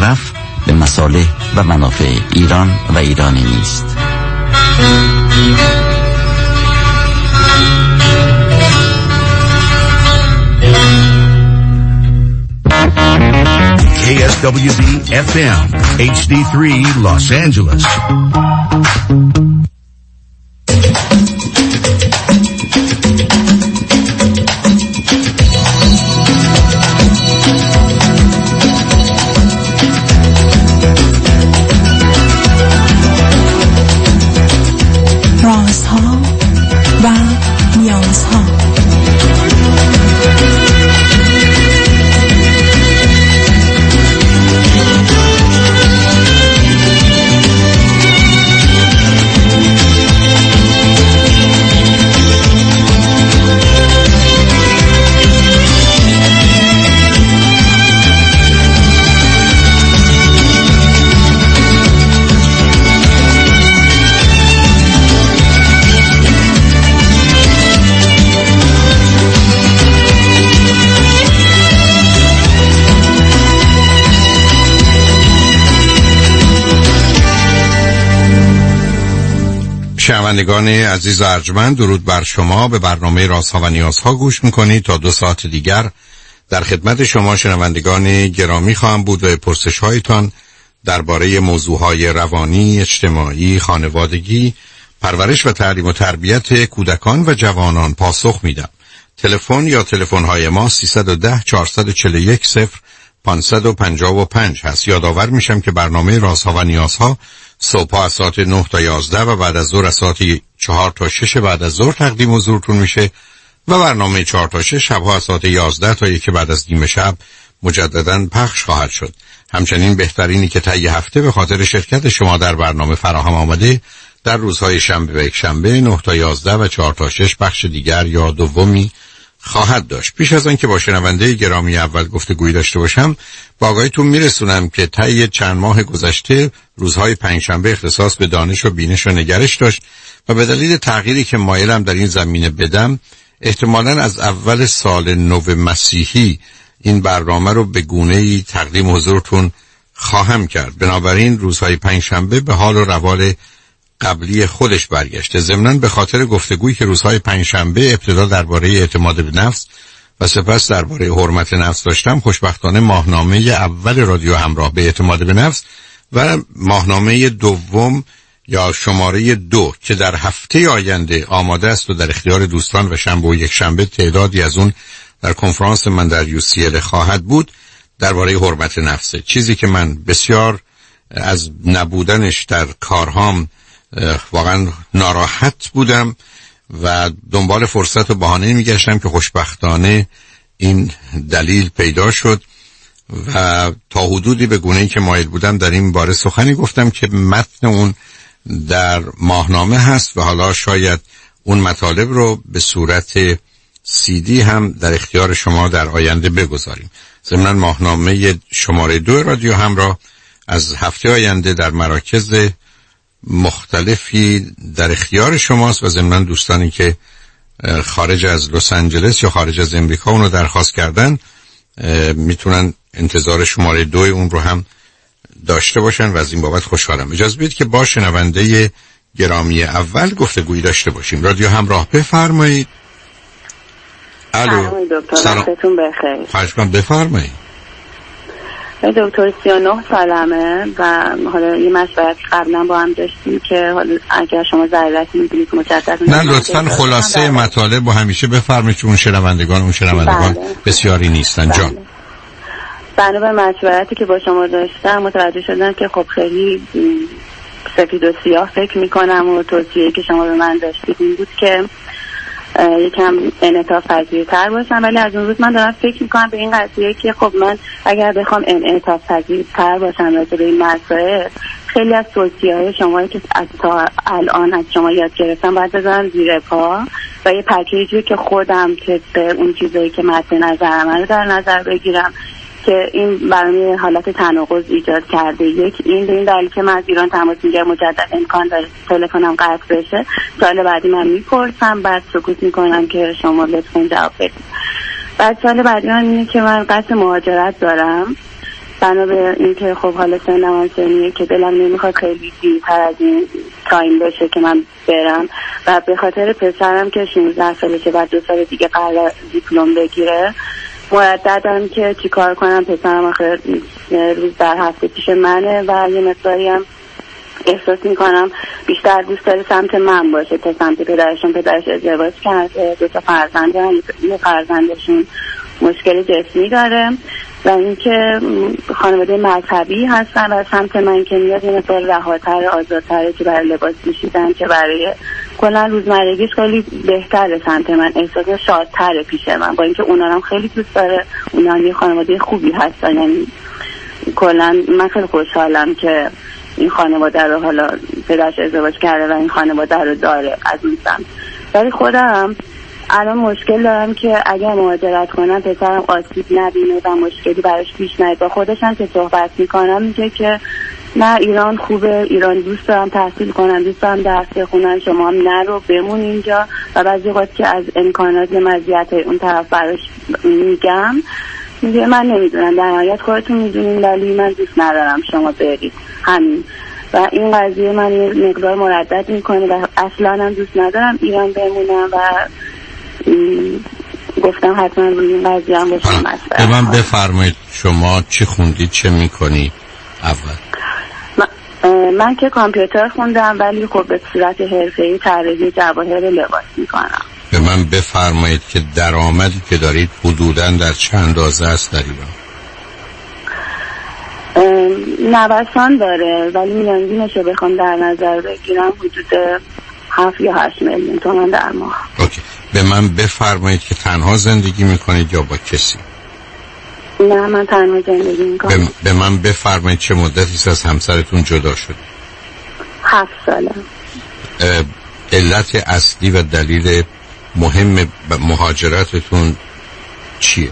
مصرف به مصالح و منافع ایران و ایرانی نیست. KSWB FM HD3 Los Angeles. رازها و نیازها. شنوندگان عزیز و ارجمند، درود بر شما. به برنامه رازها و نیازها گوش میکنید. تا 2 ساعت دیگر در خدمت شما شنوندگان گرامی خواهم بود و پرسش هایتان درباره موضوعهای روانی، اجتماعی، خانوادگی، پرورش و تعلیم و تربیت کودکان و جوانان پاسخ میدم. تلفن یا تلفن‌های ما 310 441 0555 هست. یادآور میشم که برنامه رازها و نیازها صبح از ساعت 9 تا 11 و بعد از ظهر از ساعت 4 تا 6 بعد از ظهر تقدیم حضورتون میشه و برنامه 4 تا 6 شبها از ساعت 11 تا 1 بعد از نیم شب مجددا پخش خواهد شد. همچنین بهترینی که طی هفته به خاطر شرکت شما در برنامه فراهم آمده در روزهای شنبه و یکشنبه 9 تا 11 و 4 تا 6 بخش دیگر یا دومی خواهد داشت. پیش از آن که با شنونده گرامی اول گفتگویی داشته باشم، با آگاهیتون میرسونم که طی چند ماه گذشته روزهای پنجشنبه اختصاص به دانش و بینش و نگرش داشت و به دلیل تغییری که مایلم در این زمینه بدم، احتمالاً از اول سال نو مسیحی این برنامه رو به گونه‌ای تقدیم حضورتون خواهم کرد. بنابراین روزهای پنجشنبه به حال و روال قبلی خودش برگشته. ضمناً به خاطر گفتگویی که روزهای پنجشنبه ابتدا درباره اعتماد به نفس و سپس درباره حرمت نفس داشتم، خوشبختانه ماهنامه اول رادیو همراه به اعتماد به نفس و ماهنامه دوم یا شماره 2 که در هفته آینده آماده است و در اختیار دوستان و شنبه و یک شنبه تعدادی از اون در کنفرانس من در UCL خواهد بود، درباره حرمت نفسه. چیزی که من بسیار از نبودنش در کارهام واقعا ناراحت بودم و دنبال فرصت و بهانه میگشتم که خوشبختانه این دلیل پیدا شد و تا حدودی به گونه‌ای که مایل بودم در این باره سخنی گفتم که متن اون در ماهنامه هست و حالا شاید اون مطالب رو به صورت CD هم در اختیار شما در آینده بگذاریم. ضمناً ماهنامه شماره 2 رادیو همراه از هفته آینده در مراکز مختلفی در اختیار شماست و ضمناً دوستانی که خارج از لس آنجلس یا خارج از امریکا اونو درخواست کردن میتونن انتظار شماره 2 اون رو هم داشته باشن و از این بابت خوشحالم. اجازه بدید که با شنونده گرامی اول گفتگویی داشته باشیم. رادیو همراه، بفرمایید. الو، سلام بخیر. خواهش کنم بفرمایید. دکتر 39 سالمه و حالا یه مشورت قبلا با هم داشتیم که حالا اگر شما ضرورت می‌بینید مجدد نه لطفاً خلاصه مطالب و همیشه بفرمایید چون شنوندگان بله. بسیاری نیستن. بله. جان بنا به مشورتی که با شما داشتم متوجه شدم که خب خیلی سفید و سیاه فکر میکنم و توصیه‌ای که شما به من داشتید این بود که یکم انعطاف پذیرتر باشم، ولی از اون روز من دارم فکر میکنم به این قضیه که خب من اگر بخوام انعطاف پذیرتر باشم راجع به این مسائل، خیلی از توصیه‌های شما که از تا الان از شما یاد گرفتم باید بذارم زیر پا و یه پکیجی که خودم طبق اون چیزایی که مد نظرم رو در نظر بگیرم که این برای حالت تناقض ایجاد کرده. یک این به این دلیل که من از ایران تماس میگیرم مجدد امکان داره تلفنم قطع بشه، سال بعدی من میپرسم بعد سکوت میکنم که شما لطفاً جواب بدید. بعد سال بعدی من اینه که من قصد مهاجرت دارم بنا به اینکه خب حالا سنم سنیه که دلم نمیخواد خیلی دیرتر از این تایم بشه که من برم و به خاطر پسرم که 16 سالشه و 2 سال دیگه قرار دیپلم بگیره مرددم که چی کار کنم. پسرم آخر روز در هفته پیش منه و یه مقداری هم احساس میکنم بیشتر دوست داره سمت من باشه تا سمت پدرشون. پدرش ازدواج کرده، 2 تا فرزند دارن، یه فرزندشون مشکل جسمی داره و اینکه خانواده مذهبی هستن و سمت من که میاد یه مقدار رهاتر، آزادتره که برای لباس پوشیدن که برای کلا روزمرگیش خیلی بهتره. سمت من احساس شادتره پیش من، با اینکه اونا هم خیلی دوست داره، اونا هم یه خانواده خوبی هستن. یعنی کلا من خیلی خوشحالم که این خانواده رو حالا پدرش ازدواج کرده و این خانواده رو داره از اون سمت. ولی خودم الان مشکل دارم که اگر مهاجرت کنم پسرم آسیب نبینه و مشکلی براش پیش نیاد. با خودش هم که صحبت میکنم میگه که نه ایران خوبه، ایران دوست دارم تحصیل کنم، دوست دارم درس بخونم، شما هم نرو بمون اینجا. و بعضی وقت که از امکانات مزیت اون طرف براش میگم میگه من نمیدونم، در نهایت خودتون میدونین ولی من دوست ندارم شما برید همین. و این قضیه من یه مقدار مردد میکنه و اصلا هم دوست ندارم ایران بمونم و گفتم حتما روی این قضیه هم باشم مسئله. به من بفرمایید شما چی خوندید، چه میکنی اول؟ من که کامپیوتر خوندم ولی خب به صورت حرفه‌ای طراحی جواهر لباس میکنم. به من بفرمایید که درآمدی که دارید حدوداً در چه اندازه است در ایران؟ نوسان داره ولی میانگینش رو بخوام در نظر بگیرم حدود 7 یا 8 میلیون تومان در ماه. اوکی. به من بفرمایید که تنها زندگی میکنید یا با کسی؟ نه من تنها زندگی میکنم. به من بفرمایید چه مدتی از همسرتون جدا شد؟ 7 ساله. علت اصلی و دلیل مهم مهاجرتتون چیه؟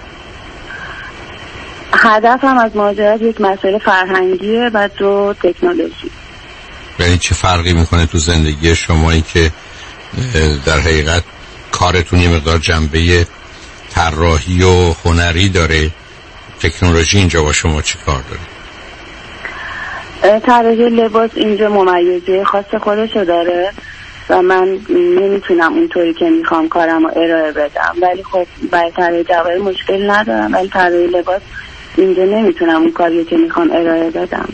هدفم از مهاجرت یک مسئله فرهنگیه و 2 تکنولوژی. یعنی چه فرقی میکنه تو زندگی شما این که در حقیقت کارتون یه مقدار جنبه طراحی و هنری داره، تکنولوژی اینجا با شما چه کار داره؟ طراحی لباس اینجا ممیزی خاص خودشو داره و من نمیتونم اونطوری که میخوام کارم رو ارائه بدم. ولی خب برای طراحی جواهر مشکل ندارم ولی طراحی لباس اینجا نمیتونم اون کاری که میخوام ارائه بدم.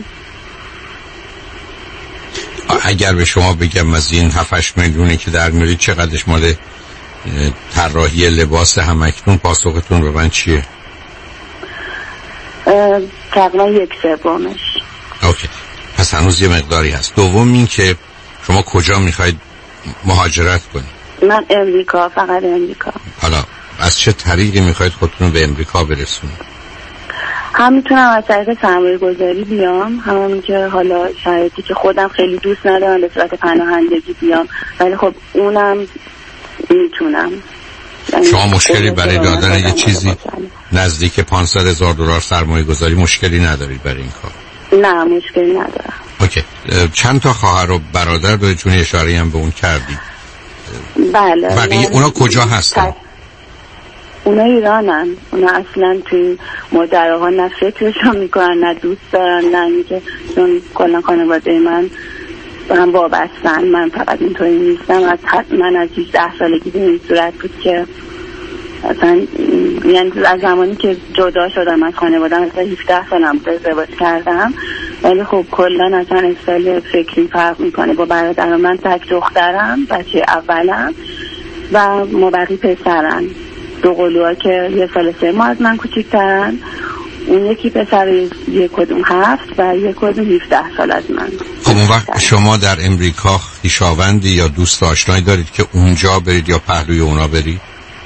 اگر به شما بگم از این 7-8 میلیونی که در میارید چقدرش مال طراحی لباس همکنون، پاسختون به من چیه؟ تقریبا 1/3. اوکی. پس هنوز یه مقداری هست. دوم این که شما کجا میخواید مهاجرت کنید؟ من امریکا، فقط امریکا. حالا از چه طریقی میخواید خودتون به امریکا برسونید؟ هم میتونم از طریق سرمایه گذاری بیام، همون که حالا شرایطی که خودم خیلی دوست ندارم به صورت پناهندگی بیام ولی خب اونم میتونم. شما مشکلی برای دادن یه چیزی نزدیک $500,000 سرمایه گذاری مشکلی ندارید برای این کار؟ نه مشکلی ندارم. اوکی. چند تا خواهر و برادر دارید؟ چون اشاره هم به اون کردید. بله. بقیه اونا کجا هستن؟ اونا ایرانن. اونا اصلا توی ماجراها نه فکرشون میکنن نه دوست دارن نه اینکه، چون کلا خانواده من هم وابستن. من فقط اینطوری نیستم. من از 18 سالگی به این صورت بود که اصلا یعنی از زمانی که جدا شدم از خانواده‌ام، مثلا 17 سالم بود ازدواج کردم ولی خب کلا اصلا استایل فکری فرق میکنه. با برادرم من تک دخترم، بچه اولم و ما بقیه پسرن. 2 قلوها که 1 سال 3 ماه از من کوچیک‌ترن. اون یکی پسر 1 کدوم 7 و 1 کدوم 17 سال از من. خب اون وقت شما در امریکا خویشاوندی یا دوست آشنایی دارید که اونجا برید یا پهلوی اونا برید؟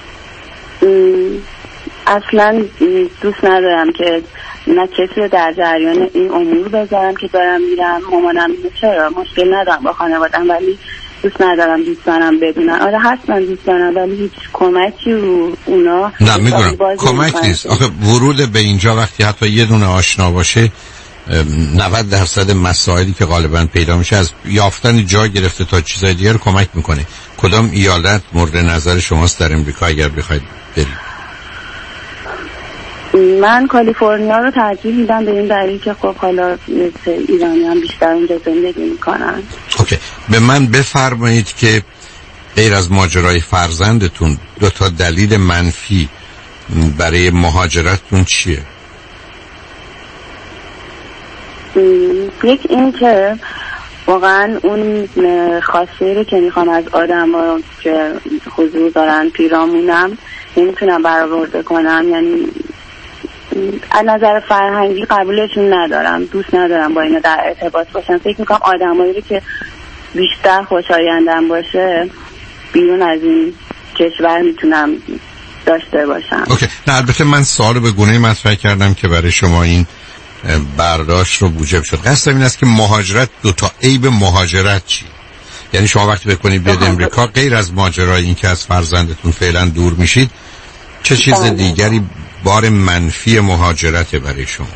اصلا دوست ندارم که نه کسی رو در جریان این امور بذارم که دارم میرم. مامانم چرا مشکل ندارم با خانواده‌ام ولی دوست ندارم دوستانم بدونن. آره هستن دوستانم ولی هیچ کمکی رو اونا نه میدونم کمک نیست. آخه ورود به اینجا وقتی حتی یه دونه آشنا باشه 90% مسائلی که غالبا پیدا میشه از یافتن جا گرفته تا چیزای دیگر کمک میکنه. کدام ایالت مورد نظر شماست در امریکا اگر بخواید برید؟ من کالیفرنیا رو ترجیح میدم به این دلیل که خب حالا ایرانی هم بیشتر اونجا زندگی میکنن. اوکی. به من بفرمایید که غیر از ماجرای فرزندتون 2 تا دلیل منفی برای مهاجرتتون چیه؟ یک این که واقعا اون خاصی رو که میخوام از آدم ها که حضور دارن پیرامونم نمیتونم برآورده کنم. یعنی از نظر فرهنگی قبولشون ندارم، دوست ندارم با اینا در ارتباط باشم. فکر میکنم آدمایی رو که بیشتر خوشایندم باشه بیرون از این کشور میتونم داشته باشم. اوکی. نه البته من سوال به گونه مطرح کردم که برای شما این برداشت رو موجب شد. قصد این است که مهاجرت 2 تا عیب مهاجرت چی؟ یعنی شما وقتی بکنید بیاد امریکا غیر از ماجرای این که از فرزندتون فعلا دور میشید چه چیز دیگری بار منفی مهاجرته برای شما؟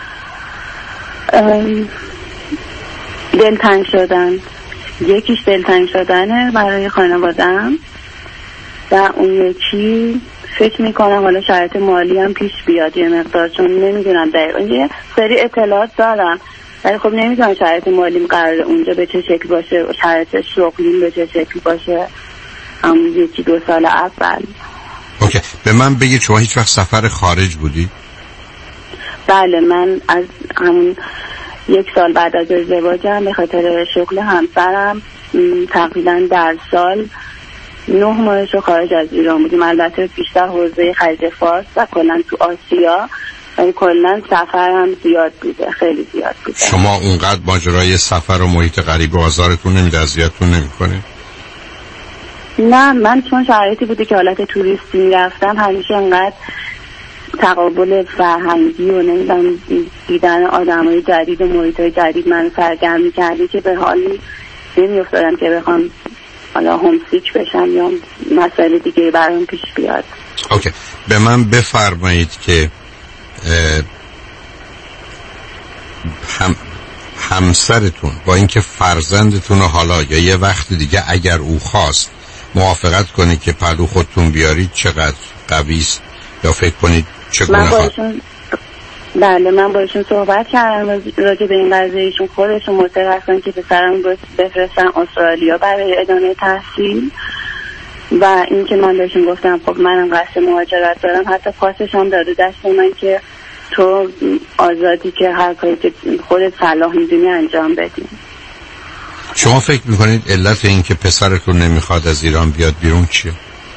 دلتنگ شدن. یکیش دلتنگ شدنه برای خانواده‌ام و اون یکی فکر میکنم حالا شرایط مالی هم پیش بیاد یه مقدار، چون نمیدونم دقیقا یه سری اطلاعات دارم ولی خب نمیدونم شرایط مالیم قرار اونجا به چه شکل باشه، شرایط شغلیم به چه شکل باشه همون 1-2 سال اول. اوکی. به من بگید شما هیچ وقت سفر خارج بودی؟ بله، من از همون 1 سال بعد از ازدواجم به خاطر شغل همسرم تقریبا در سال 9 ماهش رو خارج از ایران بودیم. البته بیشتر حوزه خلیج فارس و کلا تو آسیا، ولی کلا سفر هم زیاد بوده، خیلی زیاد بوده. شما اونقدر ماجرای سفر و محیط غریب و آزارتون نمیده، اذیتتون نمیکنه؟ نه، من چون شرایطی بوده که حالت توریستی میرفتم همیشه انقدر تقابل فرهنگی و نمیدونم دیدن آدمای جدید و محیطای جدید من سرگرم می‌کردی که به حالی نمی‌افتادم که بخوام حالا همسیک بشم یا مسئله دیگه برام پیش بیاد. اوکی. به من بفرمایید که همسرتون با اینکه فرزندتون رو حالا یا یه وقت دیگه اگر او خواست موافقت کنه که پلو خودتون بیارید چقدر قویست یا فکر کنید چگونه خواهد؟ بله، من با ایشون صحبت کردم راجع به این قضیه. ایشون خودشون معتقد هستن که پسرم بفرستن استرالیا برای ادامه تحصیل و این که من بهشون گفتم خب منم قصد مهاجرت دارم، حتی پاسش هم داده دست من که تو آزادی که هر کاری که خودت صلاح میدونی انجام بدی. شما فکر میکنید علت این که پسرتون نمیخواد از ایران بیاد بیرون چیه؟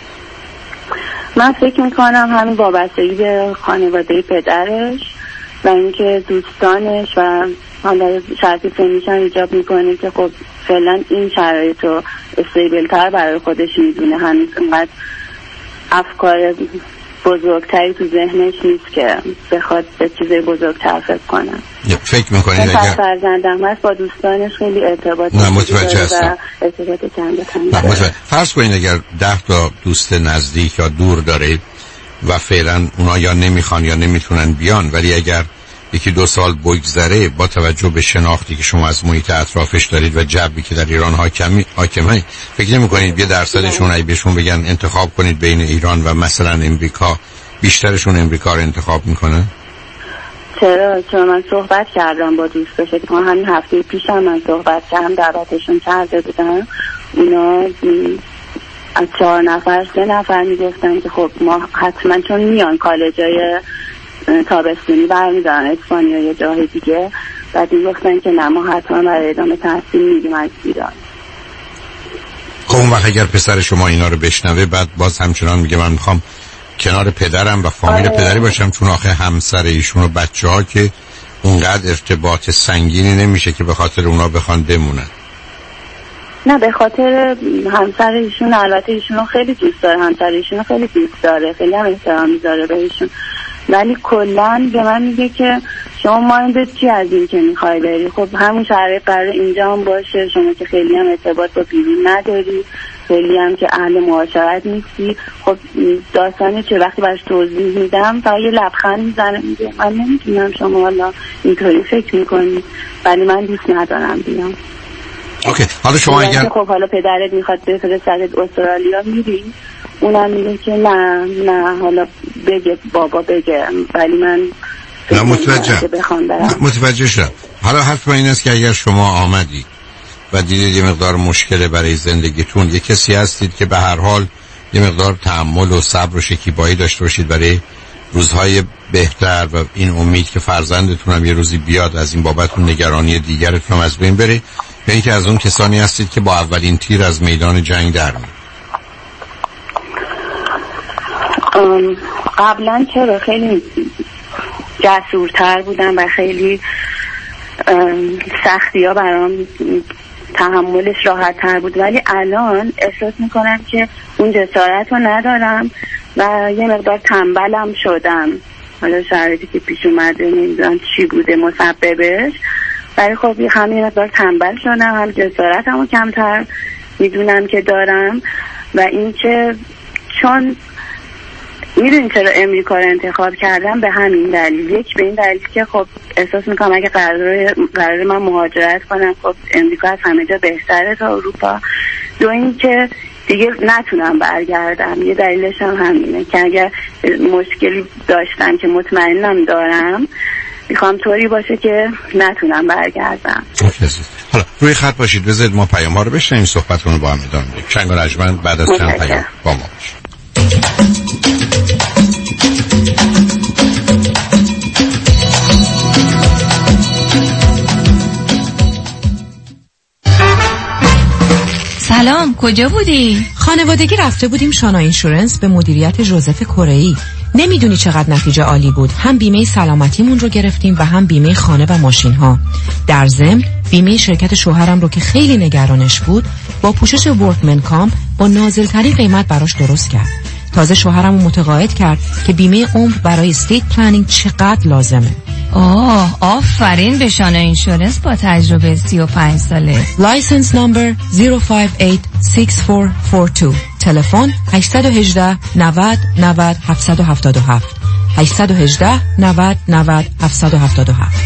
من فکر میکنم همین وابستگی به خانواده پدرش و اینکه دوستانش و حالا شرطی سنیش هم ایجاب میکنه که خب فعلا این شرایط رو استیبل تر برای خودش میدونه، هنوز اینقدر افکار بزرگتری تو ذهنش نیست که بخواد به چیزای بزرگتر فکر کنم. فکر میکنید اگر فرزندم هست با دوستانش خیلی ارتباط متوجه هستم. ارتباط فرض کنید اگر 10 تا دوست نزدیک یا دور داره و فعلا اونا یا نمیخوان یا نمیتونن بیان، ولی اگر 1-2 سال بگذره با توجه به شناختی که شما از محیط اطرافش دارید و جبی که در ایران حاکمه، فکر نمی‌کنید یه درصدشون اگه بهشون بگن انتخاب کنید بین ایران و مثلا امریکا، بیشترشون امریکا رو انتخاب میکنه؟ چرا؟ چون من صحبت کردم با دوستاش، همین هفته پیش هم من صحبت کردم، دعوتشون کرده بودم. اونا از 4 نفر 3 نفر میگفتن که خب ما حتما چون میان کالجای تابستونی برمیدارن اسپانیا یا جای دیگه، بعد میگفتن که نه ما حتما برای ادامه تحصیل میگیم از ایران. خب اون وقت اگر پسر شما اینا رو بشنوه بعد باز همچنان میگه من میخوام کنار پدرم و فامیل پدری باشم، چون آخه همسر ایشون و بچه‌ها که اونقدر ارتباط سنگینی نمیشه که به خاطر اونا بخوان بمونن. نه، به خاطر همسر ایشون، البته ایشون خیلی دوست داره، همسر ایشون خیلی دوست داره، خیلی هم احترام میذاره بهشون، ولی کلا به من میگه که شما مایندت چی از این که میخوای بری؟ خب همون شرایط قرار اینجا هم باشه، شما که خیلی هم ارتباط با بیرون نداری، خیلی هم که اهل معاشرت نیستی. خب داستانی که وقتی براش توضیح میدم و یه لبخند میزنه میگه من نمیدونم شما حالا اینطوری فکر میکنی، ولی من دوست ندارم بیام. اوکی. حالا شما اگر خب حالا پدرت میخواد بفرستت استرالیا، میری اونم میگه که نه حالا بگه بابا بگه، ولی من متوجه شدم. حالا حرف من این است که اگر شما آمدید و دیدید یه مقدار مشکل برای زندگیتون، یه کسی هستید که به هر حال یه مقدار تحمل و صبر و شکیبایی داشته باشید برای روزهای بهتر و این امید که فرزندتون هم یه روزی بیاد، از این بابت اون نگرانی دیگرتون هم از بین بره، یا اینکه از اون کسانی هستید که با اولین تیر از میدان جنگ در میاد؟ قبلا چرا خیلی جسورتر بودم و خیلی سختی ها برام تحملش راحت تر بود، ولی الان احساس میکنم که اون جسارت رو ندارم و یه مقدار تنبلم شدم. حالا شرایطی که پیش اومده نمیدونم چی بوده مسببش، ولی خب همین مقدار تنبل شدم، هم جسارتم رو کمتر میدونم که دارم. و این که چون میدونی چرا امریکا رو انتخاب کردم، به همین دلیل. یک، به این دلیل که خب احساس میکنم اگه قرار من مهاجرت کنم، خب امریکا از همه جا بهتره تا اروپا. دو، این که دیگه نتونم برگردم. یه دلیلش هم همینه که اگر مشکلی داشتم که مطمئنم دارم، میخوام طوری باشه که نتونم برگردم. حالا روی خط باشید، بذارید ما پیام ها رو بشنیم، صحبتون رو با هم ادامه بدیم. چنگ و رجمند بعد از چند پیام با ما باشید. سلام، کجا بودی؟ خانوادگی رفته بودیم شانا اینشورنس به مدیریت ژوزف کره‌ای. نمیدونی چقدر نتیجه عالی بود. هم بیمه سلامتیمون رو گرفتیم و هم بیمه خانه و ماشین ها. در ضمن بیمه شرکت شوهرم رو که خیلی نگرانش بود با پوشش ورکمن کامپ با نازل‌ترین قیمت براش درست کرد. تازه شوهرم رو متقاعد کرد که بیمه عمر برای استیت پلنینگ چقدر لازمه. آفرین به شانا اینشورنس با تجربه 35 ساله. لایسنس نمبر 0586442. تلفن 818 90 90 777. 818 90 90 777.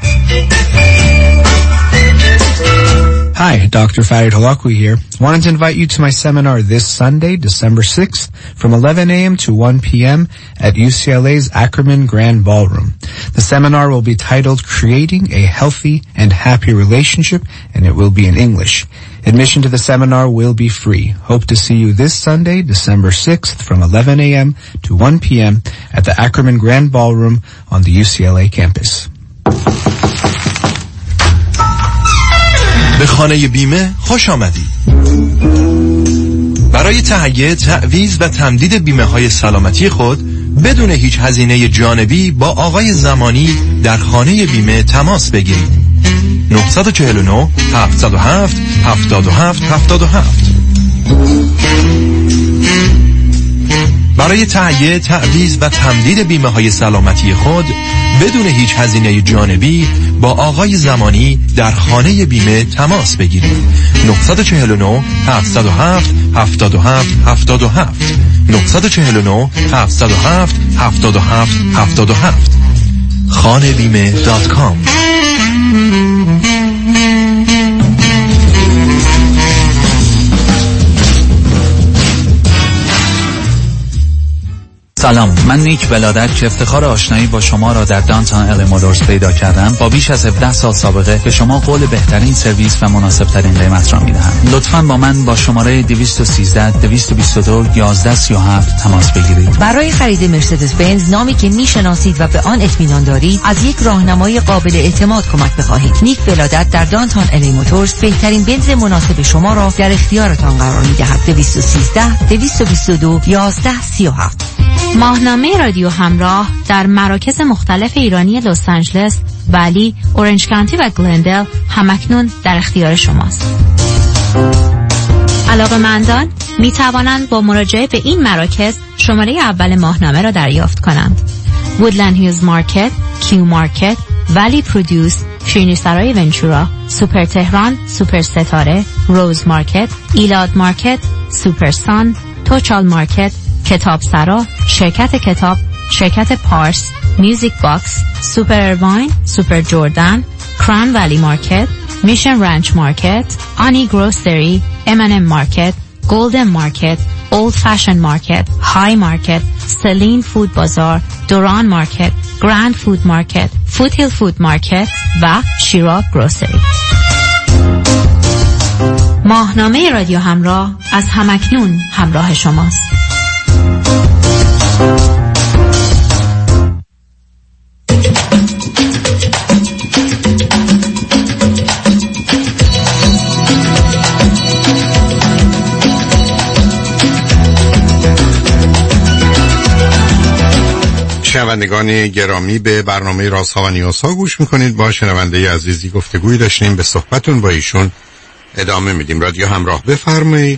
Hi, Dr. Farid Holakwi here. Wanted to invite you to my seminar this Sunday, December 6th, from 11 a.m. to 1 p.m. at UCLA's Ackerman Grand Ballroom. The seminar will be titled Creating a Healthy and Happy Relationship, and it will be in English. Admission to the seminar will be free. Hope to see you this Sunday, December 6th, from 11 a.m. to 1 p.m. at the Ackerman Grand Ballroom on the UCLA campus. به خانه بیمه خوش آمدید. برای تهیه، تعویض و تمدید بیمه های سلامتی خود بدون هیچ هزینه جانبی با آقای زمانی در خانه بیمه تماس بگیرید. 949 707 77 77. برای تهیه، تعویض و تمدید بیمه های سلامتی خود بدون هیچ هزینه جانبی با آقای زمانی در خانه بیمه تماس بگیرید. 949 707 77 77. 949 707 77 77. khanebime.com. سلام، من نیک ولادت که افتخار آشنایی با شما را در دانتون ال مولورز پیدا کردم. با بیش از 17 سال سابقه به شما قول بهترین سرویس و مناسب ترین قیمت را میدهم. لطفاً با من با شماره 213 222 1137 تماس بگیرید. برای خرید مرسدس بنز، نامی که میشناسید و به آن اطمینان دارید، از یک راهنمای قابل اعتماد کمک بخواهید. نیک ولادت در دانتون ال مولورز بهترین بنز مناسب شما را در اختیارتان قرار میدهد. 213 222 1137. ماهنامه رادیو همراه در مراکز مختلف ایرانی لس آنجلس، ولی، اورنج کانتی و گلندل همکنون در اختیار شماست. علاقه‌مندان می توانند با مراجعه به این مراکز شماره اول ماهنامه را دریافت کنند. وودلند هیلز مارکت، کیو مارکت، ولی پرودوس، شیرینی سرای ونچورا، سوپر تهران، سوپر ستاره، روز مارکت، ایلاد مارکت، سوپر سان، توچال مارکت، کتاب سرا، شرکت کتاب، شرکت پارس، میوزیک باکس، سوپر ارواین، سوپر جوردن، کران ولی مارکت، میشن رانچ مارکت، آنی گروسری، M&M مارکت، گلدن مارکت، Old Fashion Market, High Market, Celine Food Bazaar, Duran Market, Grand Food Market, Foothill Food Market و شیراب گروسری. ماهنامه رادیو همراه از همکنون همراه شماست. شنوندگان گرامی، به برنامه رازها و نیازها گوش میکنید. با شنونده عزیزی گفتگوی داشتیم، به صحبتون با ایشون ادامه میدیم. رادیو همراه، بفرمایید.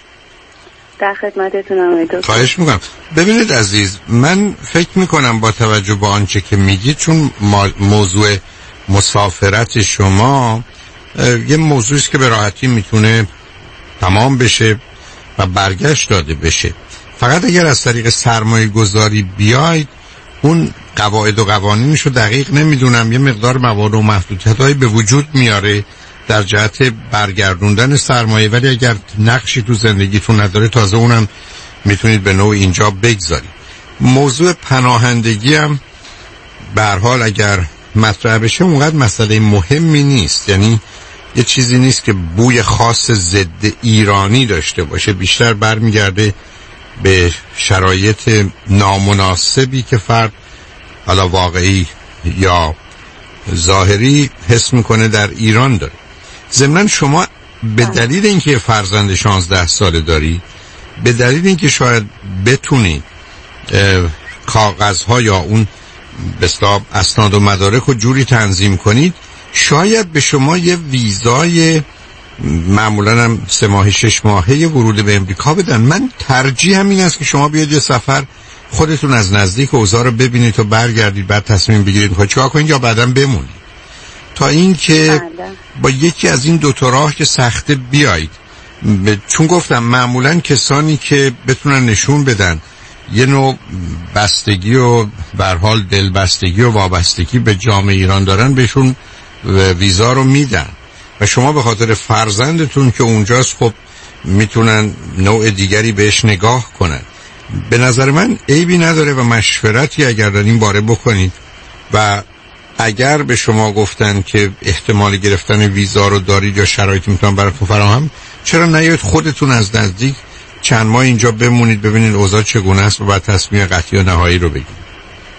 در خدمتتونم دکتر. خواهش میکنم. ببینید عزیز، من فکر میکنم با توجه به آنچه که میگید، چون موضوع مسافرت شما یه موضوعی است که به راحتی میتونه تمام بشه و برگشت داده بشه. فقط اگر از طریق سرمایه گذاری بیاید، اون قواعد و قوانینش رو دقیق نمیدونم، یه مقدار موارد و محدودیت‌هایی به وجود میاره در جهت برگردوندن سرمایه، ولی اگر نقشی تو زندگیتون نداره، تازه اونم میتونید به نوع اینجا بگذارید. موضوع پناهندگی هم به هر حال اگر مطرح بشه اونقدر مسئله مهمی نیست، یعنی یه چیزی نیست که بوی خاص ضد ایرانی داشته باشه، بیشتر برمیگرده به شرایط نامناسبی که فرد حالا واقعی یا ظاهری حس میکنه در ایران داره. ضمناً شما به دلیل اینکه فرزند 16 ساله داری، به دلیل اینکه شاید بتونی کاغذها یا اون بسیار اسناد و مدارک رو جوری تنظیم کنید، شاید به شما یه ویزای معمولا هم 3 ماهه 6 ماهه ورود به امریکا بدن. من ترجیحم این است که شما بیاید یه سفر خودتون از نزدیک اوضاع رو ببینید و برگردید، بعد تصمیم بگیرید میخواید چیکار کنید یا بعداً بمونید، تا اینکه با یکی از این 2 تا راه که سخته بیایید. چون گفتم معمولا کسانی که بتونن نشون بدن یه نوع بستگی و به هر حال دلبستگی و وابستگی به جامعه ایران دارن، بهشون ویزا رو میدن و شما به خاطر فرزندتون که اونجاست خب میتونن نوع دیگری بهش نگاه کنن. به نظر من عیبی نداره و مشورتی اگر در این باره بکنید و اگر به شما گفتن که احتمال گرفتن ویزا رو دارید یا شرایطی میتونن براتون فراهم، چرا نیایید خودتون از نزدیک چند ماه اینجا بمونید، ببینید اوضاع چگونه است و بعد تصمیم قطعی و نهایی رو بگیرید.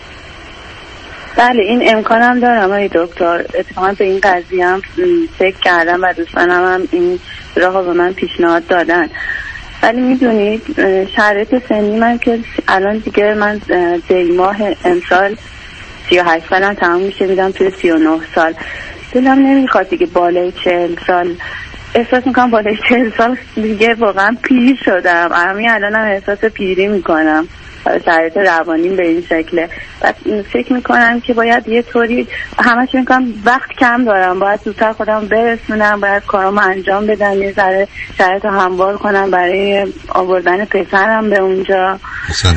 بله این امکانم دارم آقای دکتر. اتفاقا به این قضیه هم فکر کردم و دوستانم هم این راه به من پیشنهاد دادن، ولی میدونید شرایط سنی من که الان دیگه من دی ماه امسال 38 سالم تمام میشه، میدم توی 39 سال. دلم نمیخواد دیگه بالای 40 سال، احساس میکنم بالای 40 سال دیگه واقعا پیر شدم. الان هم احساس پیری میکنم، شرایط روانیم به این شکله. بعد فکر میکنم که باید یه طوری همش میکنم وقت کم دارم، باید زودتر خودم برسونم، باید کارامو انجام بدم، یه ذره شرایط رو هموار کنم برای آوردن پسرم به اونجا. اصلا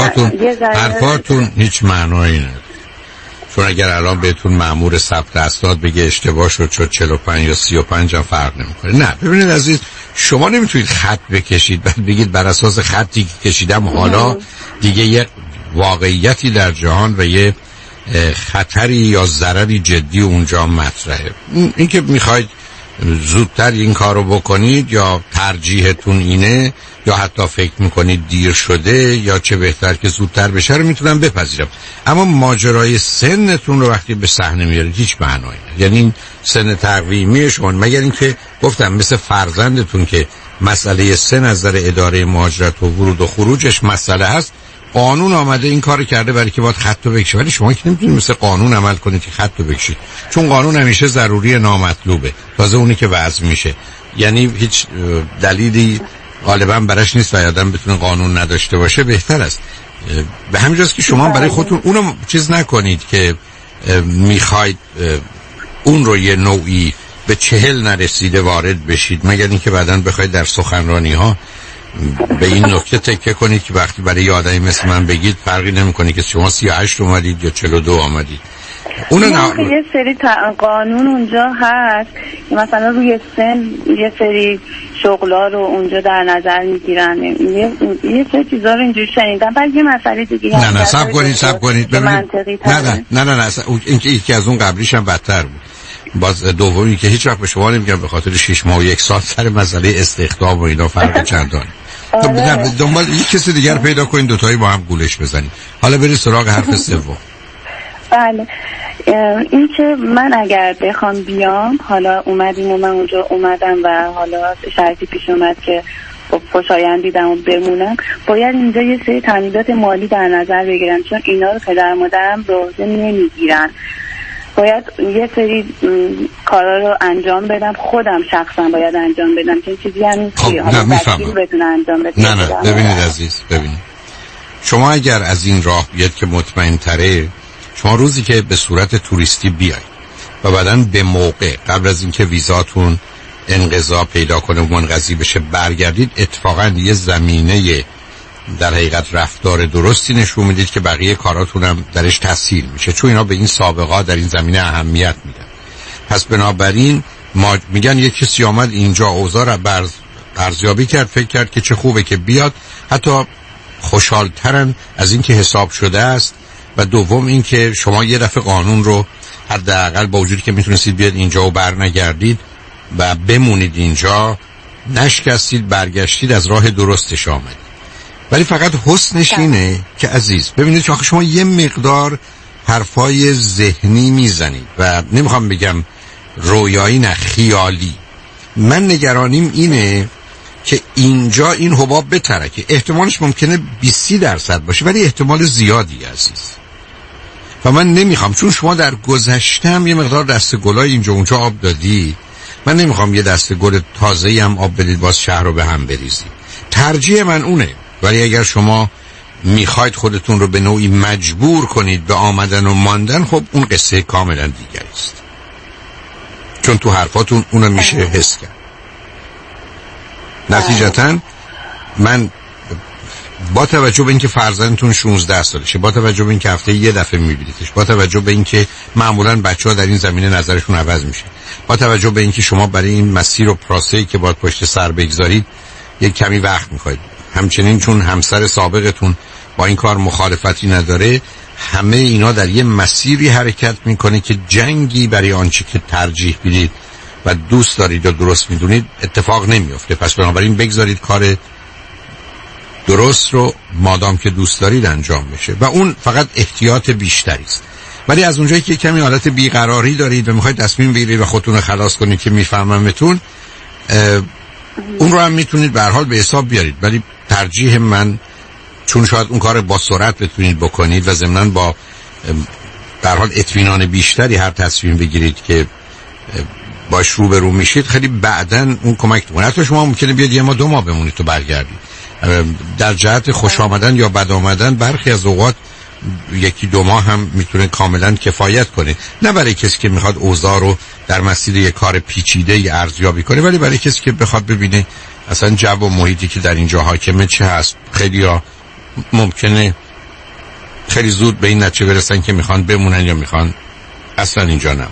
حرفاتون هیچ معنایی نداره، چون اگر الان بهتون مأمور ثبت اسناد بگه اشتباه شد 45 یا 35 هم فرق نمیکنه. نه ببینید عزیز، شما نمیتونید خط بکشید بعد بگید بر اساس خطی که کشیدم حالا دیگه یه واقعیتی در جهان و یه خطری یا ضرری جدی اونجا مطرحه. این که میخواید زودتر این کارو بکنید یا ترجیحتون اینه یا حتی فکر میکنید دیر شده یا چه بهتر که زودتر بشه رو میتونم بپذیرم، اما ماجرای سنتون رو وقتی به صحنه میارید هیچ معنایی نداره. یعنی این سن تقویمی شما، مگر اینکه گفتم مثل فرزندتون که مسئله سن از نظر اداره مهاجرت و ورود و خروجش مسئله هست، قانون آمده این کار کرده برای که باید خط رو بکشه، ولی شما که نمیتونید مثل قانون عمل کنید که خط رو بکشید، چون قانون همیشه ضروری نامطلوبه، تازه اونی که وضع میشه. یعنی هیچ دلیلی غالبا براش نیست و آدم بتونه قانون نداشته باشه بهتر است. به همین جاست که شما برای خودتون اونو چیز نکنید که میخواید اون رو یه نوعی به 40 نرسیده وارد بشید، مگر اینکه بعداً بخواید در سخنرانی ها به این نکته تکیه کنید که وقتی برای یه آدمی مثل من بگید فرقی نمیکنه که شما 38 اومدید یا 42 آمدید. یه سری قانون اونجا هست مثلا روی سن یه سری شغلا رو اونجا در نظر میگیرن، یه سری چیزا رو اینجوری شنیدم. بعد یه مسئله دیگه نه صبر کنید ببینید. نه این که یکی از اون قبلیش هم بدتر بود. باز دومی که هیچ وقت به شما نمیگم به خاطر 6 ماه و 1 سال سر مسئله استخدام و اینا فرق چندان. دنبال یک کسی دیگر پیدا کنید دوتایی با هم گولش بزنید. حالا برید سراغ حرف سوم. بله این که من اگر بخوام بیام، حالا اومدیم و من اونجا اومدم و حالا شرطی پیش اومد که خوشایند دیدم و بمونم، باید اینجا یه سری تامینات مالی در نظر بگیرم، چون اینا رو پدر مادرم به عهده نمیگیرن. باید یه سری کارا رو انجام بدم، خودم شخصا باید انجام بدم، چون چیزی هم نیست که میفهمم بتونه انجام بده. نه ببینید عزیز، ببینید شما اگر از این راه بیاد که مطمئن تره، شما روزی که به صورت توریستی بیاید و بعداً به موقع قبل از اینکه ویزاتون انقضا پیدا کنه و منقضی بشه برگردید، اتفاقاً یه زمینه در حقیقت رفتار درستی نشون میدید که بقیه کاراتون هم درش تسهیل میشه، چون اینا به این سابقه در این زمینه اهمیت میدن. پس بنابراین ما میگن یک کسی آمد اینجا اوضاع رو ارزیابی کرد، فکر کرد که چه خوبه که بیاد، حتی خوشحالترن از این که حساب شده است. و دوم این که شما یه دفعه قانون رو حداقل با وجودی که میتونستید بیاد اینجا و برنگردید و بمونید اینجا، نشکستید، برگشتید، از راه درستش آمدید. ولی فقط حسنش اینه که عزیز ببینید که شما یه مقدار حرفای ذهنی میزنید و نمیخوام بگم رویایی، نه خیالی. من نگرانیم اینه که اینجا این حباب بترکه. احتمالش ممکنه 20% باشه ولی احتمال زیادی عزیز. و من نمیخوام، چون شما در گذشته هم یه مقدار دسته گلای اینجا اونجا آب دادی، من نمیخوام یه دسته گل تازه‌ای هم آب بدید باز شهر رو به هم بریزید. ترجیح من اونه. ولی اگر شما میخواید خودتون رو به نوعی مجبور کنید به آمدن و ماندن، خب اون قصه کاملا دیگری است، چون تو حرفاتون اونو میشه حس کرد. نتیجتاً من با توجه به اینکه فرزندتون 16 سالشه، با توجه به اینکه هفته یه دفعه میبینیدش، با توجه به اینکه معمولاً بچه‌ها در این زمینه نظرشون عوض میشه، با توجه به اینکه شما برای این مسیر و پروسه‌ای که باید پشت سر بگذارید یک کمی وقت می‌خواید، همچنین چون همسر سابقتون با این کار مخالفتی نداره، همه اینا در یه مسیری حرکت میکنه که جنگی برای آنچه که ترجیح میدید و دوست دارید و درست میدونید اتفاق نمیفته. پس بنابراین بگذارید کار درست رو مادام که دوست دارید انجام بشه و اون فقط احتیاط بیشتری است. ولی از اونجایی که کمی حالت بیقراری دارید و میخواید تصمیم بگیرید و خودتون رو خلاص کنید که میفهممتون، اون رو هم میتونید به هر حال به حساب بیارید. ولی ترجیح من، چون شاید اون کار با سرعت بتونید بکنید و ضمناً با به هر حال اطمینان بیشتری هر تصمیم بگیرید که باش روبرو میشید، خیلی بعداً اون کمک میکنه. حتی شما ممکنه بیاد 1 ماه 2 ماه بمونید تو برگردید. در جهت خوش آمدن یا بد آمدن برخی از اوقات 1-2 ماه هم میتونه کاملا کفایت کنه، نه برای کسی که میخواد اوضاع رو در مسیر یک کار پیچیده ارزیابی کنه، ولی برای کسی که بخواد ببینه اصلا جو و محیطی که در اینجا حاکمه چه هست. خیلی‌ها ممکنه خیلی زود به این نتیجه برسن که میخوان بمونن یا میخوان اصلا اینجا نمونن.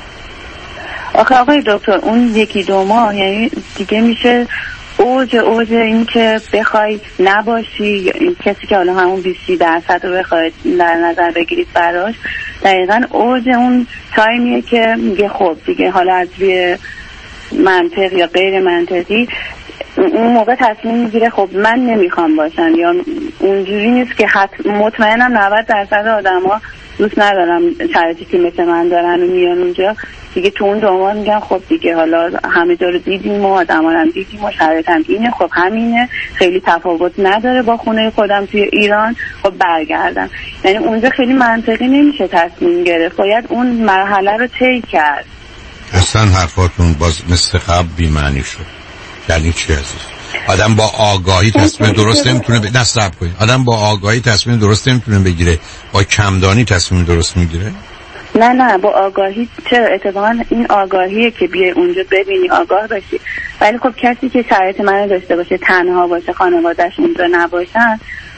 آقای دکتر، اون 1-2 ماه یعنی دیگه میشه اوج این که بخوای نباشی، کسی که حالا همون 20% رو بخواید در نظر بگیرید براش، دقیقاً اوج اون تایمیه که میگه خب دیگه حالا از روی منطق یا غیر منطقی اون موقع تصمیم میگیره خب من نمیخوام باشم، یا اونجوری نیست که مطمئنم 90% آدما دوست ندارم شرایطی که مثل من دارن و میان اونجا دیگه تو اون 2 ماه میگن خب دیگه حالا همه جا رو دیدیم و آدما رو دیدیم و شرایط هم اینه، خب همینه، خیلی تفاوت نداره با خونه خودم توی ایران، خب برگردم. یعنی اونجا خیلی منطقی نمیشه تصمیم گرفت، باید اون مرحله رو طی کرد. اصلا حرفاتون باز مثل قبل بی‌معنی شد. یعنی چی عزیز؟ آدم با آگاهی تصمیم درست نمیتونه نصب کنه. آدم با آگاهی تصمیم درست نمیتونه بگیره، با کمدانی تصمیم درست میگیره. نه با آگاهی چرا؟ اتفاقا این آگاهیه که بیای اونجا ببینی، آگاه باشی. ولی خب کسی که شرایط منو داشته باشه، تنها باشه، خانواده‌اش اونجا نباشن،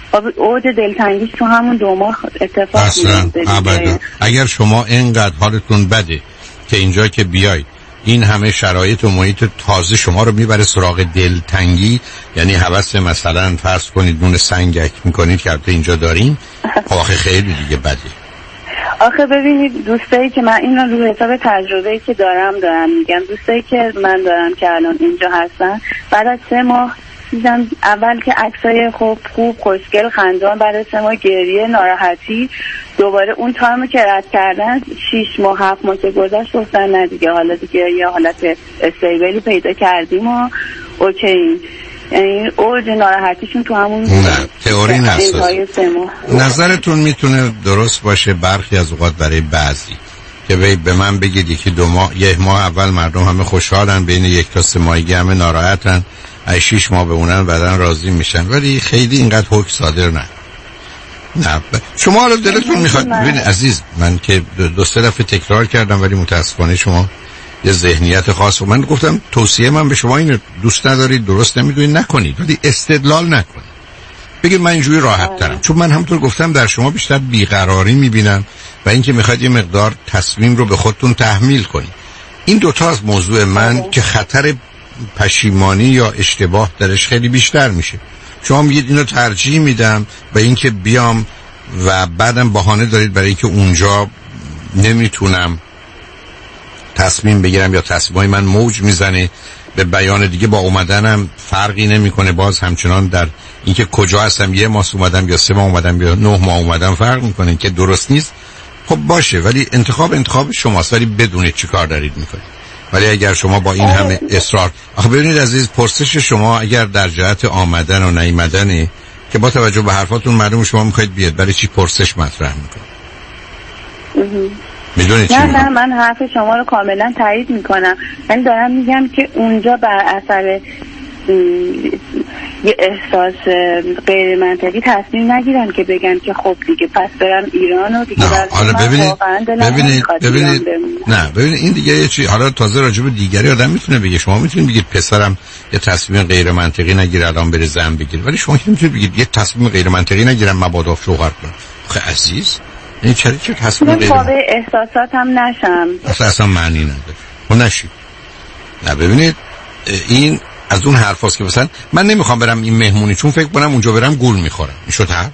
اوج دلتنگیش تو همون 2 ماه اتفاق اصلا اگر شما اینقدر حالتون بده که اینجا که بیاید این همه شرایط و محیط تازه شما رو میبره سراغ دلتنگی، یعنی هوس مثلا فرض کنید نون سنگک میکنید که البته اینجا داریم، آخه خیلی دیگه بده. آخه ببینید دوستایی که من اینو رو حساب تجربه‌ای که دارم میگم، دوستایی که من دارم که الان اینجا هستن بعد از 3 ماه دیدم اول که عکسای خوب خوشگل خندان، بعد از 3 ماه گریه ناراحتی، دوباره اون تایمو که رد کردن 6 ماه 7 ماه که گذشت گفتن نه دیگه حالا دیگه یه حالت استیبلی پیدا کردیم و اوکی. یعنی اوج ناراحتیشون تو همون نه تئوری نسازید. نظرتون میتونه درست باشه برخی از اوقات برای بعضی که به من بگید یکی 2 ماه 1 ماه اول مردم همه خوشحالن، بین 1 تا 3 ماهگی همه ناراحتن، 6 ماه بمونن بعدن راضی میشن، ولی خیلی اینقدر حکم صادر نه. شما حالا دلتون میخواد ببین عزیز، من که 2-3 دفعه تکرار کردم ولی متاسفانه شما یه ذهنیت خاص و من گفتم توصیه من به شما اینه دوست ندارید درست نمیدونید نکنید، ولی استدلال نکنید. بگید من اینجوری راحت ترم، چون من همونطور گفتم در شما بیشتر بیقراری میبینم و اینکه میخواید یه مقدار تصمیم رو به خودتون تحمیل کنید. این 2 تا از موضوع من که خطر پشیمانی یا اشتباه درش خیلی بیشتر میشه. شما میگید اینو ترجیح میدم و اینکه بیام و بعدم بهانه دارید برای اینکه اونجا نمیتونم تصمیم بگیرم یا تصمیمای من موج میزنه. به بیان دیگه با اومدنم فرقی نمیکنه، باز همچنان در اینکه کجا هستم 1 ماه اومدم یا 3 ماه اومدم یا 9 ماه اومدم فرق میکنه که درست نیست. خب باشه، ولی انتخاب شماست، ولی بدونید چی کار دارید میکنید. ولی اگر شما با این همه اصرار آخه ببینید عزیز، پرسش شما اگر در جهت آمدن و نیامدنه که با توجه به حرفاتون معلومه شما میخواید بیاد، برای چی پرسش مطرح میکنید؟ میدونید چی؟ نه من حرف شما رو کاملا تایید میکنم. من دارم میگم که اونجا بر اثر یه احساس غیر منطقی تصمیم نگیرن که بگن که خب دیگه پس برم ایران و دیگه حالا ببینید نه ببینید این دیگه یه چی. حالا تازه راجع به دیگری آدم میتونه بگه، شما میتونید بگید پسرم یه تصمیم غیر منطقی نگیره الان بره زن بگیره، ولی شما نمیتونید بگید یه تصمیم غیر منطقی نگیرم مبادا شوهر کنم. خب عزیز این چه تصمیم غیر منطقی احساساتم نشم اصلا معنی نداره. اون نشید. نه ببینید این از اون حرف هاست که مثلا من نمیخوام برم این مهمونی چون فکر کنم اونجا برم گول میخورم. این شد حرف؟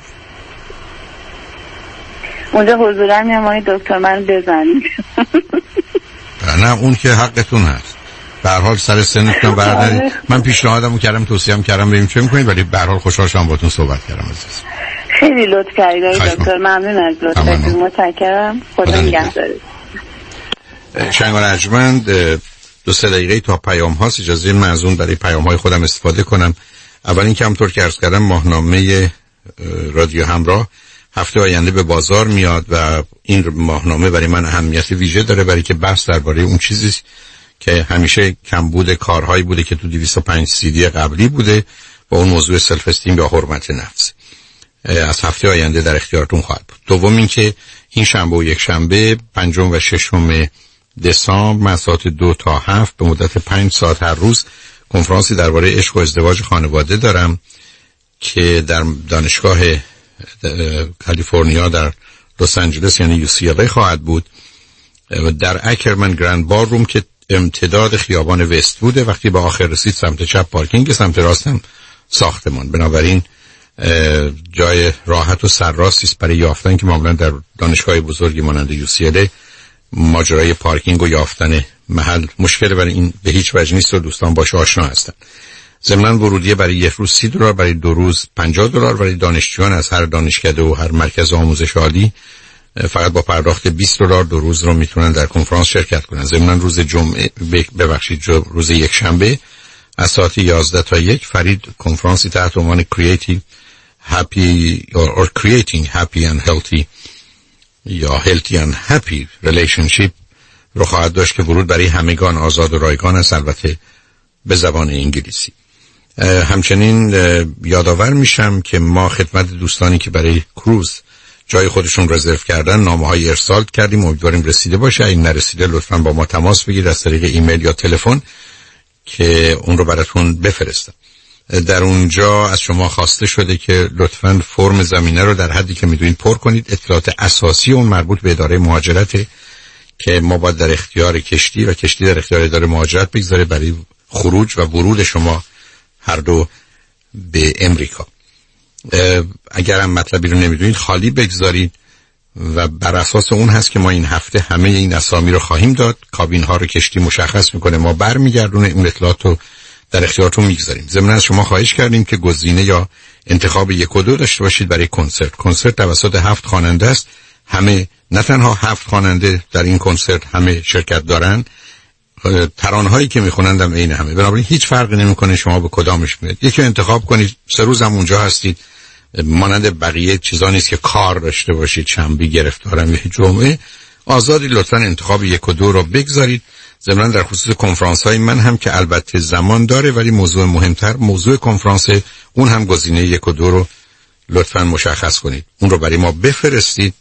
اونجا حضورم میامانی دکتر من بزنید. نه اون که حقتون هست. به هر حال سر سنتون بردارید. من پیشنهادمو کردم توصیه‌ام کردم بریم چه میکنید، ولی به هر حال خوشحال شدم باهاتون صحبت کردم عزیز. خیلی لطف کردید دکتر، ممنون از لطفتون، متشکرم. خدا نگهدارت. شنگ و رجمند 2-3 دقیقه تا پیام هاست، اجازه من از اون برای پیام های خودم استفاده کنم. اول اینکه همونطور که عرض کردم ماهنامه رادیو همراه هفته آینده به بازار میاد و این ماهنامه برای من اهمیت ویژه داره، برای که بحث درباره اون چیزی که همیشه کمبود کارهایی بوده که تو 205 CD قبلی بوده و اون موضوع سلف استیم یا حرمت نفس از هفته آینده در اختیارتون خواهد بود. دوم اینکه این شنبه و یک شنبه 5 و 6 دسامبر من ساعت 2 تا 7 به مدت 5 ساعت هر روز کنفرانسی درباره عشق و ازدواج خانواده دارم که در دانشگاه کالیفرنیا در لس آنجلس یعنی UCLA خواهد بود در اکرمن گرند بار روم که امتداد خیابان وست بوده. وقتی به آخر رسید سمت چپ پارکینگ، سمت راستم ساختمان. بنابراین جای راحت و سرراستی است برای یافتن که معمولا در دانشگاه بزرگی مانند UCLA ماجرای پارکینگ و یافتن محل مشکل، برای این به هیچ وجه نیست و دوستان باشه آشنا هستن. ضمناً ورودی برای 1 روز $30، برای 2 روز $50، برای دانشجویان از هر دانشکده و هر مرکز آموزش عالی فقط با پرداخت $20 2 روز رو میتونن در کنفرانس شرکت کنن. ضمناً روز جمعه روز یک شنبه از ساعت 11 تا 1 فرید کنفرانسی تحت عنوان Creating Happy and Healthy یا Healthy and Happy Relationship رو خواهد داشت که ورود برای همگان آزاد و رایگان است، البته به زبان انگلیسی. همچنین یادآور میشم که ما خدمت دوستانی که برای کروز جای خودشون رزرو کردن نامه‌های ارسال کردیم، امیدواریم رسیده باشه. این نرسیده لطفاً با ما تماس بگیرید از طریق ایمیل یا تلفن که اون رو براتون بفرستم. در اونجا از شما خواسته شده که لطفاً فرم زمینه رو در حدی که میدونید پر کنید. اطلاعات اساسی اون مربوط به اداره مهاجرت که ما باید در اختیار کشتی و کشتی در اختیار اداره مهاجرت بگذاره برای خروج و ورود شما هر دو به امریکا. اگر هم مطلبی رو نمیدونید خالی بگذارید و بر اساس اون هست که ما این هفته همه این اسامی رو خواهیم داد. کابین ها رو کشتی مشخص میکنه، ما برمیگردونه اون اطلاعات رو در اختیارتون میگذاریم. ضمن از شما خواهش کردیم که گزینه یا انتخاب 1 و 2 داشته باشید برای کنسرت. کنسرت توسط 7 خواننده است. همه، نه تنها 7 خواننده در این کنسرت همه شرکت دارن، ترانه‌هایی که میخونند هم عین همه. بنابراین هیچ فرقی نمیکنه شما به کدامش میاد. یکی انتخاب کنید، 3 روز هم اونجا هستید. مانند بقیه چیزا نیست که کار داشته باشید، شنبه گرفتارم یا جمعه. آزادی لطفاً انتخاب 1 و 2 رو بگذارید. ضمناً در خصوص کنفرانس های من هم که البته زمان داره ولی موضوع مهمتر موضوع کنفرانس، اون هم گزینه 1 و 2 رو لطفاً مشخص کنید. اون رو برای ما بفرستید.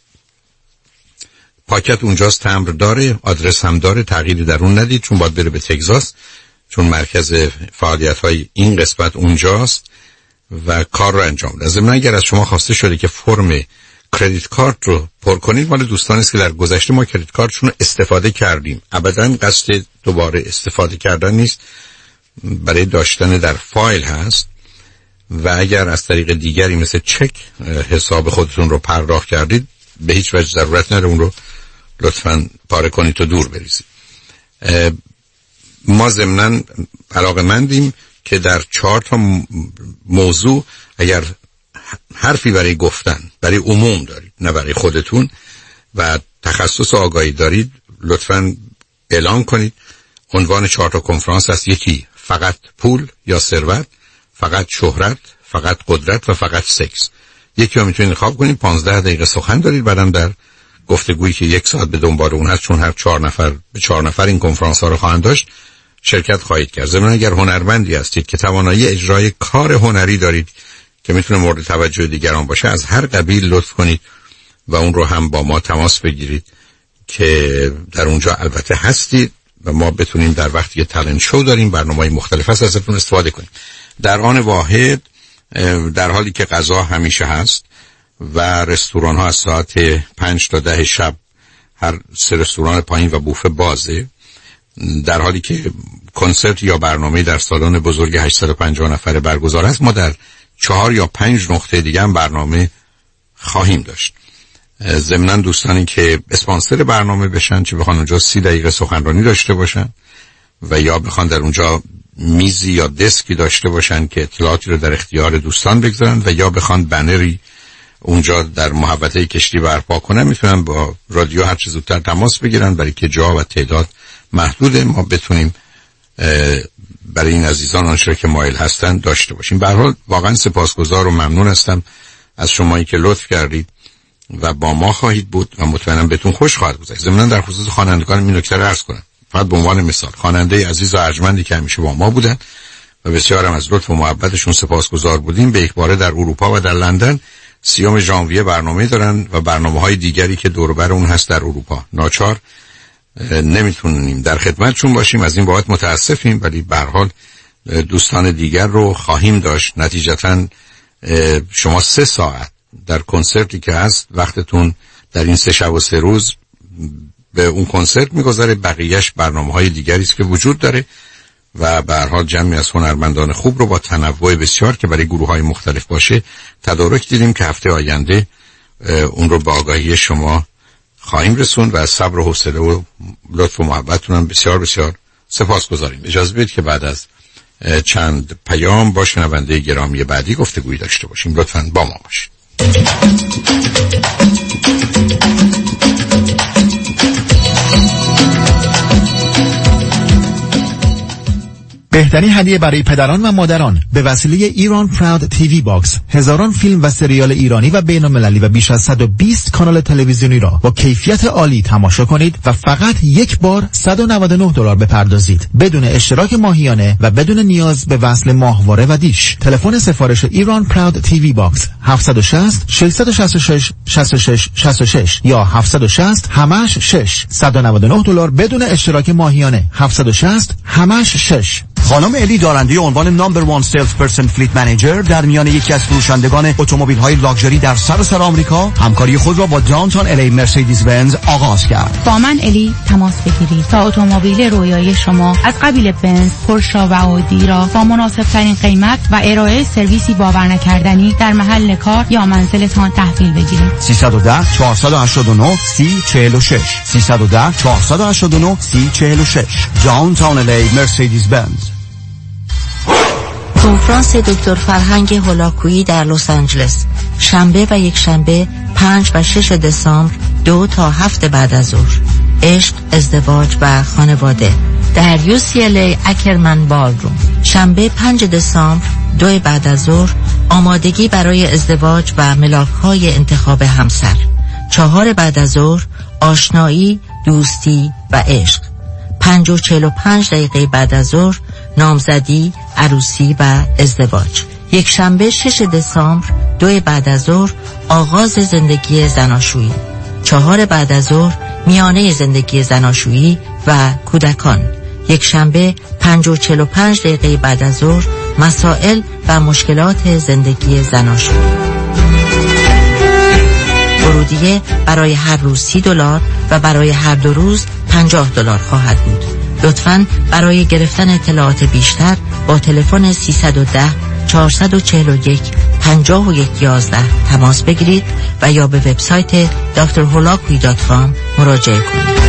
پاکت اونجاست، تمبر داره، آدرس هم داره، تغییری در اون ندید چون باید بره به تگزاس، چون مرکز فعالیت های این قسمت اونجاست و کار رو انجام بده. ضمن اگر از شما خواسته شده که فرم کردیت کارت رو پر کنید، مال دوستانی است که در گذشته ما کردیت کارتشون رو استفاده کردیم. ابداً قصد دوباره استفاده کردن نیست، برای داشتن در فایل هست. و اگر از طریق دیگری مثل چک حساب خودتون رو پرداخت کردید، به هیچ وجه ضرورت نداره اون رو لطفاً پاره کنید و دور بریزید. ما ضمناً علاقه‌مندیم که در 4 تا موضوع اگر حرفی برای گفتن برای عموم دارید نه برای خودتون و تخصص آگاهی دارید، لطفاً اعلام کنید. عنوان 4 تا کنفرانس است: یکی فقط پول یا ثروت، فقط شهرت، فقط قدرت و فقط سکس. یکی رو میتونید انتخاب کنید. 15 دقیقه سخن دارید، بعدم در گفتگویی که 1 ساعت به دنبال اون هست، چون هر 4 نفر به 4 نفر این کنفرانس ها رو خواهند داشت، شرکت خواهید کرد. ضمن اگر هنرمندی هستید که توانایی اجرای کار هنری دارید که میتونه مورد توجه دیگران باشه، از هر قبیل لطف کنید و اون رو هم با ما تماس بگیرید که در اونجا البته هستید و ما بتونیم در وقتی که تالنت شو داریم، برنامه‌های مختلف هست، ازتون استفاده کنیم. در آن واحد در حالی که غذا همیشه هست و رستوران ها از ساعت 5 تا 10 شب هر 3 رستوران پایین و بوفه بازه، در حالی که کنسرت یا برنامه در سالن بزرگ 850 نفره برگزار است، ما در 4 یا 5 نقطه دیگه هم برنامه خواهیم داشت. ضمناً دوستانی که اسپانسر برنامه بشن، چه بخوان اونجا 30 دقیقه سخنرانی داشته باشن و یا بخوان در اونجا میزی یا دسکی داشته باشن که اطلاعاتی رو در اختیار دوستان بگذارن و یا بخوان بنری اونجا در محوطه کشتی برپا کنن، میتونن با رادیو هر چه زودتر تماس بگیرن برای که جا و تعداد محدوده، ما بتونیم برای این عزیزان آنچه که مایل هستن داشته باشیم. به هر حال واقعا سپاسگزار و ممنون هستم از شمایی که لطف کردید و با ما خواهید بود و مطمئنم بهتون خوش خواهد گذشت. ضمن در خصوص خوانندگان این نکته رو عرض کنم، فقط به عنوان مثال، خواننده عزیز و ارجمندی که همیشه با ما بودن و بسیارم از لطف و محبتشون سپاسگزار بودیم، به یکباره در اروپا و در لندن 30 ژانویه برنامه دارن و برنامه‌های دیگری که دور و بر اون هست در اروپا. ناچار نمیتونیم در خدمتشون باشیم، از این بابت متاسفیم، ولی به هر حال دوستان دیگر رو خواهیم داشت. نتیجتاً شما 3 ساعت در کنسرتی که هست وقتتون در این 3 شب و 3 روز به اون کنسرت میگذره، بقیهش برنامه‌های دیگری است که وجود داره و به هر حال جمعی از هنرمندان خوب رو با تنوع بسیار که برای گروه‌های مختلف باشه تدارک دیدیم که هفته آینده اون رو به آگاهی شما خواهیم رسوند و از صبر و حوصله و لطف و محبتتون هم بسیار بسیار سپاسگزاریم. اجازه بدید که بعد از چند پیام با شنونده گرامی بعدی گفتگویی داشته باشیم. لطفاً با ما باشید. بهترین هدیه برای پدران و مادران به وسیله ایران پراود تیوی باکس، هزاران فیلم و سریال ایرانی و بین‌المللی و بیش از 120 کانال تلویزیونی را با کیفیت عالی تماشا کنید و فقط یک بار $199 بپردازید بدون اشتراک ماهیانه و بدون نیاز به وصل ماهواره و دیش. تلفن سفارش ایران پراود تیوی باکس 760 666 66 66 یا 760 همش 6 $199 بدون اشتراک ماهیانه 760 همش 6. خانم الی دارنده عنوان نمبر 1 سیلز پرسن فلیت منیجر در میان یکی از فروشندگان اتومبیل‌های لاکچری در سراسر آمریکا همکاری خود را با داونتاون الی مرسدس بنز آغاز کرد. با من الی تماس بگیرید تا اتومبیل رویایی شما از قبیل بنز، پورشه و آودی را با مناسب ترین قیمت و ارائه سرویسی باور نکردنی در محل کار یا منزلتان تحویل بگیرید. 310 489 3046 310 489 3046 داونتاون الی مرسدس بنز. کنفرانس دکتر فرهنگ هولاکویی در لس آنجلس شنبه و یک شنبه 5 و 6 دسامبر 2 تا 7 بعد از ظهر. عشق، ازدواج و خانواده در UCLA اکرمن بالروم. شنبه 5 دسامبر 2 بعد از ظهر آمادگی برای ازدواج و ملاک‌های انتخاب همسر. 4 بعد از ظهر آشنایی، دوستی و عشق. 5 و 45 دقیقه بعد از ظهر نامزدی، عروسی و ازدواج. یک شنبه 6 دسامبر 2 بعد از ظهر آغاز زندگی زناشویی. 4 بعد از ظهر میانه زندگی زناشویی و کودکان. یک شنبه 5 و 45 دقیقه بعد از ظهر مسائل و مشکلات زندگی زناشویی. ورودیه برای هر روز $30 و برای هر 2 روز $50 خواهد بود. لطفاً برای گرفتن اطلاعات بیشتر با تلفن 310 441 5111 تماس بگیرید و یا به وبسایت drholakui.com مراجعه کنید.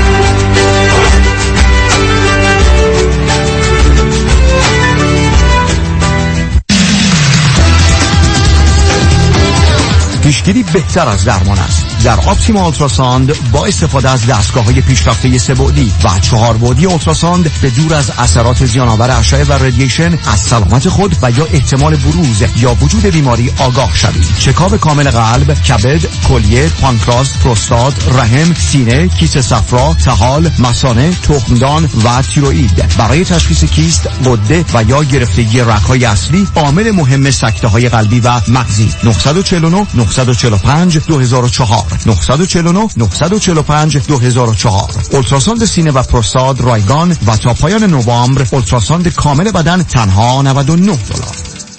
پیشگیری بهتر از درمان است. در آپتیما اولتراساند با استفاده از دستگاه‌های پیشرفته 3 بعدی و 4 بعدی اولتراساند به دور از اثرات زیان‌آور اشعه و رادییشن از سلامت خود و یا احتمال بروز یا وجود بیماری آگاه شوید. چکاپ کامل قلب، کبد، کلیه، پانکراس، پروستات، رحم، سینه، کیسه صفرا، طحال، مثانه، تخمدان و تیروئید. برای تشخیص کیست، غده و یا گرفتگی رگ‌های اصلی عامل مهم سکته‌های قلبی و مغزی. 949 945 2004 949 945 2004. اولتراساند سینه و پروستات رایگان و تا پایان نوامبر اولتراساند کامل بدن تنها $99.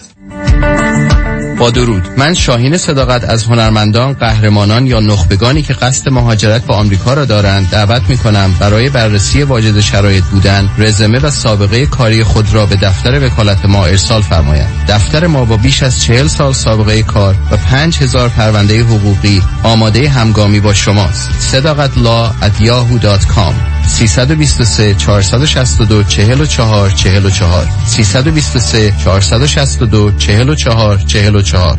با درود، من شاهین صداقت از هنرمندان، قهرمانان یا نخبگانی که قصد مهاجرت به آمریکا را دارند دعوت می‌کنم برای بررسی واجد شرایط بودن، رزومه و سابقه کاری خود را به دفتر وکالت ما ارسال فرمایند. دفتر ما با بیش از 40 سال سابقه کار و 5000 پرونده حقوقی آماده همگامی با شماست. sadaqatlaw@yahoo.com 323 462 44 44 323 462 44 44.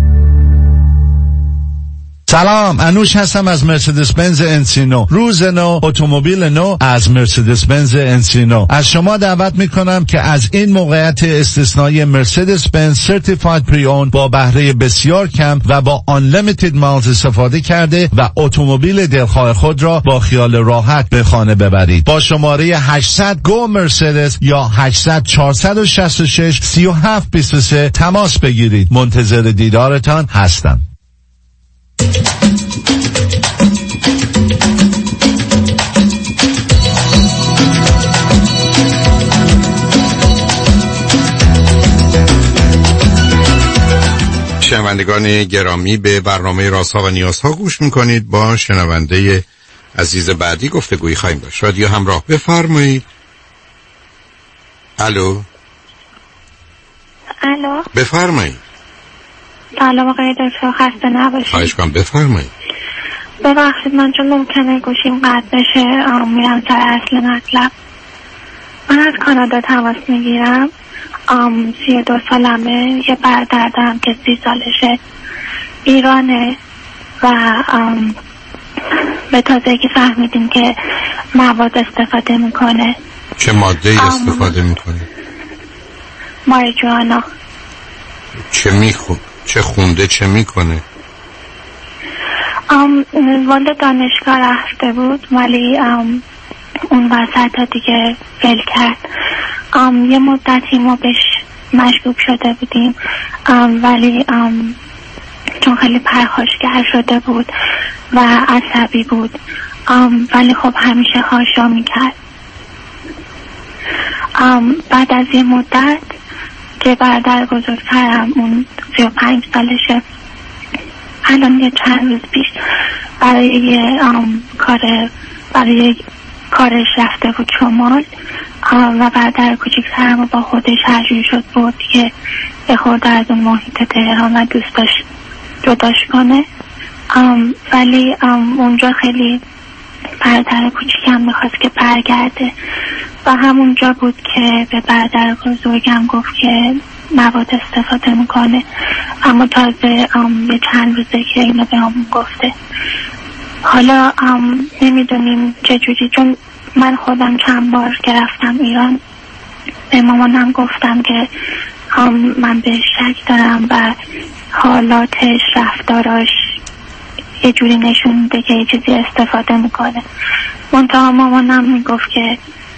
سلام، انوش هستم از مرسدس بنز انسینو. روز نو، اتومبیل نو از مرسدس بنز انسینو. از شما دعوت میکنم که از این موقعیت استثنایی مرسدس بنز سرتیفاید پری اون با بهره بسیار کم و با unlimited miles استفاده کرده و اتومبیل دلخواه خود را با خیال راحت به خانه ببرید. با شماره 800 گو مرسدس یا 800 466 3723 تماس بگیرید. منتظر دیدارتان هستم. شنوندگان گرامی، به برنامه رازها و نیازها گوش میکنید. با شنونده عزیز بعدی گفتگویی خواهیم داشت. رادیو همراه، بفرمایید. الو. الو، بفرمایید. سلام آقای دکتر، خسته نباشید. خواهش کنم، بفرمایید. ببخشید من چون ممکنه گوشیم قطع بشه میرم سر اصل مطلب. من از کانادا تماس میگیرم. 32 سالمه. یه برادر دارم که 30 سالشه، ایرانه و به تازگی فهمیدیم که مواد استفاده میکنه. چه ماده ای استفاده میکنه؟ ماریجوانا. چه خونده چه میکنه؟ وارد دانشگاه رفته بود ولی اون وسط دیگه فیل کرد. یه مدتی ما بهش مشکوک شده بودیم ولی چون خیلی پرخاشگر شده بود و عصبی بود ولی خب همیشه خاشا میکرد. بعد از یه مدت که برادر بزرگترم اون 35 سالشه، الان یه چند روز پیش برای کارش رفته بود شمال و برادر کوچیکترم با خودش هجوری شد بود که یه خورده از اون محیط تهران و دوست داشت جداش کنه. ولی اونجا خیلی برادر کوچیکم میخواست که برگرده و همونجا بود که به برادر بزرگم گفت که مواد استفاده میکنه، اما تازه یه چند روزه که اینو به همون گفته. حالا نمیدونیم چجوری، چون من خودم چند بار که رفتم ایران به مامانم گفتم که من به شک دارم و حالاتش، رفتاراش یه جوری نشون میده که یه چیزی استفاده میکنه. منتها مامانم میگفت که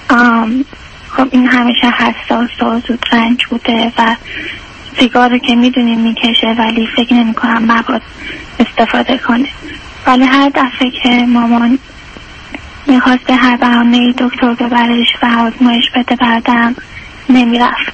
خب این همیشه حساس و زود رنج بوده و سیگار رو که میدونیم میکشه ولی فکر نمی کنم مواد استفاده کنه. ولی هر دفعه که مامان میخواسته هر بهانه‌ای دکتر ببرش و آزمایش بده برادرم نمیرفت.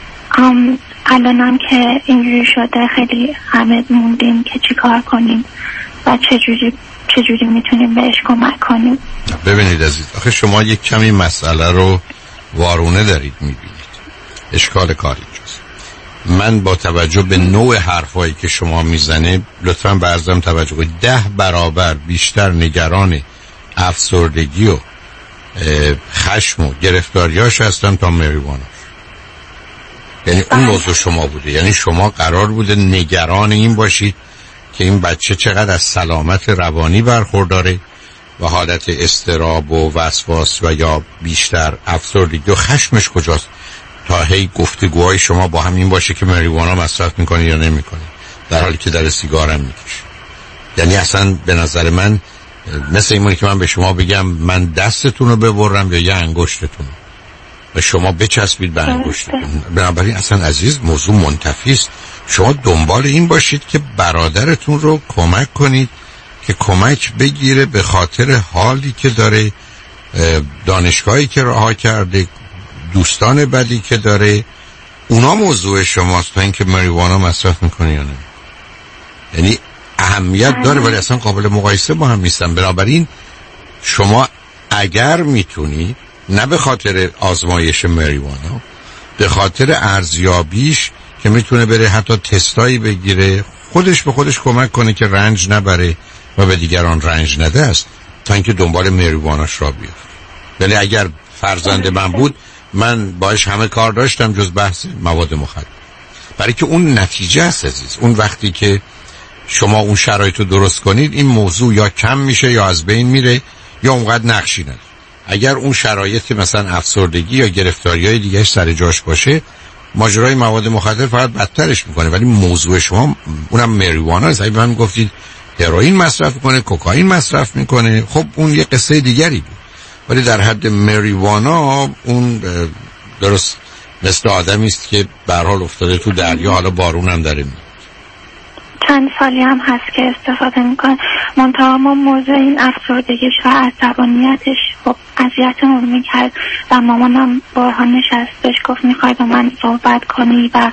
الانم که اینجوری شده خیلی همه موندیم که چی کار کنیم و چجوری میتونیم بهش کمک کنیم. ببینید عزیز، آخه شما یک کمی مسئله رو وارونه دارید میبینید. اشکال کاری جاست. من با توجه به نوع حرفایی که شما میزنه لطفاً برزم توجه کنید. 10 برابر بیشتر نگران افسردگی و خشم و گرفتاریاش هستن تا مریوانا. یعنی اون موضوع شما بوده، یعنی شما قرار بوده نگران این باشید که این بچه چقدر از سلامت روانی برخورداره و حالت اضطراب و وسواس و یا بیشتر افسردگی و خشمش کجاست، تا هی گفتگوهای شما با هم این باشه که مریوانا مصرف میکنه یا نمیکنه، در حالی که در سیگار هم میکشه. یعنی اصلا به نظر من مثل اینه که من به شما بگم من دستتون رو ببرم یا یه انگشتتون و شما بچسبید به انگشتتون. بنابراین اصلا عزیز موضوع منتفی است. شما دنبال این باشید که برادرتون رو کمک کنید که کمک بگیره به خاطر حالی که داره، دانشگاهی که رها کرده، دوستان بدی که داره. اونا موضوع شماست تا اینکه مریوانا مصرف میکنه یا نه. یعنی اهمیت داره ولی اصلا قابل مقایسه با هم نیستن. بنابراین شما اگر میتونی، نه به خاطر آزمایش مریوانا، به خاطر ارزیابیش که میتونه بره حتی تستایی بگیره، خودش به خودش کمک کنه که رنج نبره و به دیگران رنج نده است، تا اینکه دنبال مریواناش را بیفته. ولی اگر فرزند من بود من باش همه کار داشتم جز بحث مواد مخدر، برای که اون نتیجه است عزیز. اون وقتی که شما اون شرایط رو درست کنید این موضوع یا کم میشه یا از بین میره یا اونقدر نقشی نداره. اگر اون شرایط مثلا افسردگی یا گرفتاری‌های دیگه سر جاش باشه، ماجرای مواد مخدر فقط بدترش میکنه. ولی موضوع شما اونم مریوانا است. اگه من گفتید هروئین مصرف میکنه، کوکائین مصرف میکنه، خب اون یه قصه دیگری بود. ولی در حد مریوانا اون درست مثل آدمی است که به هر حال افتاده تو دریا، حالا بارون هم داره میاد. چند سالی هم هست که استفاده میکنه. منتها ما موضوع این افسردگیش و عصبانیتش خب اذیتمون میکرد و مامانم بارها نشست بهش گفت میخوای با من صحبت کنی و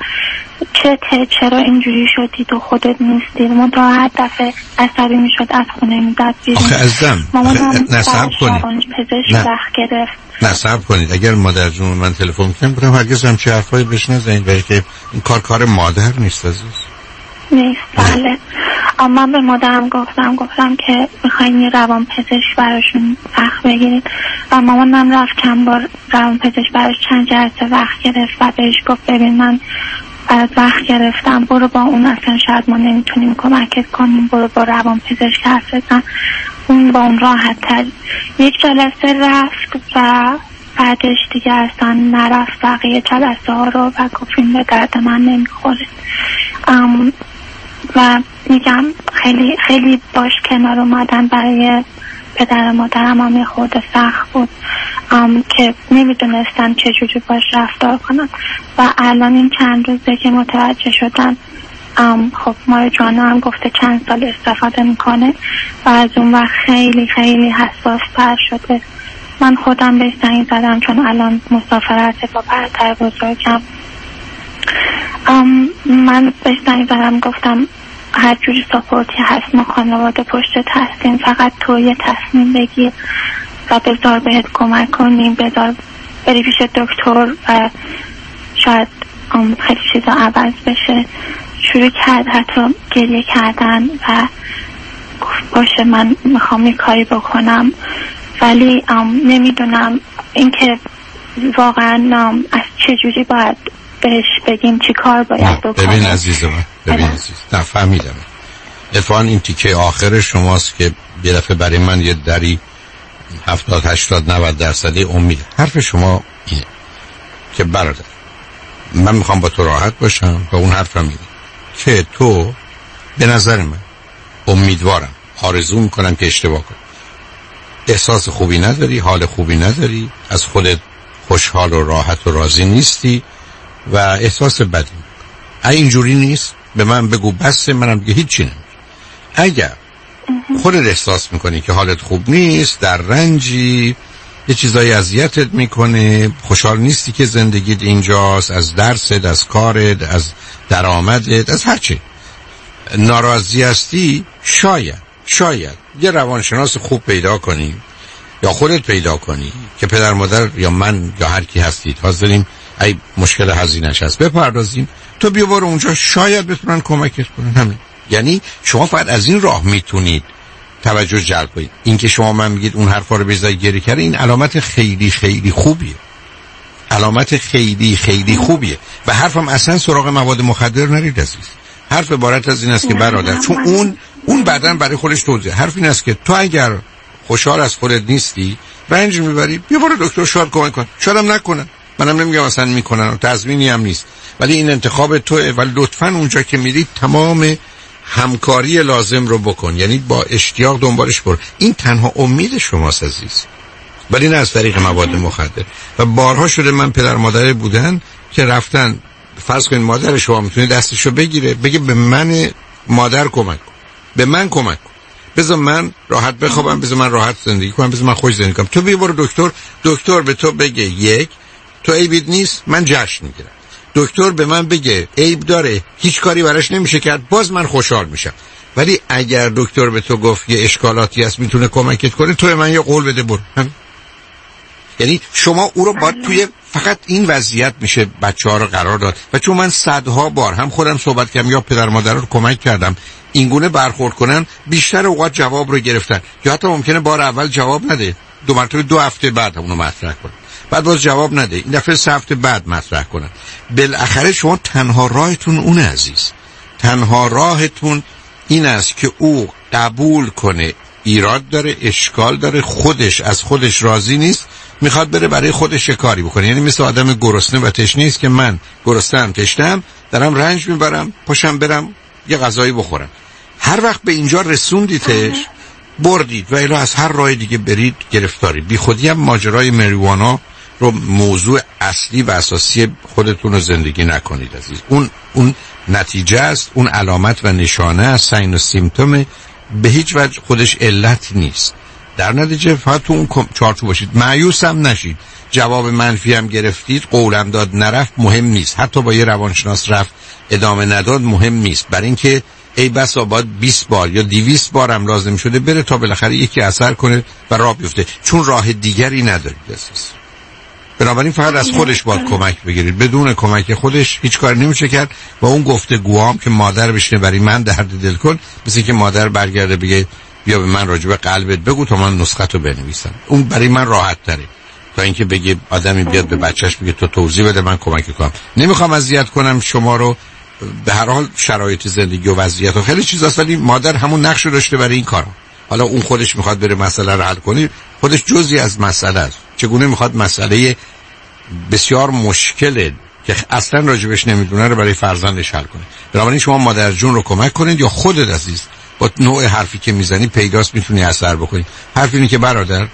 چرا اینجوری شدی تو خودت نیستی. منتها هر دفعه عصبی میشد از خونه میداد بیرون. آخه عزیزم نصب کنید، پزشک وقت گرفت. نصب کنید. اگر مادر جون من تلفن کنم برم هرگز هم چه حرفایی بهش نزنید، برای که این کار مادر نیست عزیز. نیست. بله. من به مادرم گفتم که میخواین یه روان پزشک براشون وقت بگیرید و مامانم رفت چند بار روان پزشک براش چند جلسه وقت گرفت و بهش گفت ببین من برات وقت گرفتم، برو با اون، اصلا شاید ما نمیتونیم کمکت کنیم، برو با روان پزشک حرف بزن، اون با اون راحت تر. یک جلسه رفت و بعدش دیگه اصلا نرفت بقیه جلسه ها رو و گفت این به درد من نمیخوره. و میگم خیلی خیلی باش کنار اومدن برای پدر مادرم هم یه خورده سخت بود که نمیدونستن چجوری باش رفتار کنن و الان این چند روزه که متوجه شدن خب مای جانا هم گفته چند سال استفاده میکنه و از اون وقت خیلی خیلی حساس تر شده من خودم بهش زنگ زدم چون الان مسافرت با برادر بزرگم. من بهش زنگ زدم گفتم هر جوری ساپورتی هست ما خانواده پشتت هستیم، فقط تو یه تصمیم بگیر و بذار بهت کمک کنیم، بذار بری پیش دکتر و شاید خیلی چیزا عوض بشه. شروع کرد حتی گریه کردن و گفت باشه من میخوام یه کاری بکنم، ولی نمیدونم اینکه واقعا از چه جوری باید بهش بگیم چی کار باید بکنم. ببین عزیز من، ببین عزیز، نفهمیدم. اتفاقا این تیکه آخر شماست که یه دفعه برای من یه دری 70-80-90% امید. حرف شما اینه که برادر من میخوام با تو راحت باشم و اون حرفم اینه که تو به نظر من امیدوارم آرزو میکنم که اشتباه کنی، احساس خوبی نداری، حال خوبی نداری، از خودت خوشحال و راحت و راضی نیستی و احساس بدی میکنی. اگه اینجوری نیست به من بگو بسه، منم دیگه هیچی نمیگم. اگر خودت احساس میکنی که حالت خوب نیست، در رنجی، یه چیزایی اذیتت میکنه، خوشحال نیستی که زندگیت اینجاست، از درست، از کارت، از درآمدت، از هر چی ناراضی هستی، شاید یه روانشناس خوب پیدا کنی یا خودت پیدا کنی که پدر مادر یا من یا هر کی هستید حاضریم ای مشکل هزینه‌اش هست بپردازیم، تو بیا برو اونجا، شاید بتونن کمکت کنن. همین. یعنی شما فقط از این راه میتونید توجه جلب کنید. این که شما من میگید اون حرفا رو بذارید گریه کرده، این علامت خیلی خیلی خوبیه، علامت خیلی خیلی خوبیه. و حرفم اصلا سراغ مواد مخدر نرید عزیز. حرف عبارت از این است که برادر، چون اون بعداً برای خودش توضیح. حرف این است که تو اگر خوشحال از خودت نیستی، رنج میبری، بیا برو دکتر شاید کمک کن. شاید هم نکنن، منم نمیگم اصلا میکنن، تضمینی هم نیست، ولی این انتخاب توئه. ولی لطفاً اونجا که میری تمام همکاری لازم رو بکن، یعنی با اشتیاق دنبالش برو. این تنها امید شماست عزیز، ولی نه از طریق مواد مخدر. و بارها شده من پدر مادر بودن که رفتن، فرض کنید مادر شما میتونه دستشو بگیره بگه به من مادر کمک کن، به من کمک کن، بذار من راحت بخوابم، بذار من راحت زندگی کنم، بذار من خوش زندگی کنم. تو بیا برو دکتر به تو بگه یک تو عیبت نیست، من جشن میگیرم. دکتر به من بگه عیب داره، هیچ کاری براش نمیشه کرد، باز من خوشحال میشم. ولی اگر دکتر به تو گفت یه اشکالاتی هست میتونه کمکت کنه، تو من یه قول بده برو. یعنی شما او رو باید توی فقط این وضعیت میشه بچه‌ها رو قرار داد. و چون من صدها بار هم خودم صحبت کردم یا پدر مادر رو کمک کردم اینگونه برخورد کنن، بیشتر اوقات جواب رو گرفتن، یا حتی ممکنه بار اول جواب نده، 2 هفته بعد اونو مطرح کنن، بعد باز جواب نده، این دفعه 3 هفته بعد مطرح کنن. بالاخره شما تنها راهتون اونه عزیز، تنها راهتون این است که او قبول کنه ایراد داره، اشکال داره، خودش از خودش راضی نیست، میخواد بره برای خودش کاری بکنه. یعنی مثل آدم گرسنه و تشنه است که من گرسنه‌ام، تشنه‌ام، دارم رنج میبرم، پاشم برم یه غذایی بخورم. هر وقت به اینجا رسوندیدش بردید و الی از هر راه دیگه برید گرفتاری. بی خودی هم ماجرای مریوانا رو موضوع اصلی و اساسی خودتون رو زندگی نکنید عزیز. اون نتیجه است، اون علامت و نشانه است، ساین و سیمتوم، به هیچ وجه خودش علت نیست. در نتیجه فقط تو اون چارچوب باشید، مایوس هم نشید. جواب منفی هم گرفتید، قولم داد نرفت، مهم نیست. حتی با یه روانشناس رفت ادامه نداد، مهم نیست. برای اینکه ای بسا باید 20 بار یا 200 بار هم لازم شده بره تا بالاخره یکی اثر کنه و راه بیفته، چون راه دیگری ندارید عزیز. بنابراین فقط از خودش باید کمک بگیرید. بدون کمک خودش هیچ کار نمیشه کرد. و اون گفتگوام که مادر بشینه برای من درد دل کن، مثل که مادر برگرده بگه بیا به من راجع به قلبت بگو تا من نسختو بنویسم، اون برای من راحت تره تا اینکه بگه آدمی بیاد به بچهش بگه تو توضیح بده من کمک کنم. نمیخوام اذیت کنم شما رو، به هر حال شرایط زندگی و وضعیت و خیلی چیزاست، ولی مادر همون نقش رو داشته برای این کار. حالا اون خودش میخواد بره مسئله رو حل کنه، خودش جزئی از مسئله است. چگونه میخواد مسئله بسیار مشکله که اصلا راجبش نمیدونه رو برای فرزندش حل کنه. بنابراین شما مادر جون رو کمک کنید، یا خودت عزیز با نوع حرفی که میزنی پیداست میتونی اثر بکنی. حرف اینه که برادر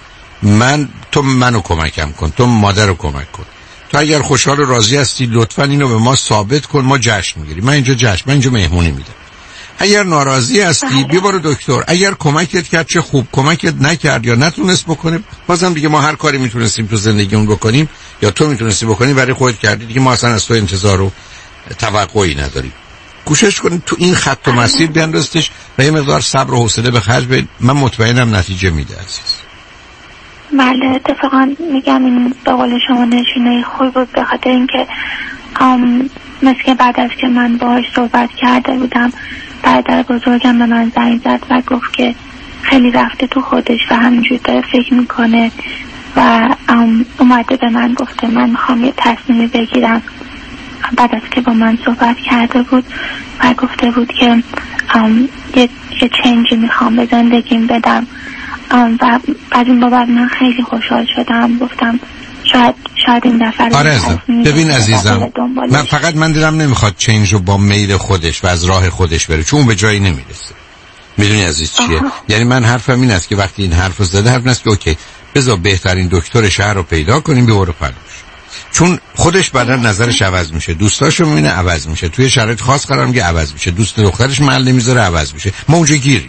تو منو کمکم کن، تو مادر رو کمک کن. تو اگر خوشحال و راضی هستی لطفاً اینو به ما ثابت کن، ما جشن میگیریم. من اینجا مهمونی میدم. اگر ناراضی هستی بیا برو دکتر. اگر کمکت کرد چه خوب، کمکت نکرد یا نتونست بکنه، بازم دیگه ما هر کاری میتونستیم تو زندگیمون بکنیم یا تو میتونستی بکنی برای خودت کردی دیگه، ما اصلا از تو انتظار و توقعی نداریم. کوشش کنید تو این خط و مسیر بیاندازتش و یه مقدار صبر و حوصله به خرج بدید. من مطمئنم نتیجه میده عزیز. بله اتفاقا میگم این به قول شما نشونه خوبی بود، به خاطر اینکه مثل که بعد از که من باهاش صحبت کرده بودم برادر بزرگم به من زنگ زد و گفت که خیلی رفته تو خودش و همینجور داره فکر میکنه و اومده به من گفته من میخوام یه تصمیمی بگیرم. بعد از که با من صحبت کرده بود و گفته بود که یه چنجی میخوام به زندگیم بدم و از این بابت من خیلی خوشحال شدم. گفتم شاید این دفعه آره ببین عزیزم، من دلم نمیخواد چنج رو با میل خودش و از راه خودش بره، چون به جایی نمیرسه. میدونی عزیز چیه؟ یعنی من حرفم این است که وقتی این حرف رو زده، حرف این است که اوکی بذار بهترین دکتر شهر رو پیدا کنیم بیاره پلوش، چون خودش بعدا نظرش عوض میشه، دوستاشو میبینه عوض میشه، توی شرایط خاص قرار میگیره عوض میشه، دوست دخترش محل نمیذاره عوض میشه، ما اونجا گیریم.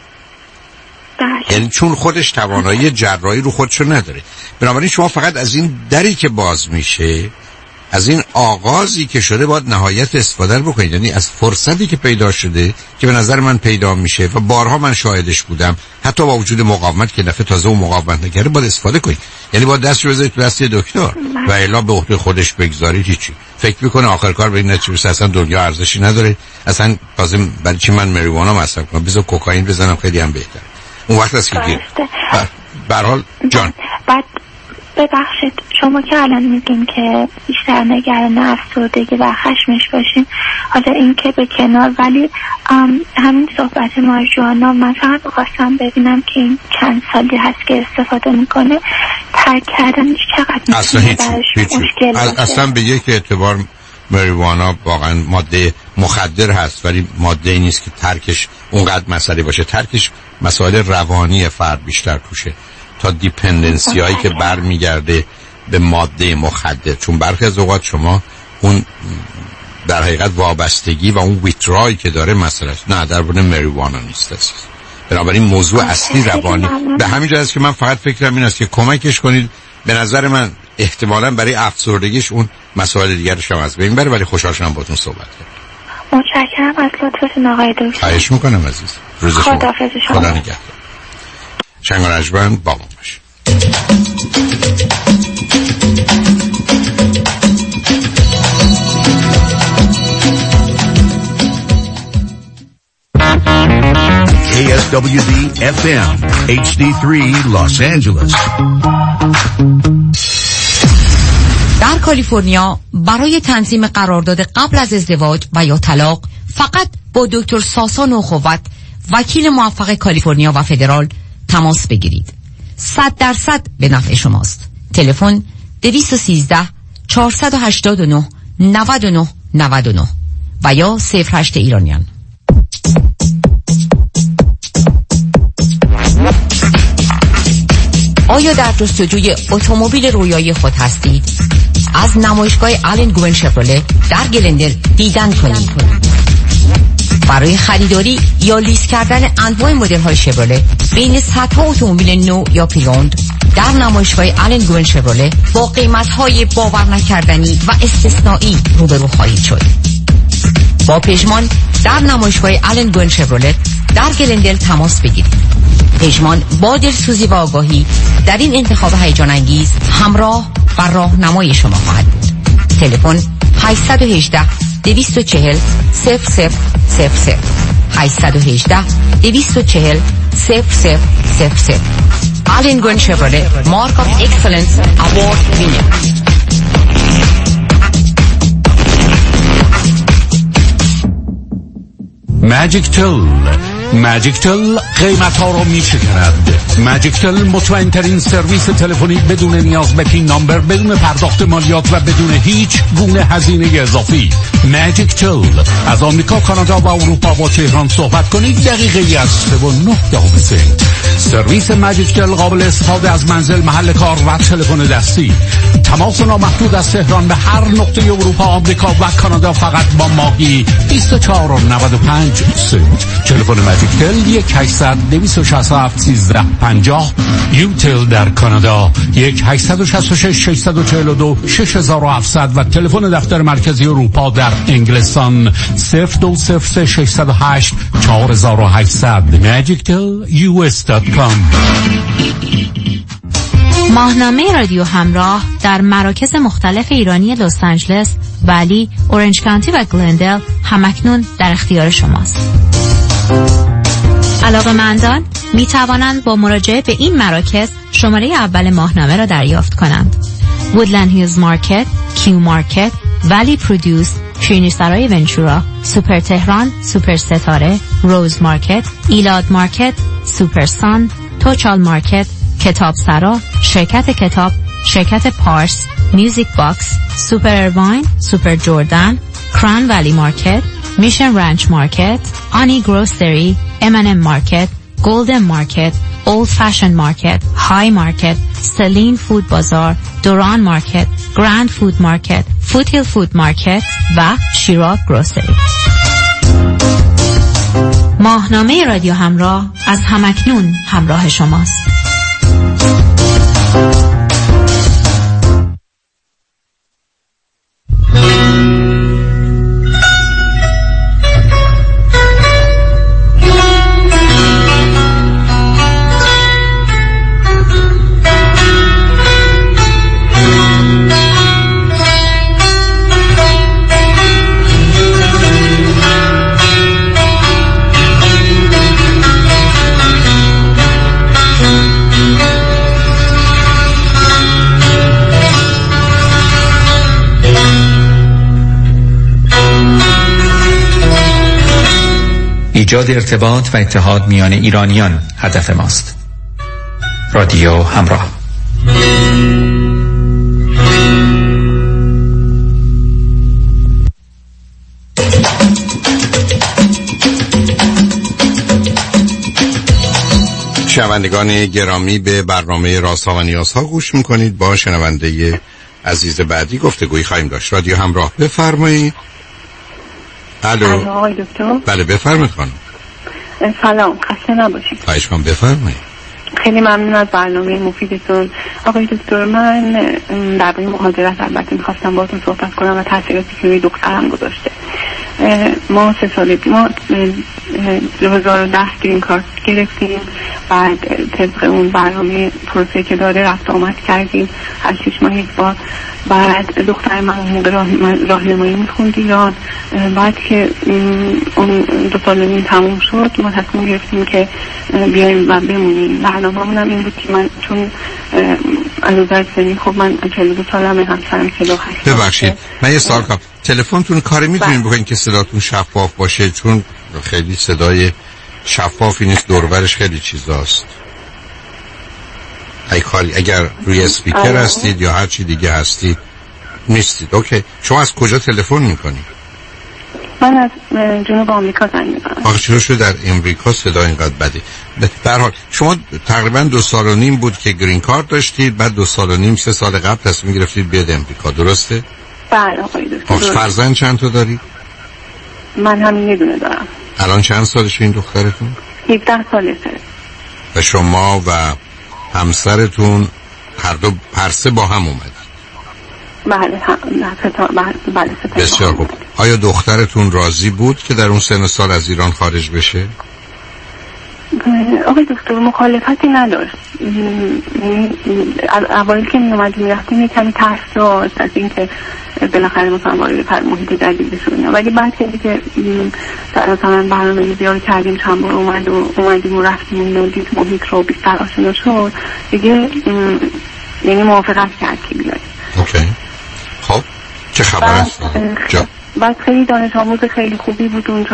یعنی چون خودش توانایی جراحی رو خودشو نداره. بنابراین شما فقط از این دری که باز میشه، از این آغازی که شده باید نهایت استفاده بکنید. یعنی از فرصتی که پیدا شده که به نظر من پیدا میشه و بارها من شاهدش بودم، حتی با وجود مقاومت که دفعه تازه اون مقاومت نکرده، باید استفاده کنید. یعنی باید دستش بذارید تو دست دکتر و الا به عهده خودش بگذارید هیچی. فکر میکنه آخر کار به این نتیجه برسه اصلا دنیا ارزشی نداره، اصلا لازم برای چی من مریوانا مصرف کنم، بذار کوکائین بزنم خیلی هم بهتره. اون وقت است که گیر. به هر حال جان بعد ببخشید شما که الان میگین که بیشتر نگران افسردگی و خشمش باشین، حالا این که به کنار، ولی همین صحبت مارجوانا من فقط خواستم ببینم که این چند سالی هست که استفاده میکنه، ترک کردنش چقدر اصلا هیچی. اصلا به یک اعتبار مریوانا واقعا ماده مخدر هست، ولی ماده نیست که ترکش اونقدر مسئله باشه. ترکش مسائل روانی فرد بیشتر توشه تا دیپندنسی هایی که برمیگرده به ماده مخدر. چون برخی از اوقات شما اون در حقیقت وابستگی و اون ویترایی که داره مسئله است، نه در مورد مریوانا نیست است. بنابراین موضوع اصلی روانی به همین جهت است که من فقط فکرم این است که کمکش کنید. به نظر من احتمالاً برای افسردگیش اون مسائل دیگرش هم از بین بره، ولی خوشحال شدم باهاتون صحبت کردم. متشکرم از لطفتون آقای دکتر. خواهش میکنم عزیز. روز شما خدا نگهدار. شنگ و رجبند با ما باش. KSWD FM HD3 Los Angeles. در کالیفرنیا برای تنظیم قرارداد قبل از ازدواج و یا طلاق فقط با دکتر ساسا نوخوت، وکیل موفق کالیفرنیا و فدرال تماس بگیرید. 100% به نفع شماست. تلفن 213 489 99 99 و یا 08 ایرانیان. آیا در جستجوی اتومبیل رویایی خود هستید؟ از نمایشگاه آلن گوون شفرولت در گلندر دیدن کنید. برای خریداری یا لیز کردن انواع مدل‌های شفرولت بین صدها اتومبیل نو یا پریوند در نمایشگاه آلن گوون شفرولت با قیمت‌های باور نکردنی و استثنایی روبرو خواهید شد. با پژمان در نمایشگاه آلن گوون شفرولت در گلندل تماس بگیرید. پژمان با دلسوزی و آگاهی در این انتخاب هیجان انگیز همراه و راهنمای شما خواهد بود. تلفن 818 240 0000 818 240 0000. آلن گوون شفرولت مارک آف اکسلنس اوارد وینر. ماجیک تل قیمت ها رو می شکند. ماجیکتل مطمئن‌ترین سرویس تلفنی بدون نیاز به پین نامبر، بدون پرداخت مالیات و بدون هیچ گونه هزینه اضافی. ماجیکتل از آمریکا، کانادا و اروپا با تهران صحبت کنید دقیقه‌ای از 3.9 سرویس ماجیکتل قابل استفاده از منزل، محل کار و تلفن دستی. تماس نامحدود از تهران به هر نقطه اروپا، آمریکا و کانادا فقط با ماهی 24.95 سنت. تلفن ماجیکتل 1-800-267-1350. یوتل در کانادا 1-866-642-6700 و تلفن دفتر مرکزی اروپا در انگلستان 02-608-4800. magictellus.com. ماهنامه رادیو همراه در مراکز مختلف ایرانی لس آنجلس، ولی، اورنج کانتی و گلندل همکنون در اختیار شماست. علاقه‌مندان می توانند با مراجعه به این مراکز شماره اول ماهنامه را دریافت کنند. وودلند هیلز مارکت، کیو مارکت، ولی پرودوس، شیرینی سرای ونچورا، سوپر تهران، سوپر ستاره، روز مارکت، ایلاد مارکت، سوپر سان، توچال مارکت، کتاب سرا، شرکت کتاب، شرکت پارس، میوزیک باکس، سوپر اروین، سوپر جردن، کران ولی مارکت، میشن رانچ مارکت، آنی گروسری، M&M مارکت، گلدن مارکت، اولد فشن مارکت، های مارکت، سلین فود بازار، دوران مارکت، گراند فود مارکت، فوتیل فود مارکت و شیراک گروسری. ماهنامه رادیو همراه از همکنون همراه شماست. ایجاد ارتباط و اتحاد میان ایرانیان هدف ماست. رادیو همراه. شنوندگان گرامی، به برنامه رازها و نیازها گوش میکنید. با شنونده عزیز بعدی گفتگویی خواهیم داشت. رادیو همراه، بفرمایید. الو آقای دکتر. بله بفرمایید خانم. سلام، خسته نباشید. خواهش کنم، بفرمایید. خیلی ممنون از برنامه مفیدتون. آقای دکتر، من درباره مهاجرت البته می‌خواستم باهاتون صحبت کنم و تاثیراتی که روی دخترم گذاشته. ما 3 سال پیش 2010 گرین کارت گرفتیم، بعد طبق اون برنامه پروسه که داره رفت آمد کردیم هر 6 ماه یک بار. بعد دختر من اون موقع راهنمایی میخوند ایران. بعد که اون 2 سال و نیم تموم شد ما تصمیم گرفتیم که بیایم و بمونیم. برنامه‌مون هم این بود که من چون از نظر سنی خب من 42 سالمه، همسرم 48. ببخشید من یه سوال کنم، تلفنتون کاری میتونین بکنین که صداتون شفاف باشه؟ چون خیلی صدای شفافی نیست، دوربرش خیلی چیزاست. اگر روی اسپیکر هستید یا هر چی دیگه هستید نیستید. اوکی، شما از کجا تلفن میکنید؟ من از جنوب آمریکا زنگ میزنم. آخه چرا شد در امریکا صدا اینقدر بده؟ در حال شما تقریبا 2 سال و نیم بود که گرین کارت داشتید، بعد 2 سال و نیم 3 سال قبل تصمیم گرفتید بیاد امریکا، درسته؟ بله آقای دکتر. فرزند چند تا دارید؟ من همین یه دونه دارم. الان چند سالشه این دخترتون؟ 17 سالشه. و شما و همسرتون هر سه با هم اومدید؟ بله بله. بسیار خوب. آیا دخترتون راضی بود که در اون سن سال از ایران خارج بشه؟ آقای دکتر مخالفتی نداشت. اوایل که می اومدیم میرفتیم کمی ترس داشت از این که بالاخره مثلا وارد محیط جدید بشیم، ولی بعد که دیگه مثلا برنامه زیاد کردیم، چند بار اومدیم و رفتیم و دید محیط رو بیشتر آشنا شد دیگه، یعنی موافقت کرد که بیاید. اوکی. خب چه خبر است؟ بعد خیلی دانش آموز خیلی خوبی بود اونجا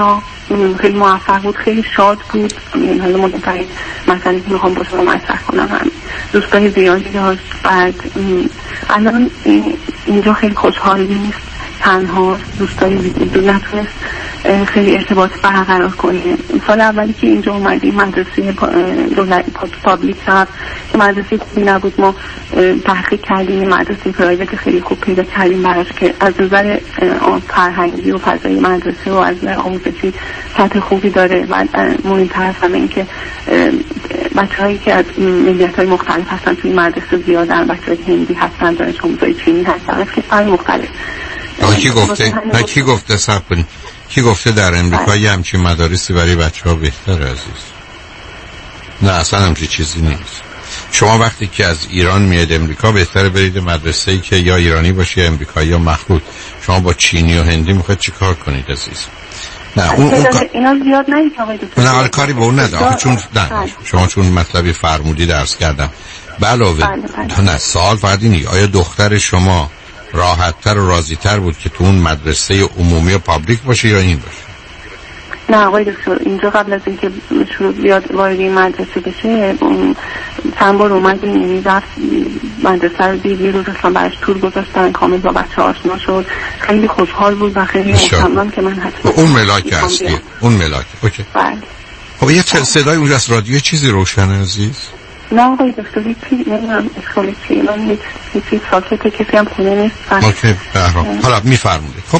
خیلی موفق بود، خیلی شاد بود. حالا مدت‌های مثلا که میخوام با شما مطرح کنم هم دوستای زیادی داشت. بعد الان اینجا خیلی خوشحال نیست، تنها، دوستای زیادی نتونست خیلی ارتباط برقرار کنه. سال اولی که اینجا اومدیم مدرسه پابلیک شد که مدرسه خوبی نبود، ما تحقیق کردیم مدرسه پرایوت خیلی خوب پیدا کردیم براش که از نظر فرهنگی و فضای مدرسه و از نظر آموزشی سطح خوبی داره. و مهمتر از همه این که بچه‌هایی که از ملیت‌های مختلف هستن توی مدرسه زیادن، بچه‌های هندی هستن، دانش آموزای چینی هستن، از کشورهای مختلف. کی گفته صبر کنید، کی گفته در امریکا یه همچین مدارسی برای بچه‌ها بهتره عزیز؟ نه اصلا همچین چیزی نیست. شما وقتی که از ایران میاد امریکا بهتره برید مدرسه‌ای که یا ایرانی باشه یا امریکایی یا مخلوط. شما با چینی و هندی میخواید چی کار کنید عزیز؟ نه اون اینا زیاد نه حال کاری به اون نداره چون شما چون مطلبی فرمودی درس کردم علاوه نه سوال فقط اینه آیا دختر شما راحت‌تر و راضی‌تر بود که تو اون مدرسه عمومی و پابلیک باشه یا این باشه؟ نه آقای دکتر، اینجا قبل از اینکه شروع بیاد وارد این مدرسه بشه چند بار اومدیم، یعنی رفت مدرسه رو دید، یه روز اصلا براش تور گذاشتن، کامل با بچه آشنا شد، خیلی خوشحال بود و خیلی مطمئنم که من حتما اون ملاک هستی، اون ملاک. اوکی. بله. خب یه صدای اونجا از رادیو چیزی روشنه عزیز؟ نه آقای دکتر، هیچی نمیدونم اشکال چیه، من هیچی ساکته، کسی هم خونه نیست. اوکی بهرام حالا میفرمونید. خب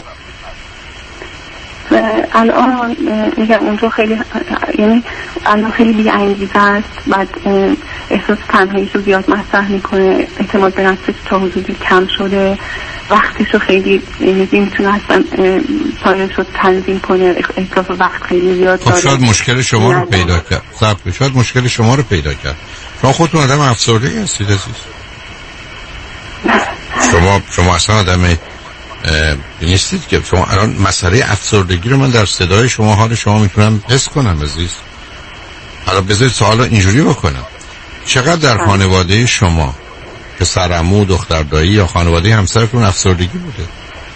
الان میگم اونجا خیلی، یعنی الان خیلی بی‌انگیزه است، بعد احساس تنهاییشو زیاد مطرح میکنه، اعتماد به نفسش تا حدودی کم شده، وقتشو خیلی نمیتونه اصلا کارشو تنظیم کنه، احساس وقت خیلی زیاد داره. خب شاید مشکل شما رو پیدا کرد. شاید مشکل شما رو پیدا کرد. شما خودتون آدم افسرده هستید عزیز. شما اصلا آدم نیستید که شما الان مسئله افسردگی رو من در صدای شما، حال شما میتونم حس کنم عزیز. حالا بذارید سوال اینجوری بکنم، چقدر در خانواده شما پسر عمو، دختر دایی یا خانواده همسرتون افسردگی بوده؟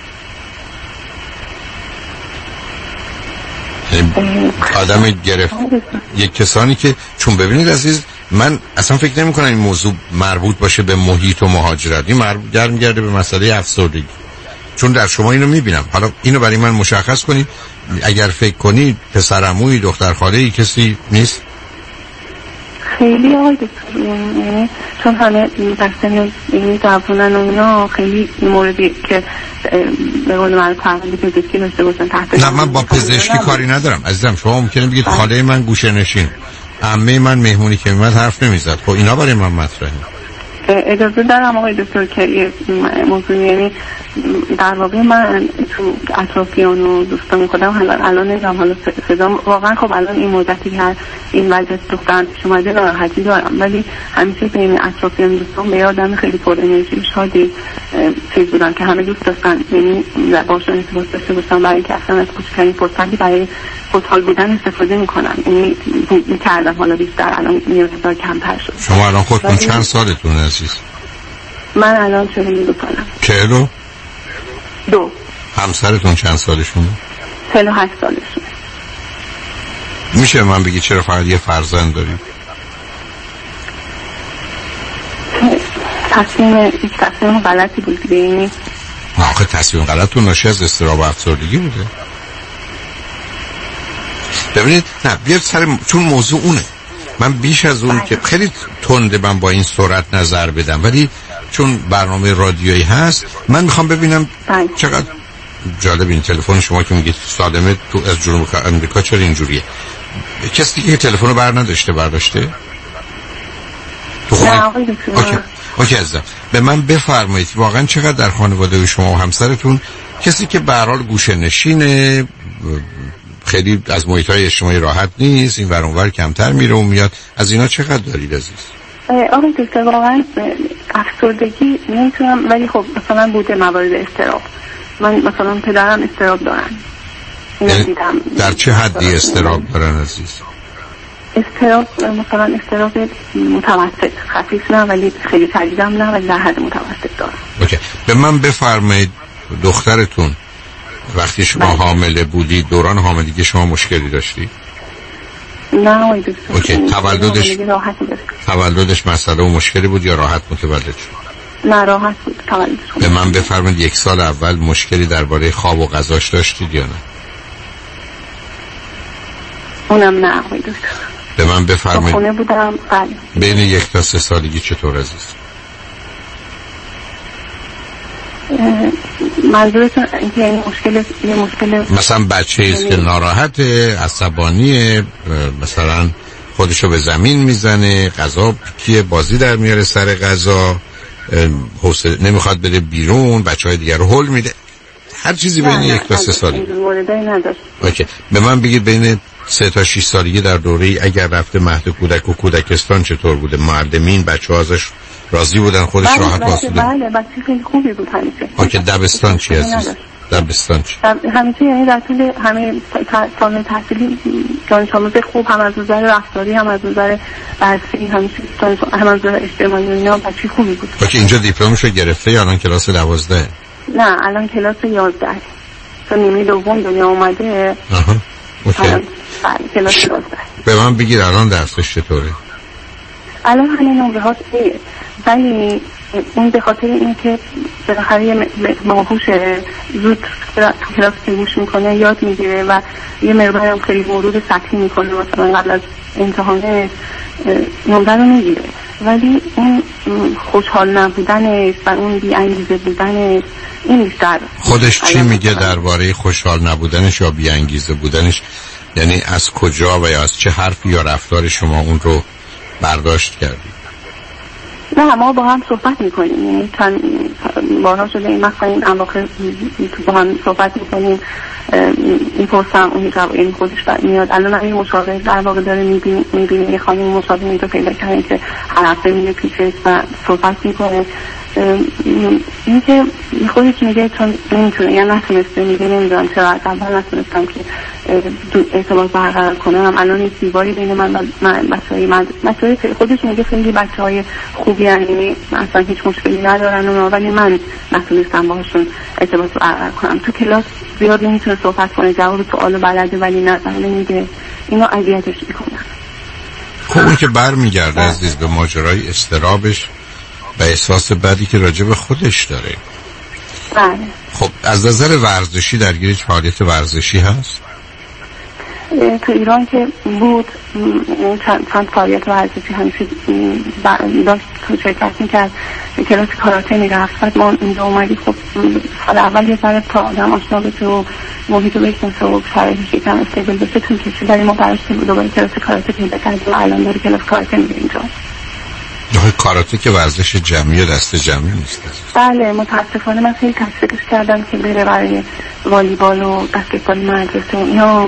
آدم گرفت یک کسانی که چون ببینید عزیز، من اصلا فکر نمی کنم این موضوع مربوط باشه به محیط و مهاجرت، این مربوط گرده به مسئله افسردگی، چون در شما اینو میبینم. حالا اینو برای من مشخص کنید، اگر فکر کنید پسر عمویی، دختر خاله‌ای کسی نیست؟ خیلی آقای دکتر، یعنی چون همه دستن جوانن و اینا، خیلی موردی که به قول من فرمانده پزشکی داشته باشن تحت. نه من با پزشکی کاری ندارم عزیزم. شما ممکنه بگید خاله من گوشه نشین، عمه من مهمونی که میاد حرف نمیزد. خب اینا برای من مطرحه. اجازه دارم آقای دکتر که یه موضوع، یعنی در واقع من تو اطرافیان و دوستان خودم الان نمیدونم، حالا صدام واقعا خب الان این مدتی که این وضعیت دخترم پیش اومده ناراحتی دارم، ولی همیشه بین اطرافیان دوستان به یادم خیلی پر انرژی شادی چیز بودن که همه دوست داشتن، یعنی باشون ارتباط داشته باشن، برای اینکه اصلا از کوچکترین فرصتی برای خوشحال بودن استفاده میکنن، یعنی میکردم. حالا بیشتر الان یه مقدار کمتر شد. شما الان خودتون چند سالتون عزیز؟ من الان 42 سالم. 42. همسرتون چند سالشونه؟ 48 سالشونه. میشه من بگی چرا فقط یه فرزند داریم؟ تصمیم غلطی بود دیگه، یعنی آخه تصمیم غلطتون ناشی از اضطراب و افسردگی بوده. ببینید نه بیاد چون موضوع اونه، من بیش از اون که خیلی تنده من با این سرعت نظر بدم، ولی چون برنامه رادیویی هست من میخوام ببینم چقدر جالب این تلفن شما که میگید سالمه تو از جنوب امریکا چرا اینجوریه؟ کسی دیگه تلفن رو برداشته؟ تو خونه؟ اوکی عزیزم، به من بفرمایید واقعا چقدر در خانواده شما و همسرتون کسی که به هر حال گوشه نشینه، خیلی از محیط‌های اجتماعی راحت نیست، این ور اونور کمتر میره و میاد، از اینا چقدر دارید عزیز؟ آقای دکتر واقعا افسردگی نمیتونم، ولی خب مثلا بوده موارد اضطراب. من مثلا پدرم اضطراب دارن. در چه حدی اضطراب دارن عزیز؟ اضطراب مثلا اضطراب متوسط، خفیف نه ولی خیلی شدید هم نه، ولی در حد متوسط دارن. اوکی. به من بفرمایید دخترتون وقتی شما حامله بودی دوران حاملگی شما مشکلی داشتی؟ نه آقای دکتر. اوکی. تولدش مسئله و مشکلی بود یا راحت متولد شد؟ نه راحت بود تولدش. به من بفرمایید 1 سال اول مشکلی درباره خواب و غذاش داشتید یا نه؟ اونم نه آقای دکتر. به من بفرمایید خونه بودم. بله. بین 1 تا 3 سالگی چطور عزیز؟ منظورتون یعنی مشکل مثلا بچه ایست که ناراحته، عصبانیه، مثلا خودشو به زمین میزنه، غذا کیه بازی در میاره سر غذا، نمیخواد بره بیرون، بچهای دیگر رو هول میده، هر چیزی بین 1 تا 3 سالگی. اوکی. به من بگید بین 3 تا 6 سالگی در دوره اگر رفته مهد کودک و کودکستان چطور بوده؟ معلمین بچه‌ها ازش راضی بودن؟ خودش راحت واسه؟ بله بچه خیلی خوبی بود همیشه. اوکی. دبستان چی عزیز؟ دبستان چی؟ همیشه یعنی در طول همه سال تحصیلی دانش آموز خوب، هم از نظر رفتاری هم از نظر درسی، همیشه هم از نظر اجتماعی و اینا بچه خوبی بود. اوکی. اینجا دیپلمشو گرفته یا الان کلاس 12؟ نه الان کلاس 11. تو نیمه دوم دنیا اومده. آها. اوکی. کلاس 11. به من بگید الان درسش چطوره؟ الان همین نمره ایه، ولی اون به خاطر این که بالاخره یه باهوشه، زود تو کلاس که گوش میکنه یاد میگیره و یه مقدارم خیلی مرور سطحی میکنه، مثلا قبل از امتحانه نمره رو میگیره، ولی اون خوشحال نبودنش و اون بی انگیزه بودنش این بیشتر. خودش چی میگه درباره خوشحال نبودنش یا بی انگیزه بودنش؟ یعنی از کجا و یا از چه حرفی یا رفتار شما اون رو برداشت کردید؟ نه ما با هم صحبت میکنیم، یعنی چند بارها شده این مثلا این اواخر تو با هم صحبت میکنیم، این پرسم اون جواب این خودش میاد. الان این مشاوره در واقع داره میبینه، یه خانم مشاوره این رو پیدا کردن که هر هفته میره پیشش و صحبت میکنه. این که خودش میگه چون نمیتونه یا نتونسته، میگه نمیدونم چرا از اول نتونستم که ارتباط برقرار کنم. الان این دیواری بین من و بچه‌های خودش میگه خیلی بچه‌های خوبی یعنی اصلا هیچ مشکلی ندارن ولی من نتونستم باهاشون ارتباط برقرار کنم. تو کلاس زیاد نمیتونه صحبت کنه، جواب سوالو بلده ولی نظر نمیده، اینو اذیتش میکنه. خب اون که برمیگرده عزیز به ماجرای استرابش و احساس بدی که راجع به خودش داره. بله. خب از نظر ورزشی درگیر فعالیت ورزشی هست؟ تو ایران که بود چند فعالیت ورزشی همیشه داشت، شرکت میکرد، کلاس کاراته میرفت. بعد ما اینجا اومدی خب سال اول یه ذره تا آدم آشنا بشه و محیط رو بشناسه و شرایطش یکم استیبل بشه طول کشید، ولی ما براش دوباره کلاس کاراته پیدا کردیم و الان داره کلاس کاراته میره اینجا. کاراته که ورزش جمعی دست جمعی نیست. بله متاسفانه من خیلی تشویقش کردم که بره برای والیبال و بسکتبال مدرسه و اینا،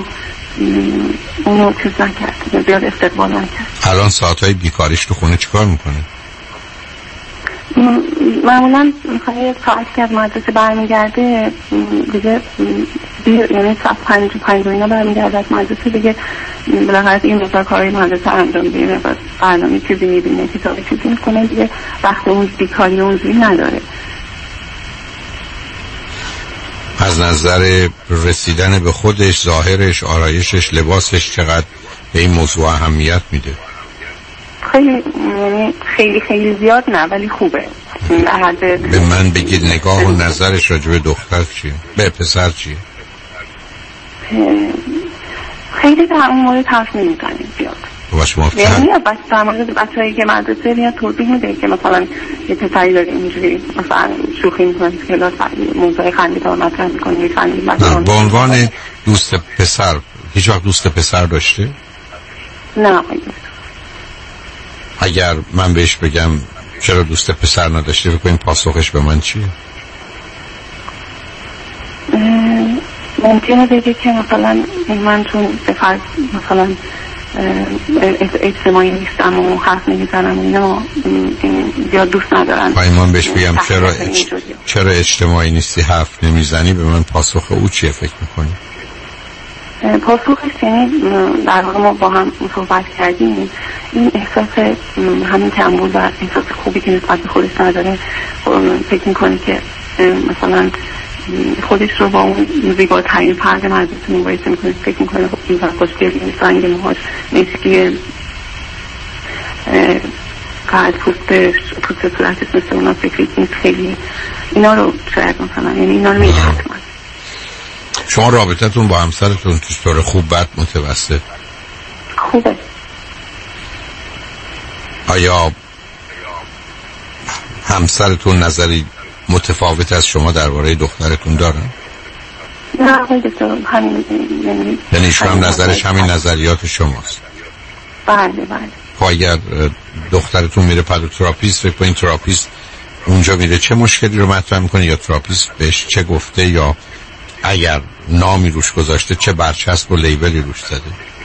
اونو چیز نکرد، زیاد استقبال نکرد. الان ساعتهای بیکاریش تو خونه چیکار میکنه؟ معمولا میخواه ساعت که از مدرسه برمیگرده دیگه یعنی ساعت 5 اینا برمیگرده از مدرسه دیگه، بالاخره این روزا کارهای مدرسه انجام میده و برنامه چیزی میبینه، کتابی چیزی میکنه، دیگه وقت اون بیکاری اونجوری نداره. از نظر رسیدن به خودش، ظاهرش، آرایشش، لباسش چقدر به این موضوع اهمیت میده؟ خیلی یعنی خیلی زیاد نه ولی خوبه. به من بگید نگاه و نظرش راجع به دختر چیه؟ به پسر چیه؟ خیلی در اون مورد حرف نمیزنیم زیاد. یعنی در مورد بچه‌هایی که مدرسه میاد توضیح میده که مثلا یه پسری داره اینجوری مثلا شوخی میکنه که کلاس موضوع خنده‌دار مطرح میکنه میخندیم. به عنوان دوست پسر هیچ وقت دوست پسر داشته؟ نه. اگر من بهش بگم چرا دوست پسر نداشته بکنین پاسخش به من چیه؟ ممکنه بگه که مثلا من چون به فرض مثلا اجتماعی نیستم و حرف نمیزنم اینا زیاد دوست ندارن. من بهش بگم چرا اجتماعی نیستی حرف نمیزنی، به من پاسخ او چیه فکر میکنی؟ پاسخش یعنی در واقع ما با هم صحبت کردیم، این احساس همین تنبول و احساس خوبی که نسبت به خودش نداره، فکر میکنه که مثلا خودش رو با اون زیباترین فرد مدرسه مقایسه میکنه، فکر میکنه خب این وقت خوشگل سنگ موهاش مسکی، قد پوست صورتش مثل اونا، فکر این خیلی اینا رو شاید مثلا یعنی اینا رو میده حتما. شما رابطتون با همسرتون چطور؟ خوب، بد، متوسط؟ خوبه. آیا همسرتون نظری متفاوت از شما درباره دخترتون دارن؟ نه آقای دکتر، همین یعنی ایشون هم نظرش همین نظریات شماست؟ بله بله. اگر دخترتون میره پدوتراپیست، فکر کنین تراپیست اونجا میره چه مشکلی رو مطرح میکنه، یا تراپیست بهش چه گفته، یا اگر نامی روش گذاشته چه برچسب و لیبلی روش زده؟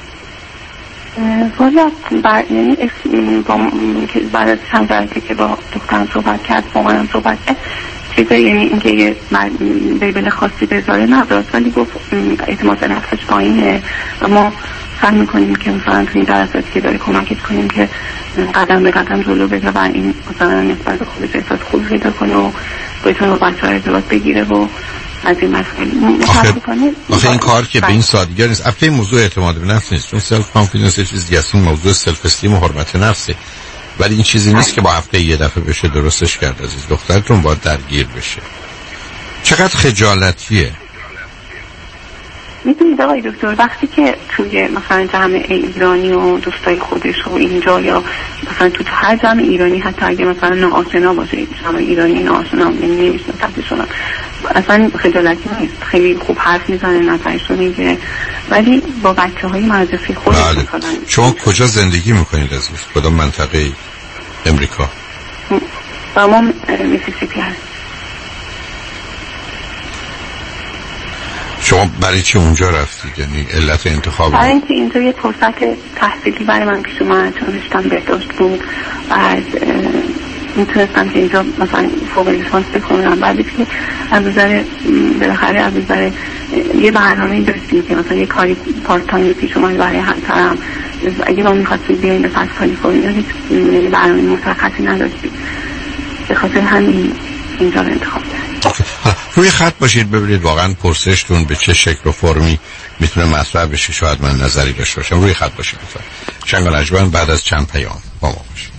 والا یعنی بعد از چند برده که با دخترم صحبت کرد، با منم صحبت کرد، چیزه یعنی اینکه یه لیبل خاصی بذاره نداشت، ولی گفت اعتماد به نفسش پایینه و ما سعی میکنیم که مثلا تو این جلساتی که داره کمکش کنیم که قدم به قدم جلو بره و این مثلا نسبت به خودش احساس خوب پیدا کنه و بتونه با بچه‌ها ارتباط بگیره و از این مسئله. آخه این کار که به این سادگی نیست. البته این موضوع اعتماد به نفس نیست، چون سلف کانفیدنس یه چیز دیگه است، موضوع سلف استیم و حرمت نفسه، ولی این چیزی نیست که با هفته یه دفعه بشه درستش کرد. عزیز دخترتون باید درگیر بشه. چقدر خجالتیه. میدونید آقای دکتر، وقتی که توی مثلا جمع ایرانی و دوستای خودش و اینجا، یا مثلا تو هر جمع ایرانی، حتی اگه مثلا ناآشنا باشه، جمع ایرانی ناآشنا نمیشناسن، اصلا خجالتی نیست، خیلی خوب حرف میزنه، نظرش رو میگه، ولی با بچه‌های مدرسه خودش مثلا. شما کجا زندگی میکنید عزیز؟ کدام منطقه امریکا؟ با ما میسیسیپی هست. شما برای چی اونجا رفتید؟ یعنی علت انتخاب؟ برای اینکه اینجا یه فرصت تحصیلی برای من پیش اومد، چون رشتم بهداشت بود، بعد میتونستم که اینجا مثلا فوق لیسانس بخونم، بعدش که از نظر بالاخره از نظر یه برنامه داشتیم که مثلا یه کاری پارت تایم پیش اومد برای همسرم، اگه ما می‌خواستیم بیایم به فرض کالیفرنیا هیچ برنامه مشخصی نداشتیم، به خاطر همین اینجا رو انتخاب کردیم. روی خط باشید ببینید واقعا پرسشتون به چه شکل و فرمی میتونه مطرح بشه، شاید من نظری داشته باشم. روی خط باشید لطفا. چنگال اجبن بعد از چند پیام با ما باشید.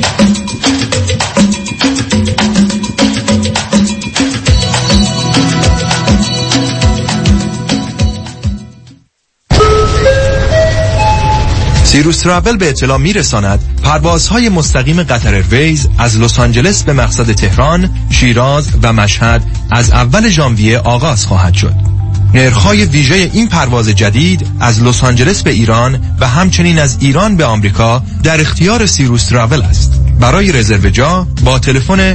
سیروس تراول به اطلاع میرساند پروازهای مستقیم قطر ایرویز از لس آنجلس به مقصد تهران، شیراز و مشهد از اول ژانویه آغاز خواهد شد. نرخ‌های ویژه این پرواز جدید از لس آنجلس به ایران و همچنین از ایران به آمریکا در اختیار سیروس تراول است. برای رزرو جا با تلفن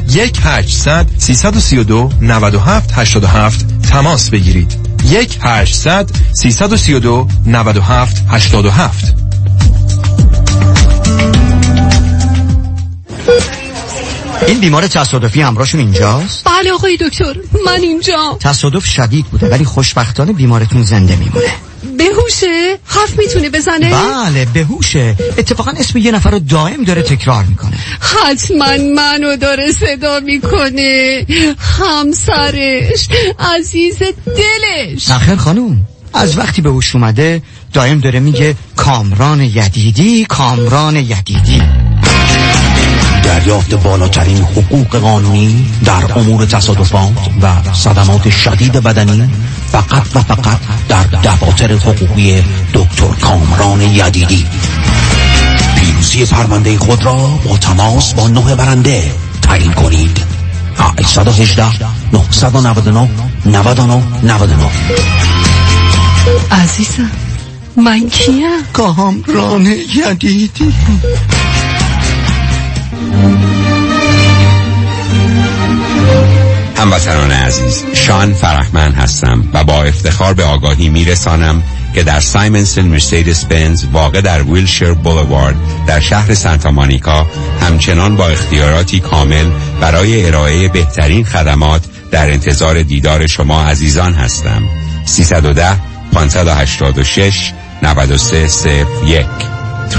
1-800-332-9787 تماس بگیرید. 1-800-332-9787. این بیمار تصادفی همراهشون اینجاست؟ بله آقای دکتر، من اینجا. تصادف شدید بوده ولی خوشبختانه بیمارتون زنده میمونه. بهوشه؟ حرف میتونه بزنه؟ بله بهوشه. اتفاقا اسم یه نفر رو دائم داره تکرار میکنه. حتما منو داره صدا میکنه، همسرش، عزیز دلش. نخیر خانوم، از وقتی به هوش اومده دائم داره میگه کامران یدیدی، کامران یدیدی. دریافت بالاترین حقوق قانونی در امور تصادفات و صدمات شدید بدنی فقط و فقط در دفاتر حقوقی دکتر کامران یدیدی. پیروزی پرونده خود را با تماس با 9 برنده تعیین کنید. 818 999 99 99. عزیزم من کیم؟ کامران یدیدی. هموطنان عزیز، شان فرحمند هستم و با افتخار به آگاهی میرسانم که در سایمنسن مرسدس بنز واقع در ویلشیر بولوارد در شهر سانتا مونیکا همچنان با اختیاراتی کامل برای ارائه بهترین خدمات در انتظار دیدار شما عزیزان هستم. 310 586 9301 310-586-9301.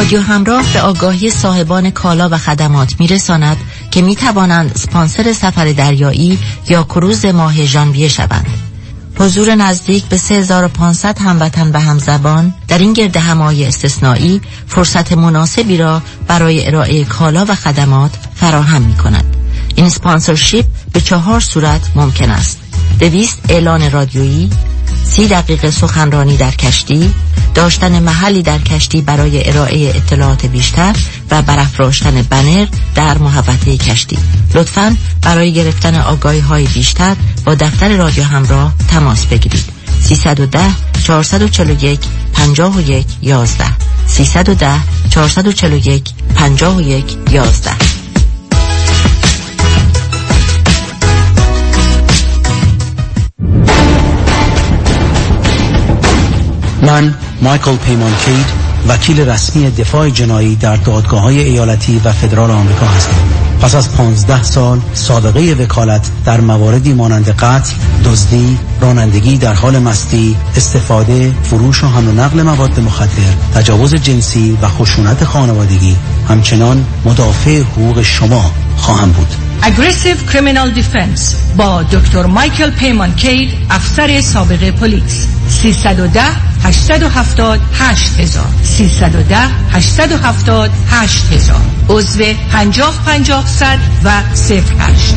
رادیو همراه به آگاهی صاحبان کالا و خدمات میرساند که میتوانند اسپانسر سفر دریایی یا کروز ماه ژانویه شوند. حضور نزدیک به 3500 هموطن و همزبان در این گردهمایی استثنایی فرصت مناسبی را برای ارائه کالا و خدمات فراهم می‌کند. این اسپانسرشیپ به 4 صورت ممکن است: 200 اعلان رادیویی، 30 دقیقه سخنرانی در کشتی، داشتن محلی در کشتی برای ارائه اطلاعات بیشتر و برافراشتن بنر در محوطه کشتی. لطفاً برای گرفتن آگاهی‌های بیشتر با دفتر رادیو همراه تماس بگیرید. 310 441 51 11 310 441 51 11. من مایکل پیمان کید، وکیل رسمی دفاع جنایی در دادگاه‌های ایالتی و فدرال آمریکا هستم. پس از 15 سال سابقه وکالت در مواردی مانند قتل، دزدی، رانندگی در حال مستی، استفاده، فروش و حمل و نقل مواد مخدر، تجاوز جنسی و خشونت خانوادگی، همچنان مدافع حقوق شما خواهم بود. Aggressive Criminal Defense با دکتر مایکل پیمان کید، افسر سابق پلیس. 310 870 8000 310 870 8000 عضو 50 50 100 و 08.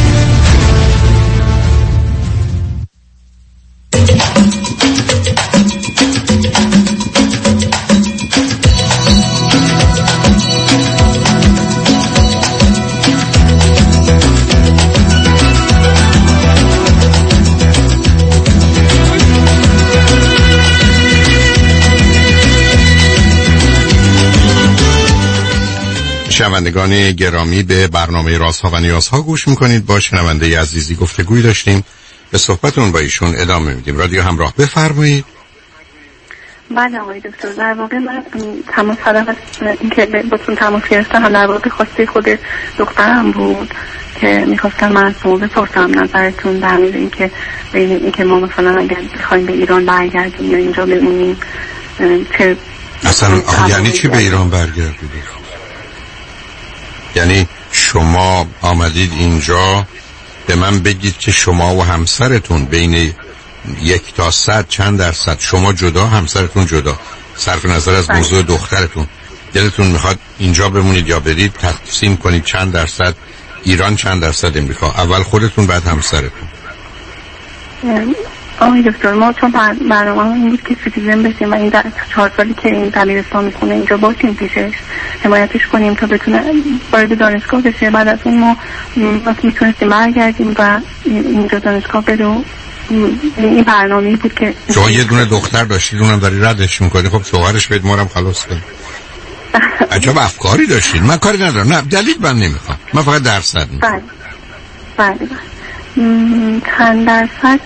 شنوندگان گرامی، به برنامه رازها و نیازها گوش میکنید. با شنونده عزیزی گفتگوی داشتیم، به صحبتون با ایشون ادامه میدیم. رادیو همراه، بفرمایید. بله آقای دکتر، در واقع من تماس هدف اینکه باتون تماس گرفتم در واقع خواسته خود دخترم بود که میخواستم من از شما بپرسم نظرتون در مورد اینکه بین اینکه ما مثلا اگر بخوایم به ایران برگردیم یا اینجا بمونیم چه اصلا یعنی چی به ایران برگردید؟ یعنی شما آمدید اینجا به من بگید که شما و همسرتون بین 1 تا 100 چند درصد، شما جدا همسرتون جدا، صرف نظر از موضوع دخترتون، دلتون میخواد اینجا بمونید یا برید، تقسیم کنید چند درصد ایران چند درصد امریکا، اول خودتون بعد همسرتون. آقای دکتر، ما چون برنامه این بود که سیتیزن بشیم و این 4 سالی که این دبیرستان میخونه اینجا باشیم پیشش، حمایتش کنیم تا بتونه وارد دانشگاه بشه. بعد از اون ما میتونستیم برگردیم و اینجا دانشگاه بره. این برنامه‌ای بود که شما یه دونه دختر داشتید، اونم داری ردش میکنی، خب شوهرش بهت مارم خلاص کن. عجب افکاری داشتید. من کاری ندارم، نه دلیل من نمیخوام، من فقط درصد میخوام. بله چند درصد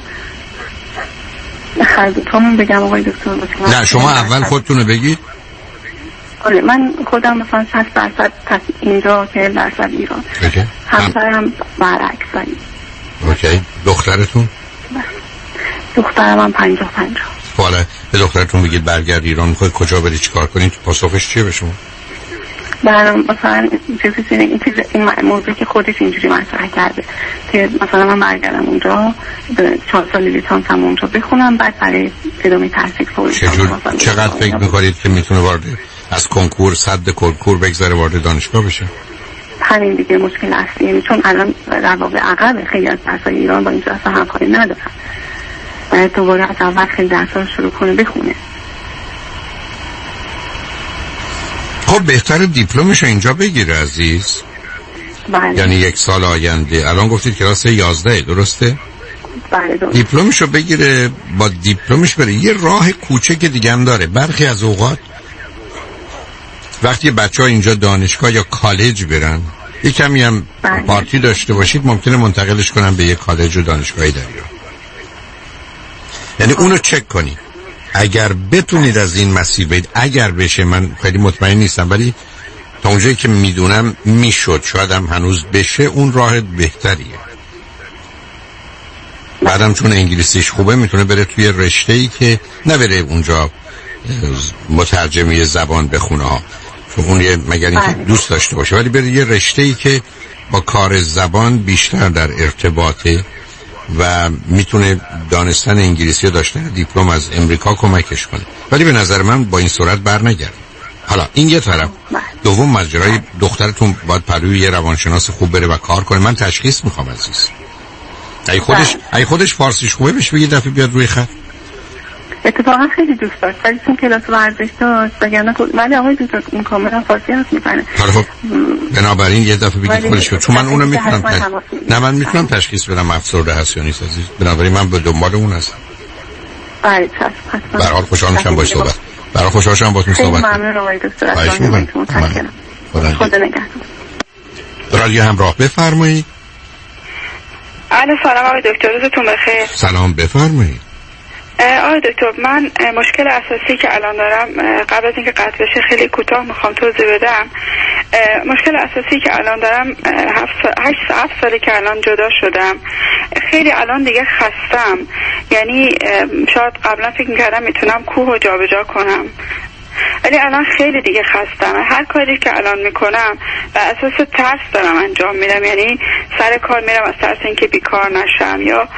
همون بگم آقای دکتر؟ نه شما اول خودتونو بگید. آره من خودم مثلا 60% اینجا 40% ایران. همسرم برعکس. اوکی. دخترتون؟ دخترم هم 50-50. حالا به دخترتون بگید برگرد ایران، میخوای کجا بری چیکار کنید؟ پاسخش چیه به شما؟ مثلا این موضوع که خودش اینجوری مطرح کرده که مثلا من برگردم اونجا 4 سال لیسانسم اونجا بخونم، بعد برای ادامه تحصیل فوری. چقدر فکر میکنید که میتونه وارد از کنکور صد کنکور بگذره وارد دانشگاه بشه؟ همین دیگه مشکل اصلی، یعنی چون الان در واقع عقب خیلی از درسای ایران با اینجا اصلا همکاری ندارن، باید دوباره از اول خیلی درسا رو شروع کنه بخونه. خب بهتره دیپلمش اینجا بگیره عزیز. بله. یعنی 1 سال آینده، الان گفتید کلاس 11 درسته؟ بله درسته. دیپلمشو بگیره، با دیپلمش بره. یه راه کوچک دیگه هم داره. برخی از اوقات وقتی بچه‌ها اینجا دانشگاه یا کالج برن، یه کمی هم پارتی داشته باشید، ممکنه منتقلش کنن به یه کالج و دانشگاهی در ایران. یعنی اونو چک کنید. اگر بتونید از این مسیر برید، اگر بشه، من خیلی مطمئن نیستم ولی تا اونجایی که میدونم میشد، شاید هم هنوز بشه، اون راه بهتریه. بعدم چون انگلیسیش خوبه میتونه بره توی رشته‌ای که نبره اونجا مترجمی زبان بخونه ها. چون اون مگر اینکه دوست داشته باشه، ولی برید یه رشته‌ای که با کار زبان بیشتر در ارتباطه و میتونه دانستن انگلیسی و داشتن دیپلم از امریکا کمکش کنه. ولی به نظر من با این صورت برنگرد. حالا این یه طرف. دوم ماجرای دخترتون باید پروی یه روانشناس خوب بره و کار کنه. من تشخیص میخوام عزیز. اگه خودش فارسیش خوبه بهش بگید دفعه بیاد روی خط. اتفاقا خیلی دوست داشت ولی چون کلاس ورزش داشت وگرنه ولی آقای دکتر این کاملا فارسی حرف میزنه. خب بنابراین یه دفعه بگید خودش چون من اونو میتونم من میتونم تشخیص بدم افسرده هست یا نیست عزیز. بنابراین من به دنبال اون هستم. بله به هر حال خوشحال میشم باهاش صحبت. برای خوشحال شدم باهاتون صحبت. ممنون آقای دکتر. متشکرم. خدا نگهدار. رادیو همراه بفرمایید. الو سلام آقای دکتر، روزتون بخیر. سلام بفرمایید. آقای دکتر من مشکل اساسی که الان دارم قبل از اینکه قطع بشه خیلی کوتاه میخوام توضیح بدم. مشکل اساسی که الان دارم 7 ساله که الان جدا شدم. خیلی الان دیگه خستم، یعنی شاید قبلا فکر میکردم میتونم کوه رو جابجا کنم ولی الان خیلی دیگه خستم. هر کاری که الان میکنم به اساس ترس دارم انجام میدم، یعنی سر کار میرم از ترس اینکه بیکار نشم یا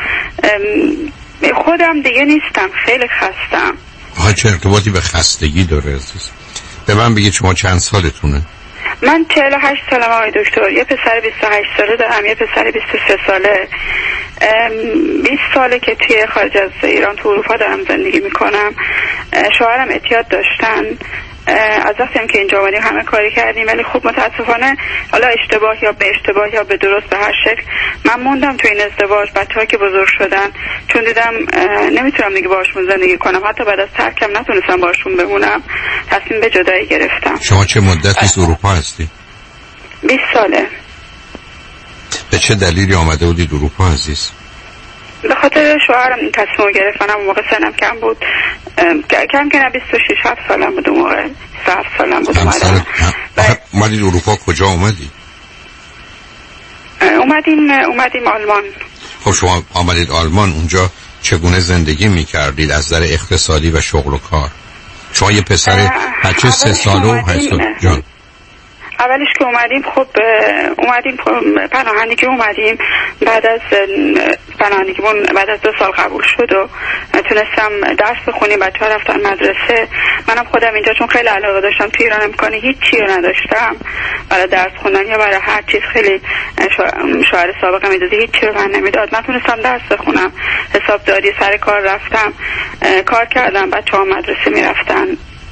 خودم دیگه نیستم. خیلی خستم. چه ارتباطی به خستگی داره عزیز؟ به من بگید شما چند سالتونه؟ من 48 سالم آقای دکتر. یه پسر 28 ساله دارم، یه پسر 23 ساله. 20 ساله که توی خارج از ایران تو اروپا دارم زندگی میکنم. شوهرم اعتیاد داشتن. از وقتی هم که اینجا آمدیم همه کاری کردیم ولی خب متاسفانه حالا اشتباه یا به اشتباه یا به درست به هر شکل من موندم تو این ازدواج. بچه‌ها که بزرگ شدن چون دیدم نمیتونم دیگه باهاشون زندگی کنم، حتی بعد از ترکم نتونستم باهاشون بمونم، تصمیم به جدایی گرفتم. شما چه مدتی از اروپا هستی؟ 20 ساله. به چه دلیلی آمده بودید اروپا عزیز؟ به خاطر شوهرم این تصمیم گرفتم. اون موقع سنم کم بود، کم 26 7 سالم بود. اون موقع 7 سالم بود. اومدید اروپا کجا اومدید؟ اومدیم آلمان. خب شما آمدید آلمان، اونجا چگونه زندگی میکردید از نظر اقتصادی و شغل و کار؟ شما یه پسر بچه 3 ساله و 8 ساله. اولش که اومدیم پناهندگی اومدیم. بعد از پناهندگیمون بعد از 2 سال قبول شد و تونستم درس بخونیم. بچه‌ها رفتن مدرسه. منم خودم اینجا چون خیلی علاقه داشتم توی ایران امکانی هیچی رو نداشتم برای درس خوندن یا برای هر چیز. خیلی شوهر سابقم میداد هیچی رو من نمیداد. من تونستم درس بخونم، حسابداری، سر کار رفتم، کار کردم، بچه‌ها مدرسه میرفتن.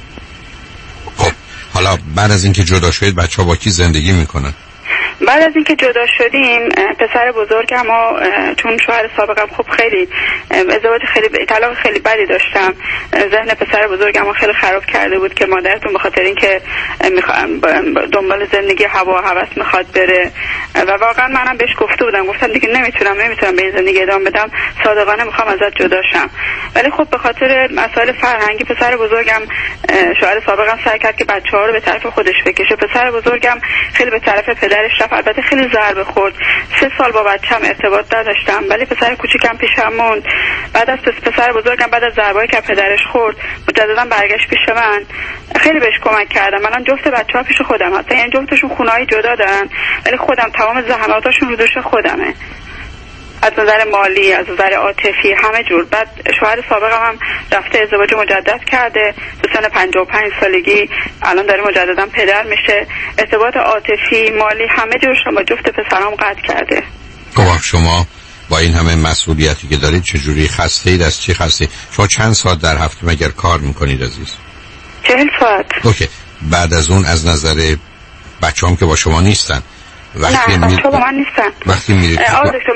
حالا بعد از اینکه جدا شدید بچه‌ها با کی زندگی میکنن؟ بعد از اینکه جدا شدیم پسر بزرگم و چون شوهر سابقم خب خیلی ازدواج خیلی طلاق خیلی بدی داشتم، ذهن پسر بزرگم رو خیلی خراب کرده بود که مادرتون به خاطر اینکه دنبال زندگی هوا و هوس میخواد بره و واقعا منم بهش گفتم دیگه نمیتونم به این زندگی ادامه بدم، صادقانه میخوام ازت جدا شم. ولی خب به خاطر مسائل فرهنگی پسر بزرگم شوهر سابقم سعی کرد که بچه‌ها رو به طرف خودش بکشه. پسر بزرگم خیلی به طرف پدرش رفت، البته خیلی ضربه خورد. 3 سال با بچه‌م ارتباط نداشتم ولی پسر کوچیکم پیشم موند. بعد از پسر بزرگم بعد از ضربه‌ای که پدرش خورد مجددا برگشت پیش من. خیلی بهش کمک کردم. الان جفت بچه‌ها پیش خودم هستن، یعنی جفتشون خونه‌ای جدا دارن ولی خودم تمام زحماتاشون رو دوش خودمه، از نظر مالی، از نظر عاطفی، همه جور. بعد شوهر سابقم هم رفته ازدواج مجدد کرده تو سن 55 سالگی، الان داره مجددا پدر میشه. ارتباط عاطفی، مالی، همه جورش رو با جفت پسرام قطع کرده. خب شما با این همه مسئولیتی که دارید چجوری خسته اید؟ از چی خسته؟ شما چند ساعت در هفته مگر کار میکنید عزیز؟ 40 ساعت. اوکی. بعد از اون از نظر بچه‌ام که با شما نیستن وقتی نه بچه با من نیستن. وقتی میرید دکتر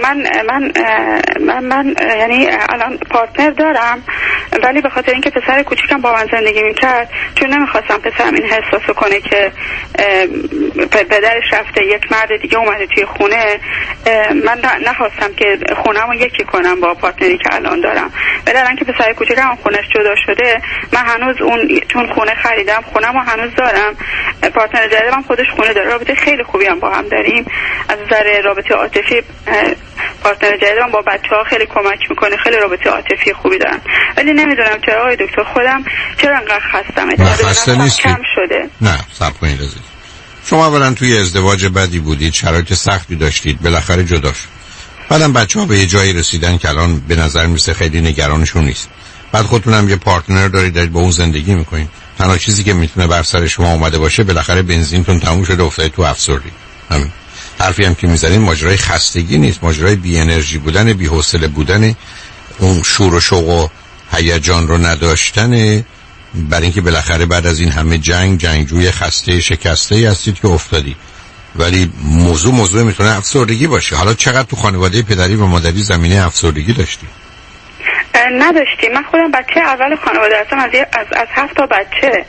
من یعنی الان پارتنر دارم ولی به خاطر اینکه پسر کوچیکم با من زندگی میکرد، چون نمیخواستم پسرم این حساسو کنه که پدرش رفته یک مرد دیگه اومده توی خونه، من نخواستم که خونه‌مو یکی کنم با پارتنری که الان دارم. ولی الان که پسر کوچیکم خونش جدا شده، من هنوز چون خونه خریدم خونه‌مو هنوز دارم. پارتنر جدیدم خودش خونه داره، رابطه خیلی خوبی هم با هم داریم. از نظر رابطه عاطفی پارتنر جدیدم با بچه‌ها خیلی کمک میکنه، خیلی رابطه عاطفی خوبی دارن، ولی نمیدونم چرا آقای دکتر خودم چرا انقدر خستم. خسته نیستی؟ کم شده. نه صبر کنید عزیز. شما اولا توی ازدواج بدی بودید، شرایط سختی داشتید، بالاخره جدا شد. بعدم بچه‌ها به یه جایی رسیدن که الان به نظر میسه خیلی نگرانشون نیست. بعد خودتونم یه پارتنر دارید با اون زندگی میکنید. تنها چیزی که میتونه بر سر شما اومده باشه بالاخره بنزینتون تموم شده، افتادید تو افسردگی. همین. حرفی هم که میزنید ماجرای خستگی نیست، ماجرای بی انرژی بودن، بی حوصله بودن، اون شور و شوق و هیجان رو نداشتن، برای اینکه بالاخره بعد از این همه جنگجوی خسته شکسته هستید که افتادی. ولی موضوع میتونه افسردگی باشه. حالا چقدر تو خانواده پدری و مادری زمینه افسردگی داشتی؟ نداشتیم. من خودم بچه اول خانواده هستم، از 7 تا بچه.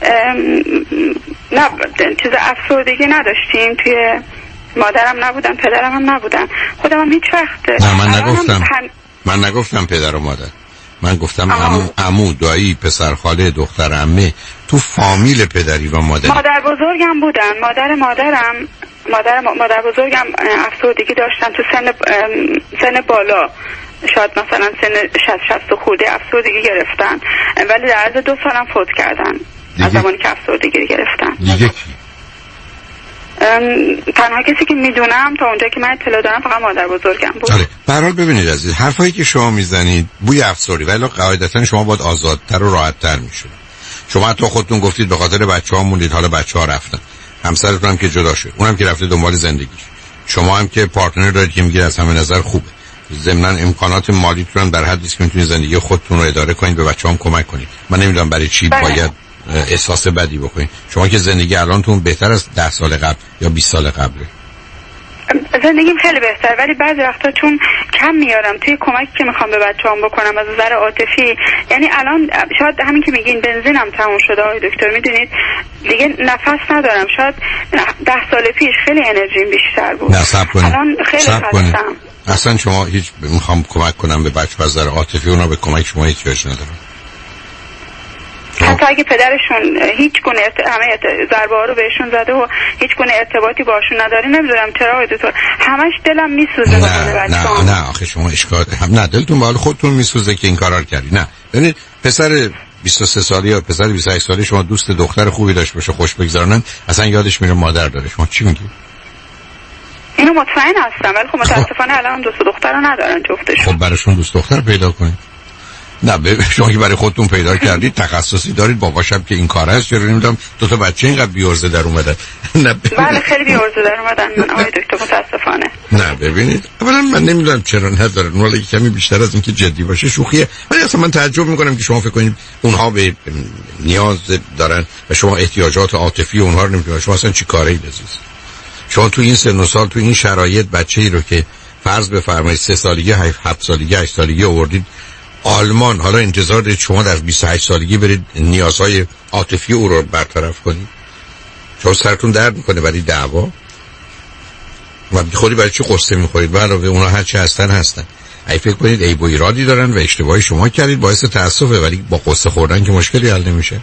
نه چیز افسردگی نداشتیم. توی مادرم نبودن، پدرم هم نبودن، خودم هم هیچ وقت. نه من نگفتم پدر و مادر، من گفتم عمو، دایی، پسر خاله، دختر عمه، تو فامیل پدری و مادری. مادر بزرگم بودن، مادر بزرگم افسردگی داشتن تو سن بالا، شاید مثلا سن 60 خورده افسردگی گرفتن، ولی در عرض 2 سالم فوت کردن از زمانی که افسردگی گرفتن. دیگه تنها کسی که میدونم تا اونجا که من اطلاع دارم فقط مادر بزرگم بود. آره. به هر حال ببینید عزیز، حرفایی که شما میزنید بوی افسردگی، ولی قاعدتا شما باید آزادتر و راحت‌تر میشید. شما حتی خودتون گفتید به خاطر بچه‌ها موندید، حالا بچه‌ها رفتن. همسرتون هم که جدا شد، اونم که رفته دنبال زندگیش. شما هم که پارتنر دارید که میگه از همه نظر خوبه. ضمن امکانات مالیتون در حدی است که میتونید زندگی خودتون رو اداره کنید، به بچه‌هام کمک کنید. من نمیدونم برای چی باید احساس بدی بکنید. شما که زندگی الانتون بهتر از 10 سال قبل یا 20 سال قبله. زندگیم خیلی بهتر، ولی بعضی وقتا چون کم میارم توی کمکی که میخوام به بچه‌ام بکنم از نظر عاطفی، یعنی الان شاید همین که میگین بنزینم تموم شده آقای دکتر، میدونید دیگه نفس ندارم. شاید 10 سال پیش خیلی انرژیم بیشتر بود. الان خیلی خستم. اصلا شما هیچ میخوام کمک کنم به بچه‌ها از نظر عاطفی، اونا به کمک شما احتیاج ندارن. حتی اگه پدرشون هیچ گونه همه ضربه ها رو بهشون زده و هیچ گونه ارتباطی باشون نداری، نمیدونم چرا دکتر همش دلم میسوزه. نه آخه شما اشکال نه دلتون بالا خودتون میسوزه که این کارا رو کردی. نه ببینید پسر 23 ساله یا پسر 28 ساله شما دوست دختر خوبی داشت باشه، خوش بگذرونن، اصلا یادش میره مادر داره. شما چی میگی؟ اینو مطمئن هستم، ولی خب متاسفانه الان دوست دختر رو ندارن جفتشون. خب براشون دوست دختر پیدا کنید. نه شما که برای خودتون پیدا کردید، تخصصی دارید، باباشم که این کار هست، چرا نمیدونم 2 تا بچه اینقدر بی‌عرضه در اومدن. بله خیلی بی‌عرضه در اومدن آقای دکتر متاسفانه. نه ببینید اولا من نمیدونم چرا ندارن، ولی کمی بیشتر از اینکه جدی باشه شوخیه. ولی اصلا من تعجب میکنم که شما فکر کنید اونها به نیاز دارن و شما احتیاجات عاطفی اونها رو نمیدونید. شما اصلا چی کاره اید عزیز؟ شما تو این سن و سال تو این شرایط بچه‌ای رو که فرض بفرمایید 3 سالگی 7 سالگی 8 سالگی آوردید آلمان، حالا انتظار دارید شما در 28 سالگی برید نیازهای عاطفی او رو برطرف کنید؟ شما سرتون درد میکنه برای دعوا و خودی برای چی قصه میخورید؟ علاوه اونا هر چی هستن اگه فکر کنید عیب و ایرادی دارن و اشتباهی شما کردید باعث تأسفه، ولی با قصه خوردن که مشکلی حل نمیشه.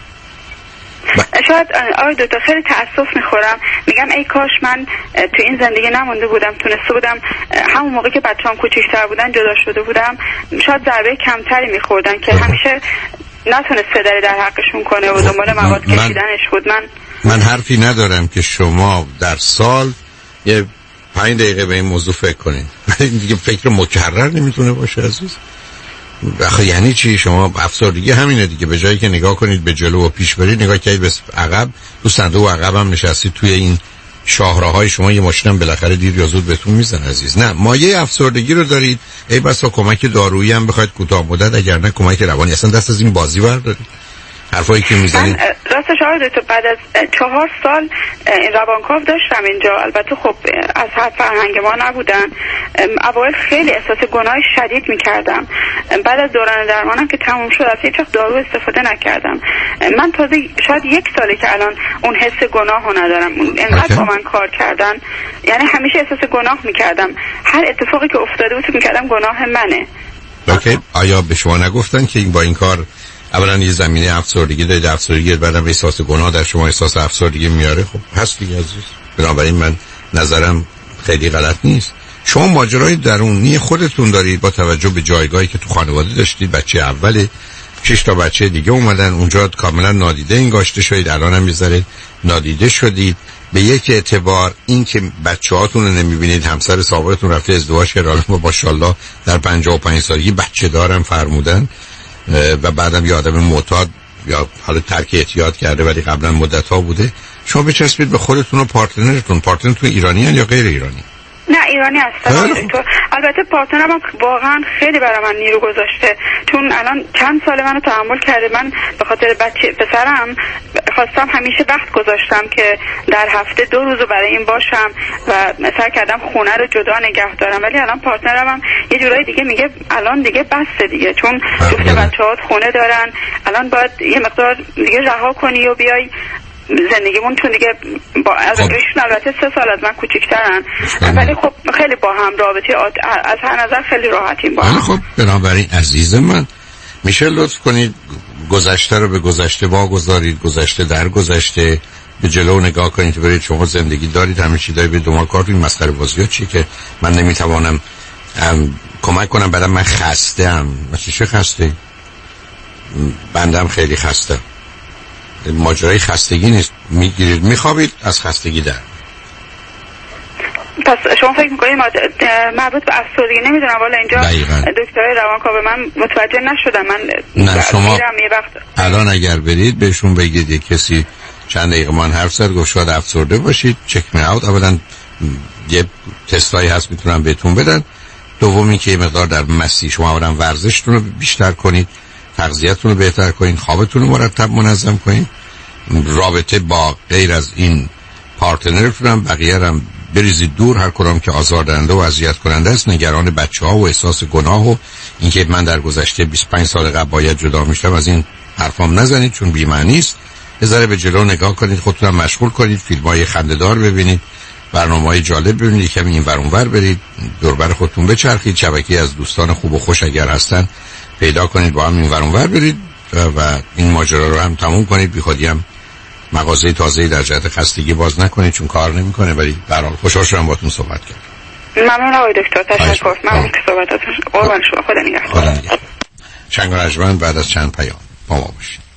شاید آقای دکتر خیلی تأسف میخورم، میگم ای کاش من تو این زندگی نمونده بودم، تونسته بودم همون موقع که بچه‌ام کوچیک‌تر بودن جدا شده بودم، شاید ضربه کمتری میخوردن که همیشه نتونست پدری در حقشون کنه و دنبال مواد کشیدنش بود. من حرفی ندارم که شما در سال یه 5 دقیقه به این موضوع فکر کنید. دیگه فکر مکرر نمیتونه باشه عزیز. آخه یعنی چی؟ شما افسردگی همینه دیگه، به جایی که نگاه کنید به جلو و پیش برید، نگاه کنید به عقب. تو صندوق عقب هم نشستید، توی این شاهراهای شما یه ماشینم بالاخره دیر یا زود بهتون میزنه عزیز. نه مایه افسردگی رو دارید، ای بسا کمک دارویی هم بخواید کوتاه مدت، اگر نه کمک روانی. اصلا دست از این بازی بردارید. حرفایی که میزنید راستش آقای دکتر بعد از 4 سال روانکاو داشتم اینجا، البته خب از هر فرهنگ ما نبودن. اوایل خیلی احساس گناه شدید میکردم، بعد از دوران درمانم که تموم شد اصلا هیچ وقت دارو استفاده نکردم. من تازه شاید 1 ساله که الان اون حس گناهو ندارم. انقدر با من کار کردن، یعنی همیشه احساس گناه میکردم، هر اتفاقی که افتاده بود میکردم گناه منه. اوکی، آیا به شما نگفتن که با این کار اولا یه زمینه افسردگی دارید، افسردگی بعدم احساس گناه در شما احساس افسردگی میاره؟ خب هست دیگه عزیز. بنابراین من نظرم خیلی غلط نیست. شما ماجرای درونی خودتون دارید با توجه به جایگاهی که تو خانواده داشتید. بچه اوله، 6 تا بچه دیگه اومدن اونجا، کاملا نادیده انگاشته شدید، الان هم میذارید نادیده شدید. به یک اعتبار این که بچه‌هاتون رو نمیبینید، همسر سابقتون رفته ازدواج کرده، الان ماشاءالله در 55 سالگی بچه دارم فرمودن و بعدم یه آدم معتاد یا حالا ترک اعتیاد کرده ولی قبلا مدت‌ها بوده. شما بچسبید به خودتون و پارتنرتون. پارتنرتون ایرانیان یا غیر ایرانی؟ نه ایرانی هستم. البته پارتنرم واقعا خیلی برای من نیرو گذاشته، چون الان چند سال منو تحمل کرده. من به خاطر بچه پسرم خواستم همیشه وقت گذاشتم که در هفته 2 روز برای این باشم و سعی کردم خونه رو جدا نگه دارم، ولی الان پارتنرم هم یه جورایی دیگه میگه الان دیگه بسه دیگه، چون جفت بچه‌هات خونه دارن، الان باید یه مقدار دیگه رها کنی و بیای زندگیمون، چون دیگه ایشون البته 3 سال از من کوچیک‌ترن ولی خب خیلی با هم رابطه از هر نظر خیلی راحتیم با هم. خب بنابراین عزیز من میشه لطف کنید گذشته رو به گذشته واگذارید، گذشته در گذشته، به جلو نگاه کنید که برید شما زندگی دارید، همه چی دارید، به دنبال کارتون. مسخره بازی‌ها چیه که من نمیتوانم کمک کنم؟ بعدم من خسته‌ام. مثلا چه خسته؟ بندم خیلی خسته. ماجرای خستگی نیست، میگیرید میخوابید از خستگی در. پس شما فکر میکنید مربوط به افسردگی؟ نمیدونم والا اینجا دکترای روانکاو من متوجه نشدم. من نه شما الان اگر برید بهشون بگید یک کسی چند دقیقه من حرف زد گفت شاید افسرده باشید، چک می اوت. اولا یه تستایی هست میتونم بهتون بدن. دومی که یه مقدار در مسیر شما اولا ورزشتون رو بیشتر کنید، تغذیه‌تون رو بهتر کنید، خوابتون رو مرتب منظم کنید، رابطه با غیر از این پارتنرتون هم بقیه هم بریزید دور، هر کدام که آزاردهنده و اذیت کننده است. نگران بچه‌ها و احساس گناه و اینکه من در گذشته 25 سال قبل باید جدا میشم، از این حرفام نزنید چون بی معنی است. یه ذره به جلو نگاه کنید، خودتون هم مشغول کنید، فیلم‌های خنده‌دار ببینید، برنامه‌های جالب ببینید، کمی این ور اون ور برید، دور بر خودتون بچرخید، شبکه‌ای از دوستان خوب و خوش اگر هستن پیدا کنید، با هم این ور اون ور برید و این ماجرا رو هم تموم کنید. بیخودی هم مغازه تازه‌ای در جهت خستگی باز نکنید چون کار نمی‌کنه. ولی به هر حال خوشحال شدم باهاتون صحبت کردم. ممنون آقای دکتر، تشکر. ممنون که صحبتاتون. قربان شما. خدا نگهدار. شنگ و رجمن بعد از چند پیام با ما باشید.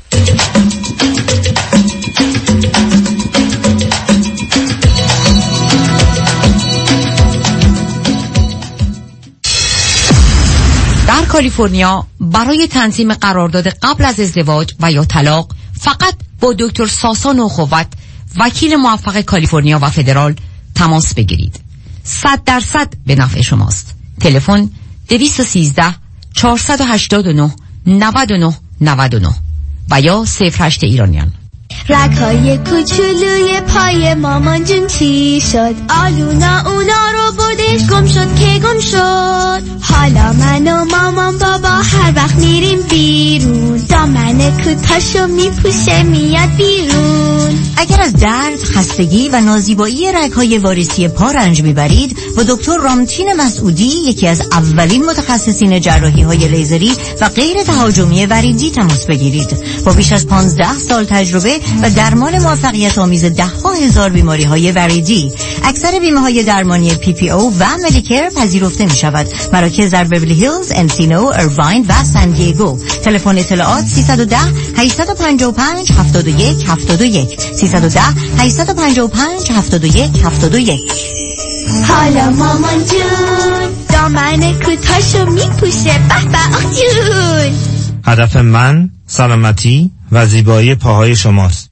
در کالیفرنیا برای تنظیم قرارداد قبل از ازدواج و یا طلاق فقط با دکتر ساسا نوخوت، وکیل موفق کالیفرنیا و فدرال تماس بگیرید. 100% به نفع شماست. تلفن 213 489 99 99 و یا 08 ایرانیان. رگ‌های کوچولوی پای مامان جون چی شد؟ آلونا اونا رو بردش، گم شد که گم شد. حالا من و مامان بابا هر وقت میریم بیرون، دامن کوتاشو میپوشه میاد بیرون. اگر از درد، خستگی و نازیبایی رگ‌های واریسی پا رنج میبرید، با دکتر رامتین مسعودی، یکی از اولین متخصصین جراحی‌های لیزری و غیر تهاجمی وریدی تماس بگیرید. با بیش از 15 سال تجربه و درمان موفقیت آمیز 10,000 بیماری‌های وریدی، اکثر بیمه‌های درمانی PPO و مدیکر پذیرفته می‌شود. مراکز در بیولی هیلز، انسینو، ایرواین و سان دیگو. تلفن اطلاعات 310 855 71 71 310 855 71 71. حالا مامان جون دامن کوتاشو میپوشه، به به آخ جون. هدف من سلامتی و زیبایی پاهای شماست.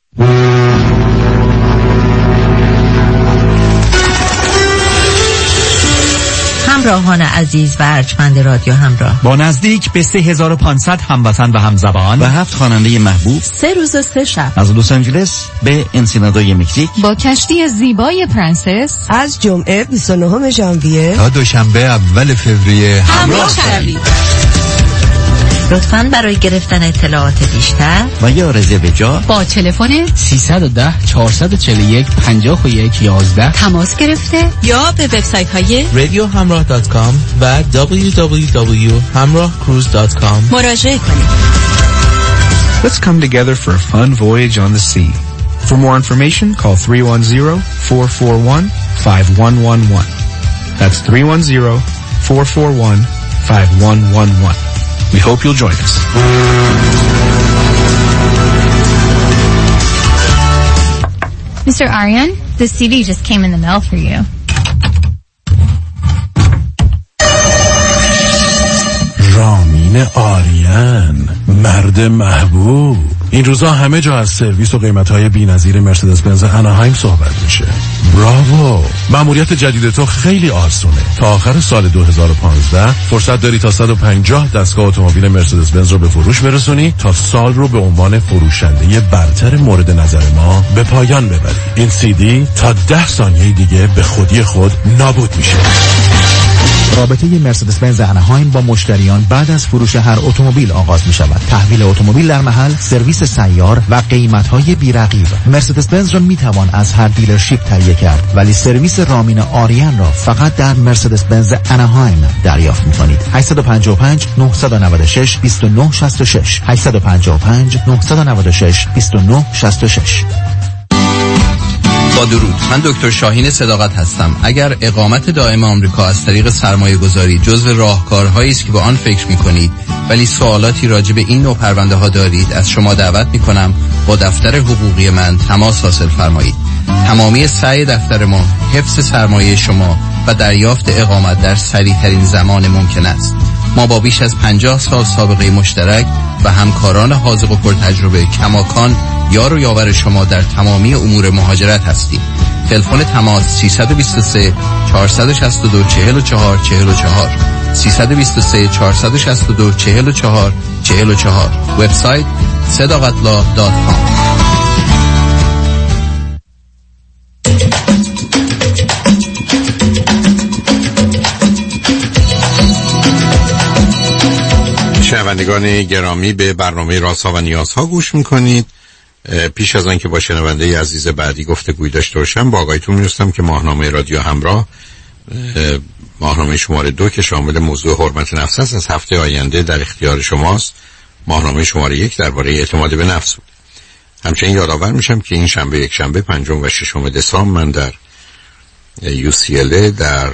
همراهان عزیز و ارجمند رادیو همراه، با نزدیک به 3500 هموطن و همزبان و 7 خواننده محبوب، 3 روز و 3 شب از لس آنجلس به انسینادوی مکزیک، با کشتی زیبای پرنسس از جمعه 29 ژانویه تا دوشنبه اول فوریه همراه شوید. لطفاً برای گرفتن اطلاعات بیشتر و یا رزرو جا با تلفن 310 441 51 11 تماس گرفته یا به وبسایت های radiohamrah.com و www.hamrahcruise.com مراجعه کنید. Let's come together for a fun voyage on the sea. For more information, call 310-441-5111. That's 310-441-5111. We hope you'll join us. Mr. Aryan, the CD just came in the mail for you. رامین آریان، مرد محبوب. این روزا همه جا از سرویس و قیمت‌های بی‌نظیر مرسدس بنز اناهایم صحبت میشه. براوو. مأموریت جدید تو خیلی آسونه. تا آخر سال 2015 فرصت داری تا 150 دستگاه اتومبیل مرسدس بنز رو به فروش برسونی تا سال رو به عنوان فروشنده برتر مورد نظر ما به پایان ببری. این CD تا 10 ثانیه دیگه به خودی خود نابود میشه. رابطه مرسدس بنز اناهایم با مشتریان بعد از فروش هر اتومبیل آغاز می شود. تحویل اتومبیل در محل، سرویس سیار و قیمت‌های بی‌رقیب. مرسدس بنز را می توان از هر دیلرشیپ تهیه کرد، ولی سرویس رامین آریان را فقط در مرسدس بنز اناهایم دریافت می کنید. 855 996 2966 855 996 2966. با درود، من دکتر شاهین صداقت هستم. اگر اقامت دائم آمریکا از طریق سرمایه گذاری جزو راهکارهایی است که به آن فکر می کنید ولی سوالاتی راجع به این نوع پرونده ها دارید، از شما دعوت می کنم با دفتر حقوقی من تماس حاصل فرمایید. تمامی سعی دفتر ما حفظ سرمایه شما و دریافت اقامت در سریع ترین زمان ممکن است. ما با بیش از 50 سال سابقه مشترک و همکاران حاذق و پرتجربه کماکان یار و یاور شما در تمامی امور مهاجرت هستیم. تلفن تماس 323 462 44 44 323 462 44 44. وبسایت sadaqatlaw.com. شنوندگان گرامی، به برنامه رازها و نیازها گوش میکنید. پیش از آن که با شنونده عزیز بعدی گفتگوی داشته باشم، با آقایتون میرسم که ماهنامه رادیو همراه، ماهنامه شماره 2 که شامل موضوع حرمت نفس است، از هفته آینده در اختیار شماست. ماهنامه شماره 1 درباره اعتماد به نفس بود. همچنین یادآور میشم که این شنبه، یک شنبه 5 و 6 دسامبر من در UCLA در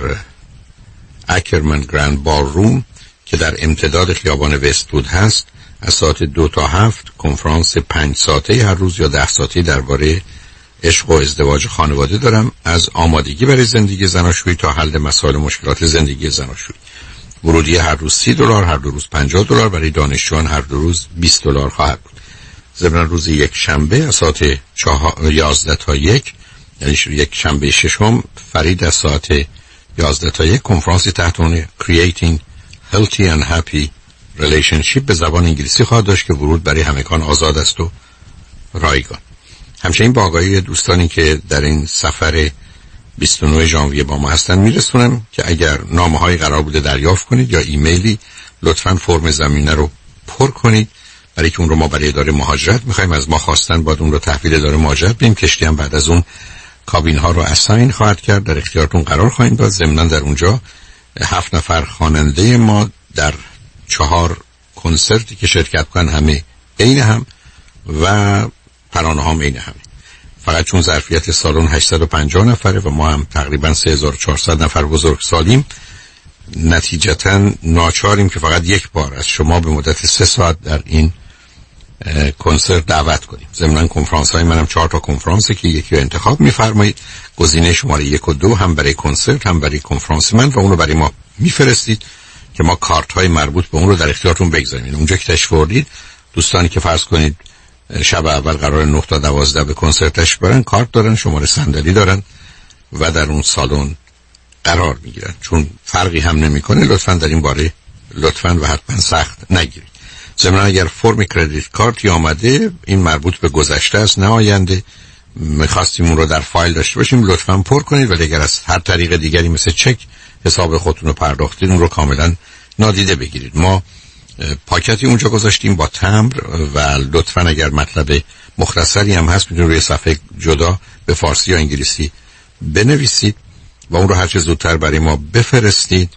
اکرمن گرند بارروم که در امتداد خیابان وست‌وود هست، از ساعت 2 تا 7 کنفرانس 5 ساعته هر روز یا 10 ساعته درباره عشق و ازدواج خانواده دارم، از آمادگی برای زندگی زناشویی تا حل مسائل مشکلات زندگی زناشویی. ورودی هر روز $30، هر دو روز $50، برای دانشجویان هر دو روز $20 خواهد بود. ضمن روز یک شنبه از ساعت 11 تا 1، یعنی یک شنبه ششم، فرید از ساعت 11 تا 1 کنفرانسی تحت عنوان Creating Healthy and Happy Relationship به زبان انگلیسی خواهد داشت که ورود برای همگان آزاد است و رایگان. همچنین با آگاهی دوستانی که در این سفر 29 ژانویه با ما هستن میرسونم که اگر نامه‌های قرار بوده دریافت کنید یا ایمیلی، لطفاً فرم زمینه رو پر کنید، برای که اون رو ما برای اداره مهاجرت می‌خوایم. از ما خواستن باید اون رو تحویل اداره مهاجرت بدیم. کشتی هم بعد از اون کابین ها رو اساین خواهد کرد، در اختیارتون قرار خواهیم داد. ضمناً در اونجا 7 نفر خواننده ما در 4 کنسرتی که شرکت کنن همه عین هم و ترانه ها عین هم. فقط چون ظرفیت سالن 850 نفره و ما هم تقریبا 3400 نفر بزرگسالیم، نتیجتا ناچاریم که فقط یک بار از شما به مدت 3 ساعت در این کنسرت دعوت کنیم. ضمن کنفرانس های منم 4 تا کنفرانسه که یکی رو انتخاب می‌فرمایید، گزینه شماره 1 و 2 هم برای کنسرت هم برای کنفرانس من، و اون رو برای ما میفرستید که ما کارت های مربوط به اون رو در اختیارتون بگذاریم. اونجا که تشریف آوردید، دوستانی که فرض کنید شب اول قرار 9 تا 12 به کنسرتش برن، کارت دارن، شماره صندلی دارن و در اون سالن قرار میگیرن. چون فرقی هم نمیکنه، لطفاً در این باره لطفاً و حتما سخت نگیرید. ضمن اگر فرم کردیت کارتی آمده، این مربوط به گذشته است نه آینده، می‌خواستیم اون رو در فایل داشته باشیم، لطفاً پر کنید. ولی اگر از هر طریق دیگری مثل چک حساب خودتون رو پرداختید، اون رو کاملا نادیده بگیرید. ما پاکتی اونجا گذاشتیم با تمبر و لطفاً اگر مطلب مختصری هم هست میتونید روی صفحه جدا به فارسی یا انگلیسی بنویسید و اون رو هر چه زودتر برای ما بفرستید.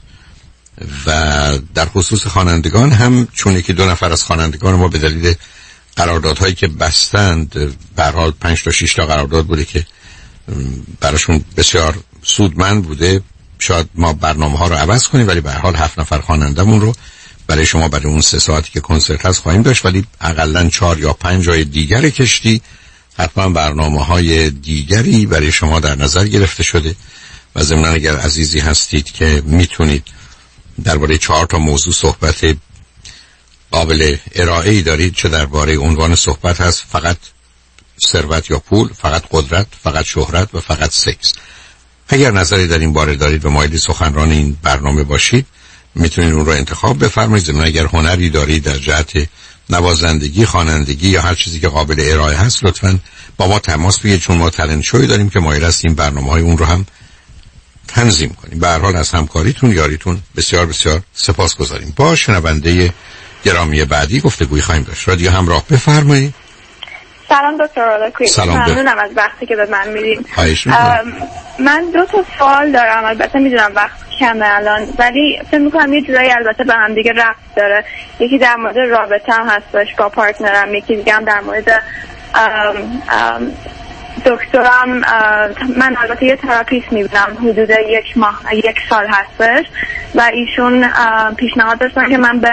و در خصوص خوانندگان هم، چون یکی 2 نفر از خوانندگان ما به دلیل قراردادهایی که بستند، به هر حال 5 تا 6 تا قرارداد بوده که براشون بسیار سودمند بوده، شاید ما برنامه ها رو عوض کنیم، ولی به هر حال 7 نفر خوانندمون رو برای شما برای اون 3 ساعتی که کنسرت هست خواهیم داشت، ولی حداقل 4 یا 5 جای دیگر کشتی حتما برنامه‌های دیگری برای شما در نظر گرفته شده. و ضمن اگر عزیزی هستید که میتونید درباره 4 تا موضوع صحبت قابل ارائه‌ای دارید، چه درباره عنوان صحبت هست فقط ثروت یا پول، فقط قدرت، فقط شهرت و فقط سکس، اگر نظری در این باره دارید و مایل سخنران این برنامه باشید میتونید اون رو انتخاب بفرمایید. ضمن اگر هنری دارید در جهت نوازندگی، خوانندگی یا هر چیزی که قابل ارائه هست لطفاً با ما تماس بگیرید، چون ما تالنت شوی داریم که مایل هستیم برنامه‌های اون رو هم تنظیم کنیم. به هر حال از همکاریتون، یاریتون بسیار بسیار سپاسگزاریم. با شنونده گرامی بعدی گفتگوی خواهیم داشت. رادیو همراه، بفرمایید. سلام دکتر آلاکوی، ممنونم از وقتی که به من میدید. من 2 تا سوال دارم، البته میدونم وقت کمه الان، ولی فکر میکنم یه جورایی البته به هم دیگه ربط داره. یکی در مورد رابطه‌ام هستش با پارتنرم، یکی دیگه هم در مورد دکترم. من البته یه تراپیست میبینم حدود 1 سال هستش و ایشون پیشنهاد دادن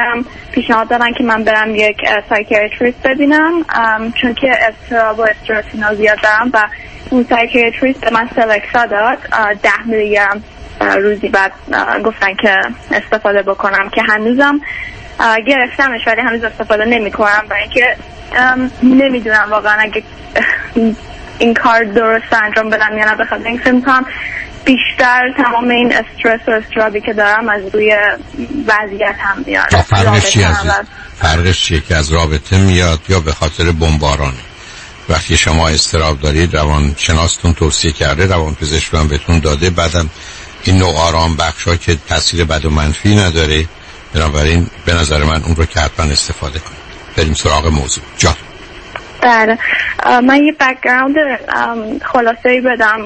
که من برم یک سایکیاتریست ببینم، چون که اضطراب و استرس اینا زیاد دارم و اون سایکیاتریست به من سلکسا داد 10 میلی گرم روزی، بعد گفتن که استفاده بکنم که هنوزم گرفتمش ولی هنوز استفاده نمی کنم، برای اینکه نمیدونم واقعا اگه این کار درست انجام بدم یا نه، بخاطر اینکه فکر می‌کنم بیشتر تمام این استرس و استرابی که دارم از روی وضعیت هم میاد. فرقش چیه که از رابطه میاد یا به خاطر بمبارانه؟ وقتی شما استراب دارید روانشناستون توصیه کرده، روانپزشک هم بهتون داده، بعدم این نوع آرام بخشا که تاثیر بد و منفی نداره، بنابراین به نظر من اون رو که حتما استفاده کنید. بریم سراغ موضوع. بله، من یه بک‌گراند خلاصه‌ای بدم.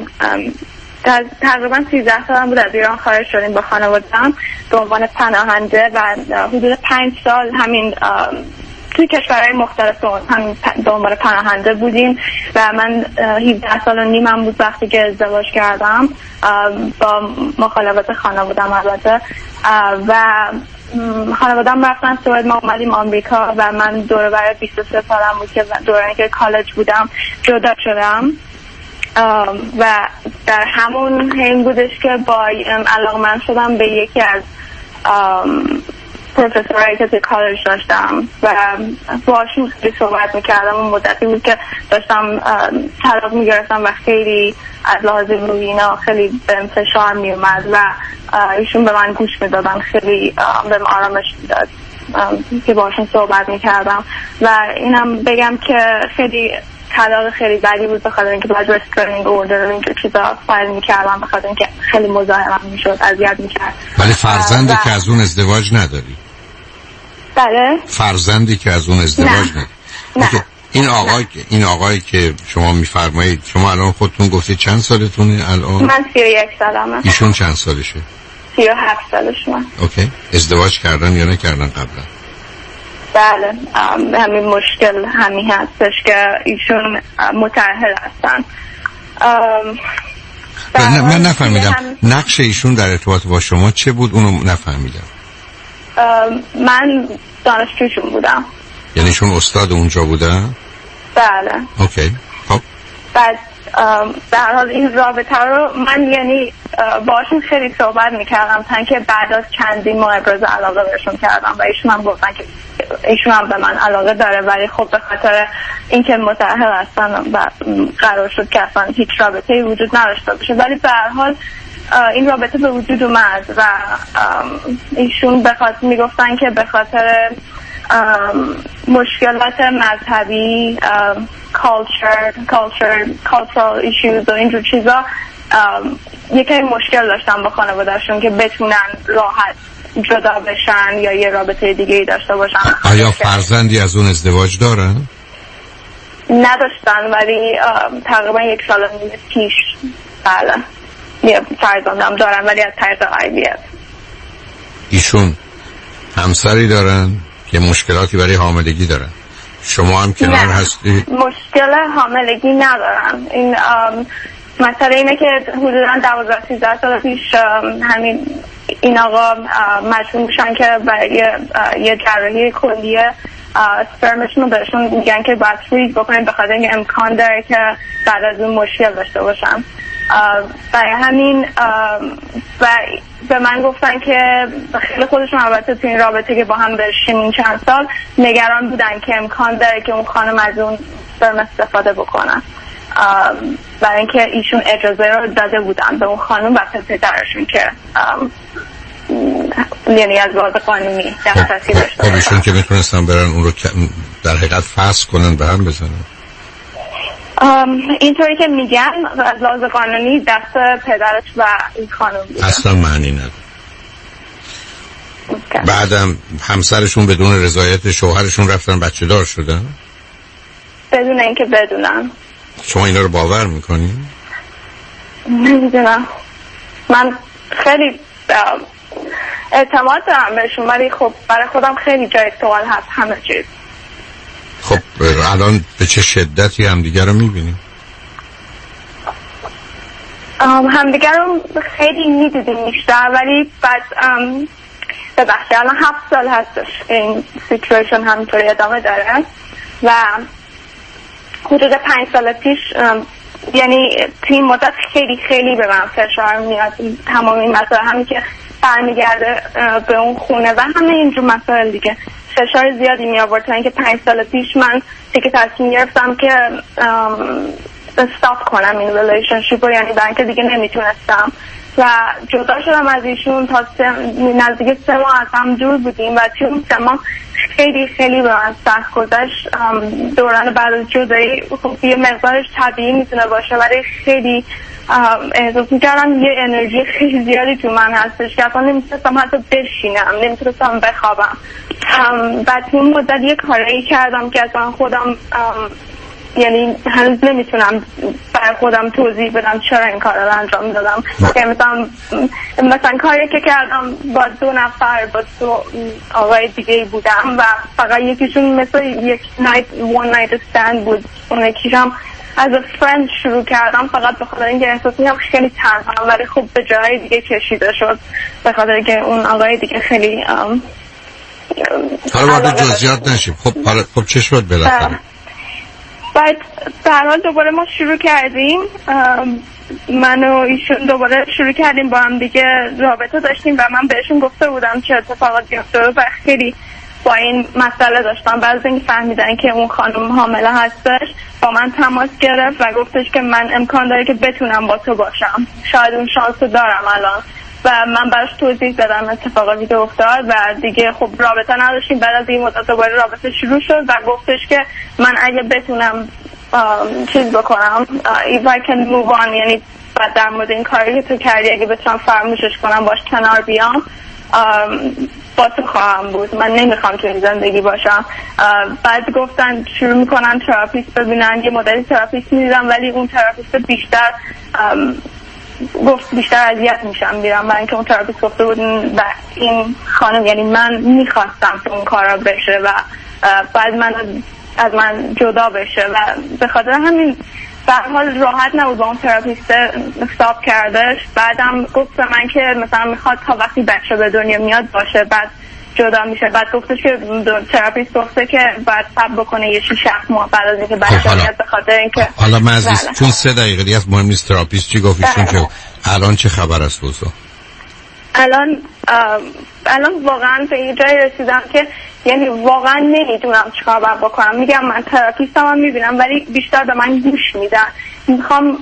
تقریبا 13 سالم بود از ایران خارج شدیم با خانواده‌ام به عنوان پناهنده و حدود 5 سال همین توی کشورهای مختلف همین به عنوان پناهنده بودیم و من 17 سال و نیمم بود وقتی که ازدواج کردم با مخالفت خانواده‌ام البته، و خانواده‌ام رفتن سوئد، ما اومدیم آمریکا و من دوره برای 23 سالم بود که دورانی که کالج بودم جدا شدم و در همون حین بودش که با علاقه‌مند شدم به یکی از پروفسورایی که توی کالج داشتم و باشون خیلی صحبت میکردم. اون مدتی بود که داشتم طلاق میگرفتم و خیلی از لحاظ روحی اینا خیلی به فشار میومد و ایشون به من گوش میدادن، خیلی به من آرامش میداد که باشون صحبت میکردم. و اینم بگم که خیلی طلاق خیلی بدی بود به خاطر اینکه باید رسترینگ اوردر و اینجور چیزا فایل میکردم، به خاطر اینکه خیلی مزاحمم میشد، اذیت میکرد. ولی فرزندی که از اون ازدواج نداری؟ بله، فرزندی که از اون ازدواج نداری؟ نه. این آقایی که شما میفرمایید، شما الان خودتون گفتید چند سالتونه الان؟ من 31 سالمه. ایشون چند سالشه؟ 37 سالشونه. اوکی. ازدواج کردن یا نکردن قبلا؟ بله، همین مشکل همین هستش که ایشون متأهل هستن. من نفهمیدم نقش ایشون در ارتباط با شما چه بود؟ اونو نفهمیدم. من دانشجوشون بودم. یعنی ایشون استاد اونجا بودن؟ بله. اوکی. خب بعد در حال این رابطه رو من یعنی باشون خیلی صحبت میکردم تا اینکه بعد از چندین ماه ابراز علاقه بهشون کردم و ایشون هم گفتن که ایشون هم به من علاقه داره، ولی خب به خاطر اینکه متأهل هستن و قرار شد که اصلا هیچ رابطه‌ای وجود نداشته باشه، ولی به هر حال این رابطه به وجود اومد و ایشون میگفتن که به خاطر مشکلات مذهبی، cultural issues و اینجور چیزا یکی مشکل داشتن با خانواده‌شون که بتونن راحت جدا بشن یا یه رابطه دیگه‌ای داشته باشن. آیا فرزندی از اون ازدواج دارن؟ نداشتن، ولی تقریبا 1 سال پیش بله یه فرزندم دارن، ولی از طریق IVF. ایشون همسری دارن که مشکلاتی برای حاملگی دارن، شما هم کنار هستی؟ مشکل حاملگی ندارن. این مسئله اینه که حدوداً 12-13 سال پیش همین این آقا مجبور میشن که برای یه جراحی کلیه سپرمشون رو بهشون میگن که باید فریز بکنن به خاطر اینکه امکان داره که بعد از اون مشکل داشته باشن. برای همین به من گفتن که خیلی خودشون البته تو این رابطه که با هم داشتیم این چند سال نگران بودن که امکان داره که اون خانم از اون سپرم استفاده بکنن، برای اینکه ایشون اجازه رو داده بودن به اون خانم و پدرشون که یعنی از لحاظ قانونی دسترسی داشته باشن. ایشون که میتونستن برن اون رو در حقیقت فسخ کنن به هم بزنن. اینطوری که میگن از لحاظ قانونی دست پدرش و این خانم بودن. اصلا معنی نداره. بعدم همسرشون بدون رضایت شوهرشون رفتن بچه دار شدن؟ بدون اینکه بدونم. شما اینا رو باور میکنی؟ نمیدونم، من خیلی اعتماد دارم بهشون ولی خب برای خودم خیلی جای سوال هست همه چیز. خب الان به چه شدتی همدیگر رو میبینیم؟ همدیگر رو خیلی میدیدیم بیشتر ولی بعد ببخشید الان 7 سال هستش این سیچویشن همینطوری ادامه داره و حدود 5 سال پیش یعنی توی این مدت خیلی خیلی به من فشار میاد، تمام این مسائل همین که برمیگرده به اون خونه و همه اینجور مسائل دیگه فشار زیادی می آورد تا اینکه 5 سال پیش من دیگه تصمیم گرفتم که استاپ کنم این ریلیشنشیپ رو، یعنی برای اینکه دیگه نمیتونستم و جدا شدم از ایشون. تا نزدیک 3 ماه از هم دور بودیم و توی اون 3 ماه خیلی خیلی به من سخت گذشت. دوران بعد از جدایی خب یه مقدارش طبیعی میتونه باشه ولی خیلی احساس میکردم یه انرژی خیلی زیادی تو من هستش که اصلا نمیتونستم حتی بشینم، نمیتونستم بخوابم. بعد این مدت یه کاری کردم که اصلا خودم یعنی هنوز نمیتونم برای خودم توضیح بدم چرا این کار رو انجام دادم. مثلا کاری که کردم با 2 نفر با 2 آقای دیگه بودم و فقط یکیشون مثل یک one night stand بود، اون یکیشم از فرند شروع کردم فقط به خاطر اینکه احساس می‌کردم خیلی تنها، ولی خب به جای دیگه کشیده شد به خاطر اینکه اون آقای دیگه خیلی حالا وارد جزئیات نشیم. خب چه شد بالاخره؟ بعد در حال دوباره ما شروع کردیم، من و ایشون دوباره شروع کردیم با هم دیگه رابطه داشتیم و من بهشون گفته بودم چه اتفاقاتی افتاده و خیلی با این مسئله داشتم. بعد از اینکه فهمیدن که اون خانم حامله هستش با من تماس گرفت و گفتش که من امکان داره که بتونم با تو باشم، شاید اون شانس رو دارم الان. و من براش توضیح دادم اتفاقاتی که افتاد و دیگه خب رابطه نداشتیم. بعد از این مدت دوباره رابطه شروع شد و گفتش که من اگه بتونم چیز بکنم if I can move on، یعنی بعد در مورد این کاری که تو کردی اگه بتونم فراموشش کنم باش کنار بیام با تو خواهم بود، من نمیخوام تو این زندگی باشم. بعد گفتن شروع میکنن تراپیست ببینن، یه مدتی تراپیست میدیدم ولی اون تراپیست بیشتر گفت بیشتر اذیت میشم بیرم و اینکه اون تراپیست گفته بود و این خانم یعنی من میخواستم که اون کارا بشه و بعد از من جدا بشه و به خاطر همین در حال راحت نبود با اون تراپیست استاپ کردش. بعدم گفت به من که مثلا میخواد تا وقتی بچه به دنیا میاد باشه بعد جدا میشه. بعد گفتش که تراپیست گفته که باید صبر بکنه یه 6-7 ماه بعد از اینکه بچه میاد به خاطر اینکه حالا من عزیز چون 3 دقیقه دیگه مهم نیست تراپیست چی گفت ایشون که الان چه خبر است واسه الان واقعا به یه جایی رسیدم که یعنی واقعا نمیدونم چیکار باید بکنم. میگم من تراپیستم هم میبینم ولی بیشتر به من گوش میدن. میخوام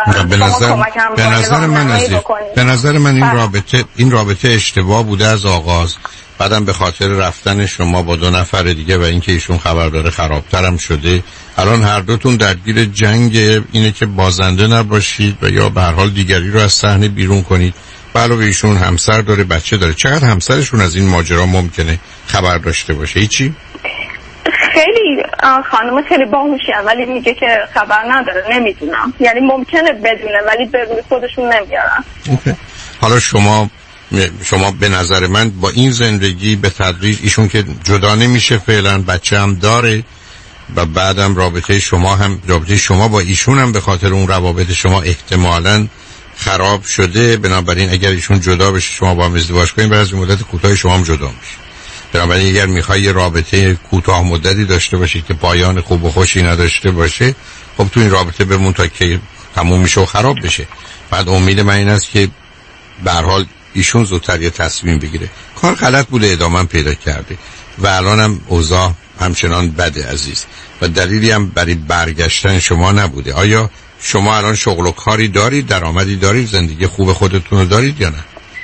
به نظر من این رابطه اشتباه بوده از آغاز. بعدم به خاطر رفتن شما با 2 نفر دیگه و اینکه ایشون خبر داره خرابترم شده. الان هر دوتون درگیر جنگ اینه که بازنده نباشید و یا به هر حال دیگری رو از صحنه بیرون کنید. علاوه ایشون همسر داره، بچه داره. چقدر همسرشون از این ماجرا ممکنه خبر داشته باشه؟ هیچی؟ خیلی خانم خیلی باهوشیه ولی میگه که خبر نداره، نمیدونم. یعنی ممکنه بدونه ولی به روی خودشون نمیارن. حالا شما به نظر من با این زندگی به تدریج ایشون که جدا نمیشه فعلا، بچه هم داره و بعدم رابطه شما با ایشون هم به خاطر اون روابط شما احتمالاً خراب شده. بنابراین اگر ایشون جدا بشه شما با هم ازدواج کنید، بعد از مدت کوتاه شما هم جدا میشه. بنابراین اگر میخوای رابطه کوتاه مدتی داشته باشید که پایان خوب و خوشی نداشته باشه، خب تو این رابطه بمون تا که تموم میشه و خراب بشه. بعد امید من این است که به هر حال ایشون زودتر یه تصمیم بگیره. کار غلط بوده، ادامه پیدا کرده و الانم اوضاع همچنان بده عزیز و دلیلی هم برای برگشتن شما نبوده. آیا شما الان شغل و کاری دارید، درآمدی دارید، زندگی خوب خودتون رو دارید یا نه؟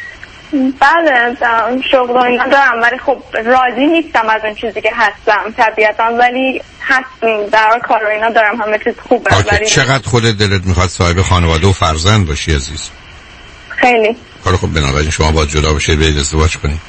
بله شغل و اینا دارم، ولی خب راضی نیستم از اون چیزی که هستم طبیعتا، ولی هستم در کار و اینا دارم، همه چیز خوبه. ولی چقدر خودت دلت میخواد صاحب خانواده و فرزند باشی عزیز؟ خیلی. کار خب بنابراین شما باید جدا بشید، برید ازدواج کنید.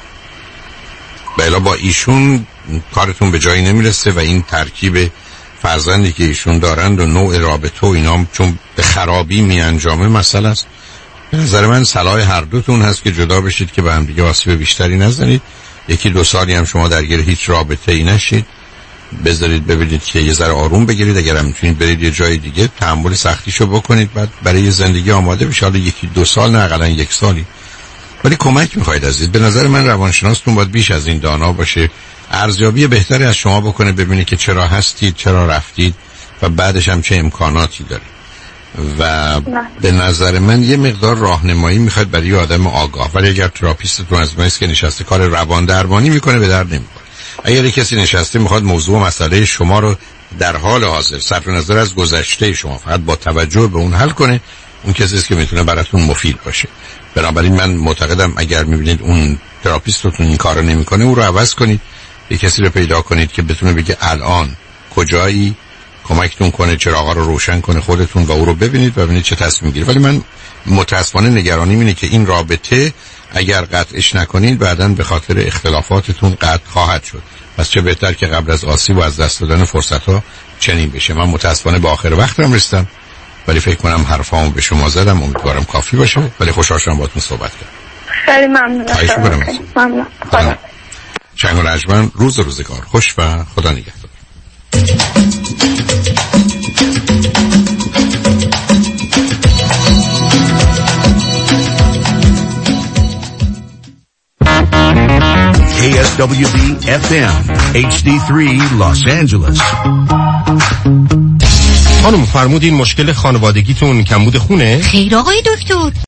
بلا با ایشون کارتون به جایی نمیرسه و این ترکیب فرزندی که ایشون دارند و نوع رابطه و اینا چون به خرابی می انجامه مسئله است. به نظر من صلاح هر دوتون هست که جدا بشید که به هم دیگه آسیب بیشتری نزنید. 1-2 سالی هم شما درگیر هیچ رابطه ای نشید، بذارید ببینید که یه ذره آروم بگیرید. اگر هم میتونید برید یه جای دیگه تحمل سختیشو بکنید، بعد برای زندگی آماده بشید. حالا 1-2 سال نه، حداقل 1 سالی، ولی کمک میخواید عزیز. به نظر من روانشناستون باید بیش از این دانا باشه، ارزیابی بهتری از شما بکنه، ببینید که چرا هستید، چرا رفتید و بعدش هم چه امکاناتی دارید. و به نظر من یه مقدار راهنمایی میخواد برای آدم آگاه. ولی اگر تراپیستتون از ماست که نشسته کار روان درمانی میکنه به درد نمیخوره. اگر کسی نشسته میخواد موضوع و مسئله شما رو در حال حاضر صرف نظر از گذشته شما فقط با توجه به اون حل کنه، اون کسی است که میتونه براتون مفید باشه. بنابراین من معتقدم اگر میبینید اون تراپیستتون این کارو نمیکنه، اون رو عوض کنید، یه کسی رو پیدا کنید که بتونه بگه الان کجایی، کمکتون کنه، چراغا رو روشن کنه، خودتون و او رو ببینید و ببینید چه تصمیم گیری. ولی من متاسفانه نگرانیم اینه که این رابطه اگر قطعش نکنید بعداً به خاطر اختلافاتتون قطع خواهد شد. پس چه بهتر که قبل از آسیب و از دست دادن فرصت‌ها چنین بشه. من متاسفانه به آخر وقتم رسیدم، ولی فکر کنم حرفامو به شما زدم، امیدوارم کافی باشه. ولی خوشحال شدم باهاتون صحبت کردم. خیلی ممنونم. ممنون. چنگ و رجمن، روزگار خوش و خدا نگهدار. KSWB FM HD3 Los Angeles. خانم فرمودین مشکل خانوادگیتون کمبود خونه؟ خیر آقای دکتر،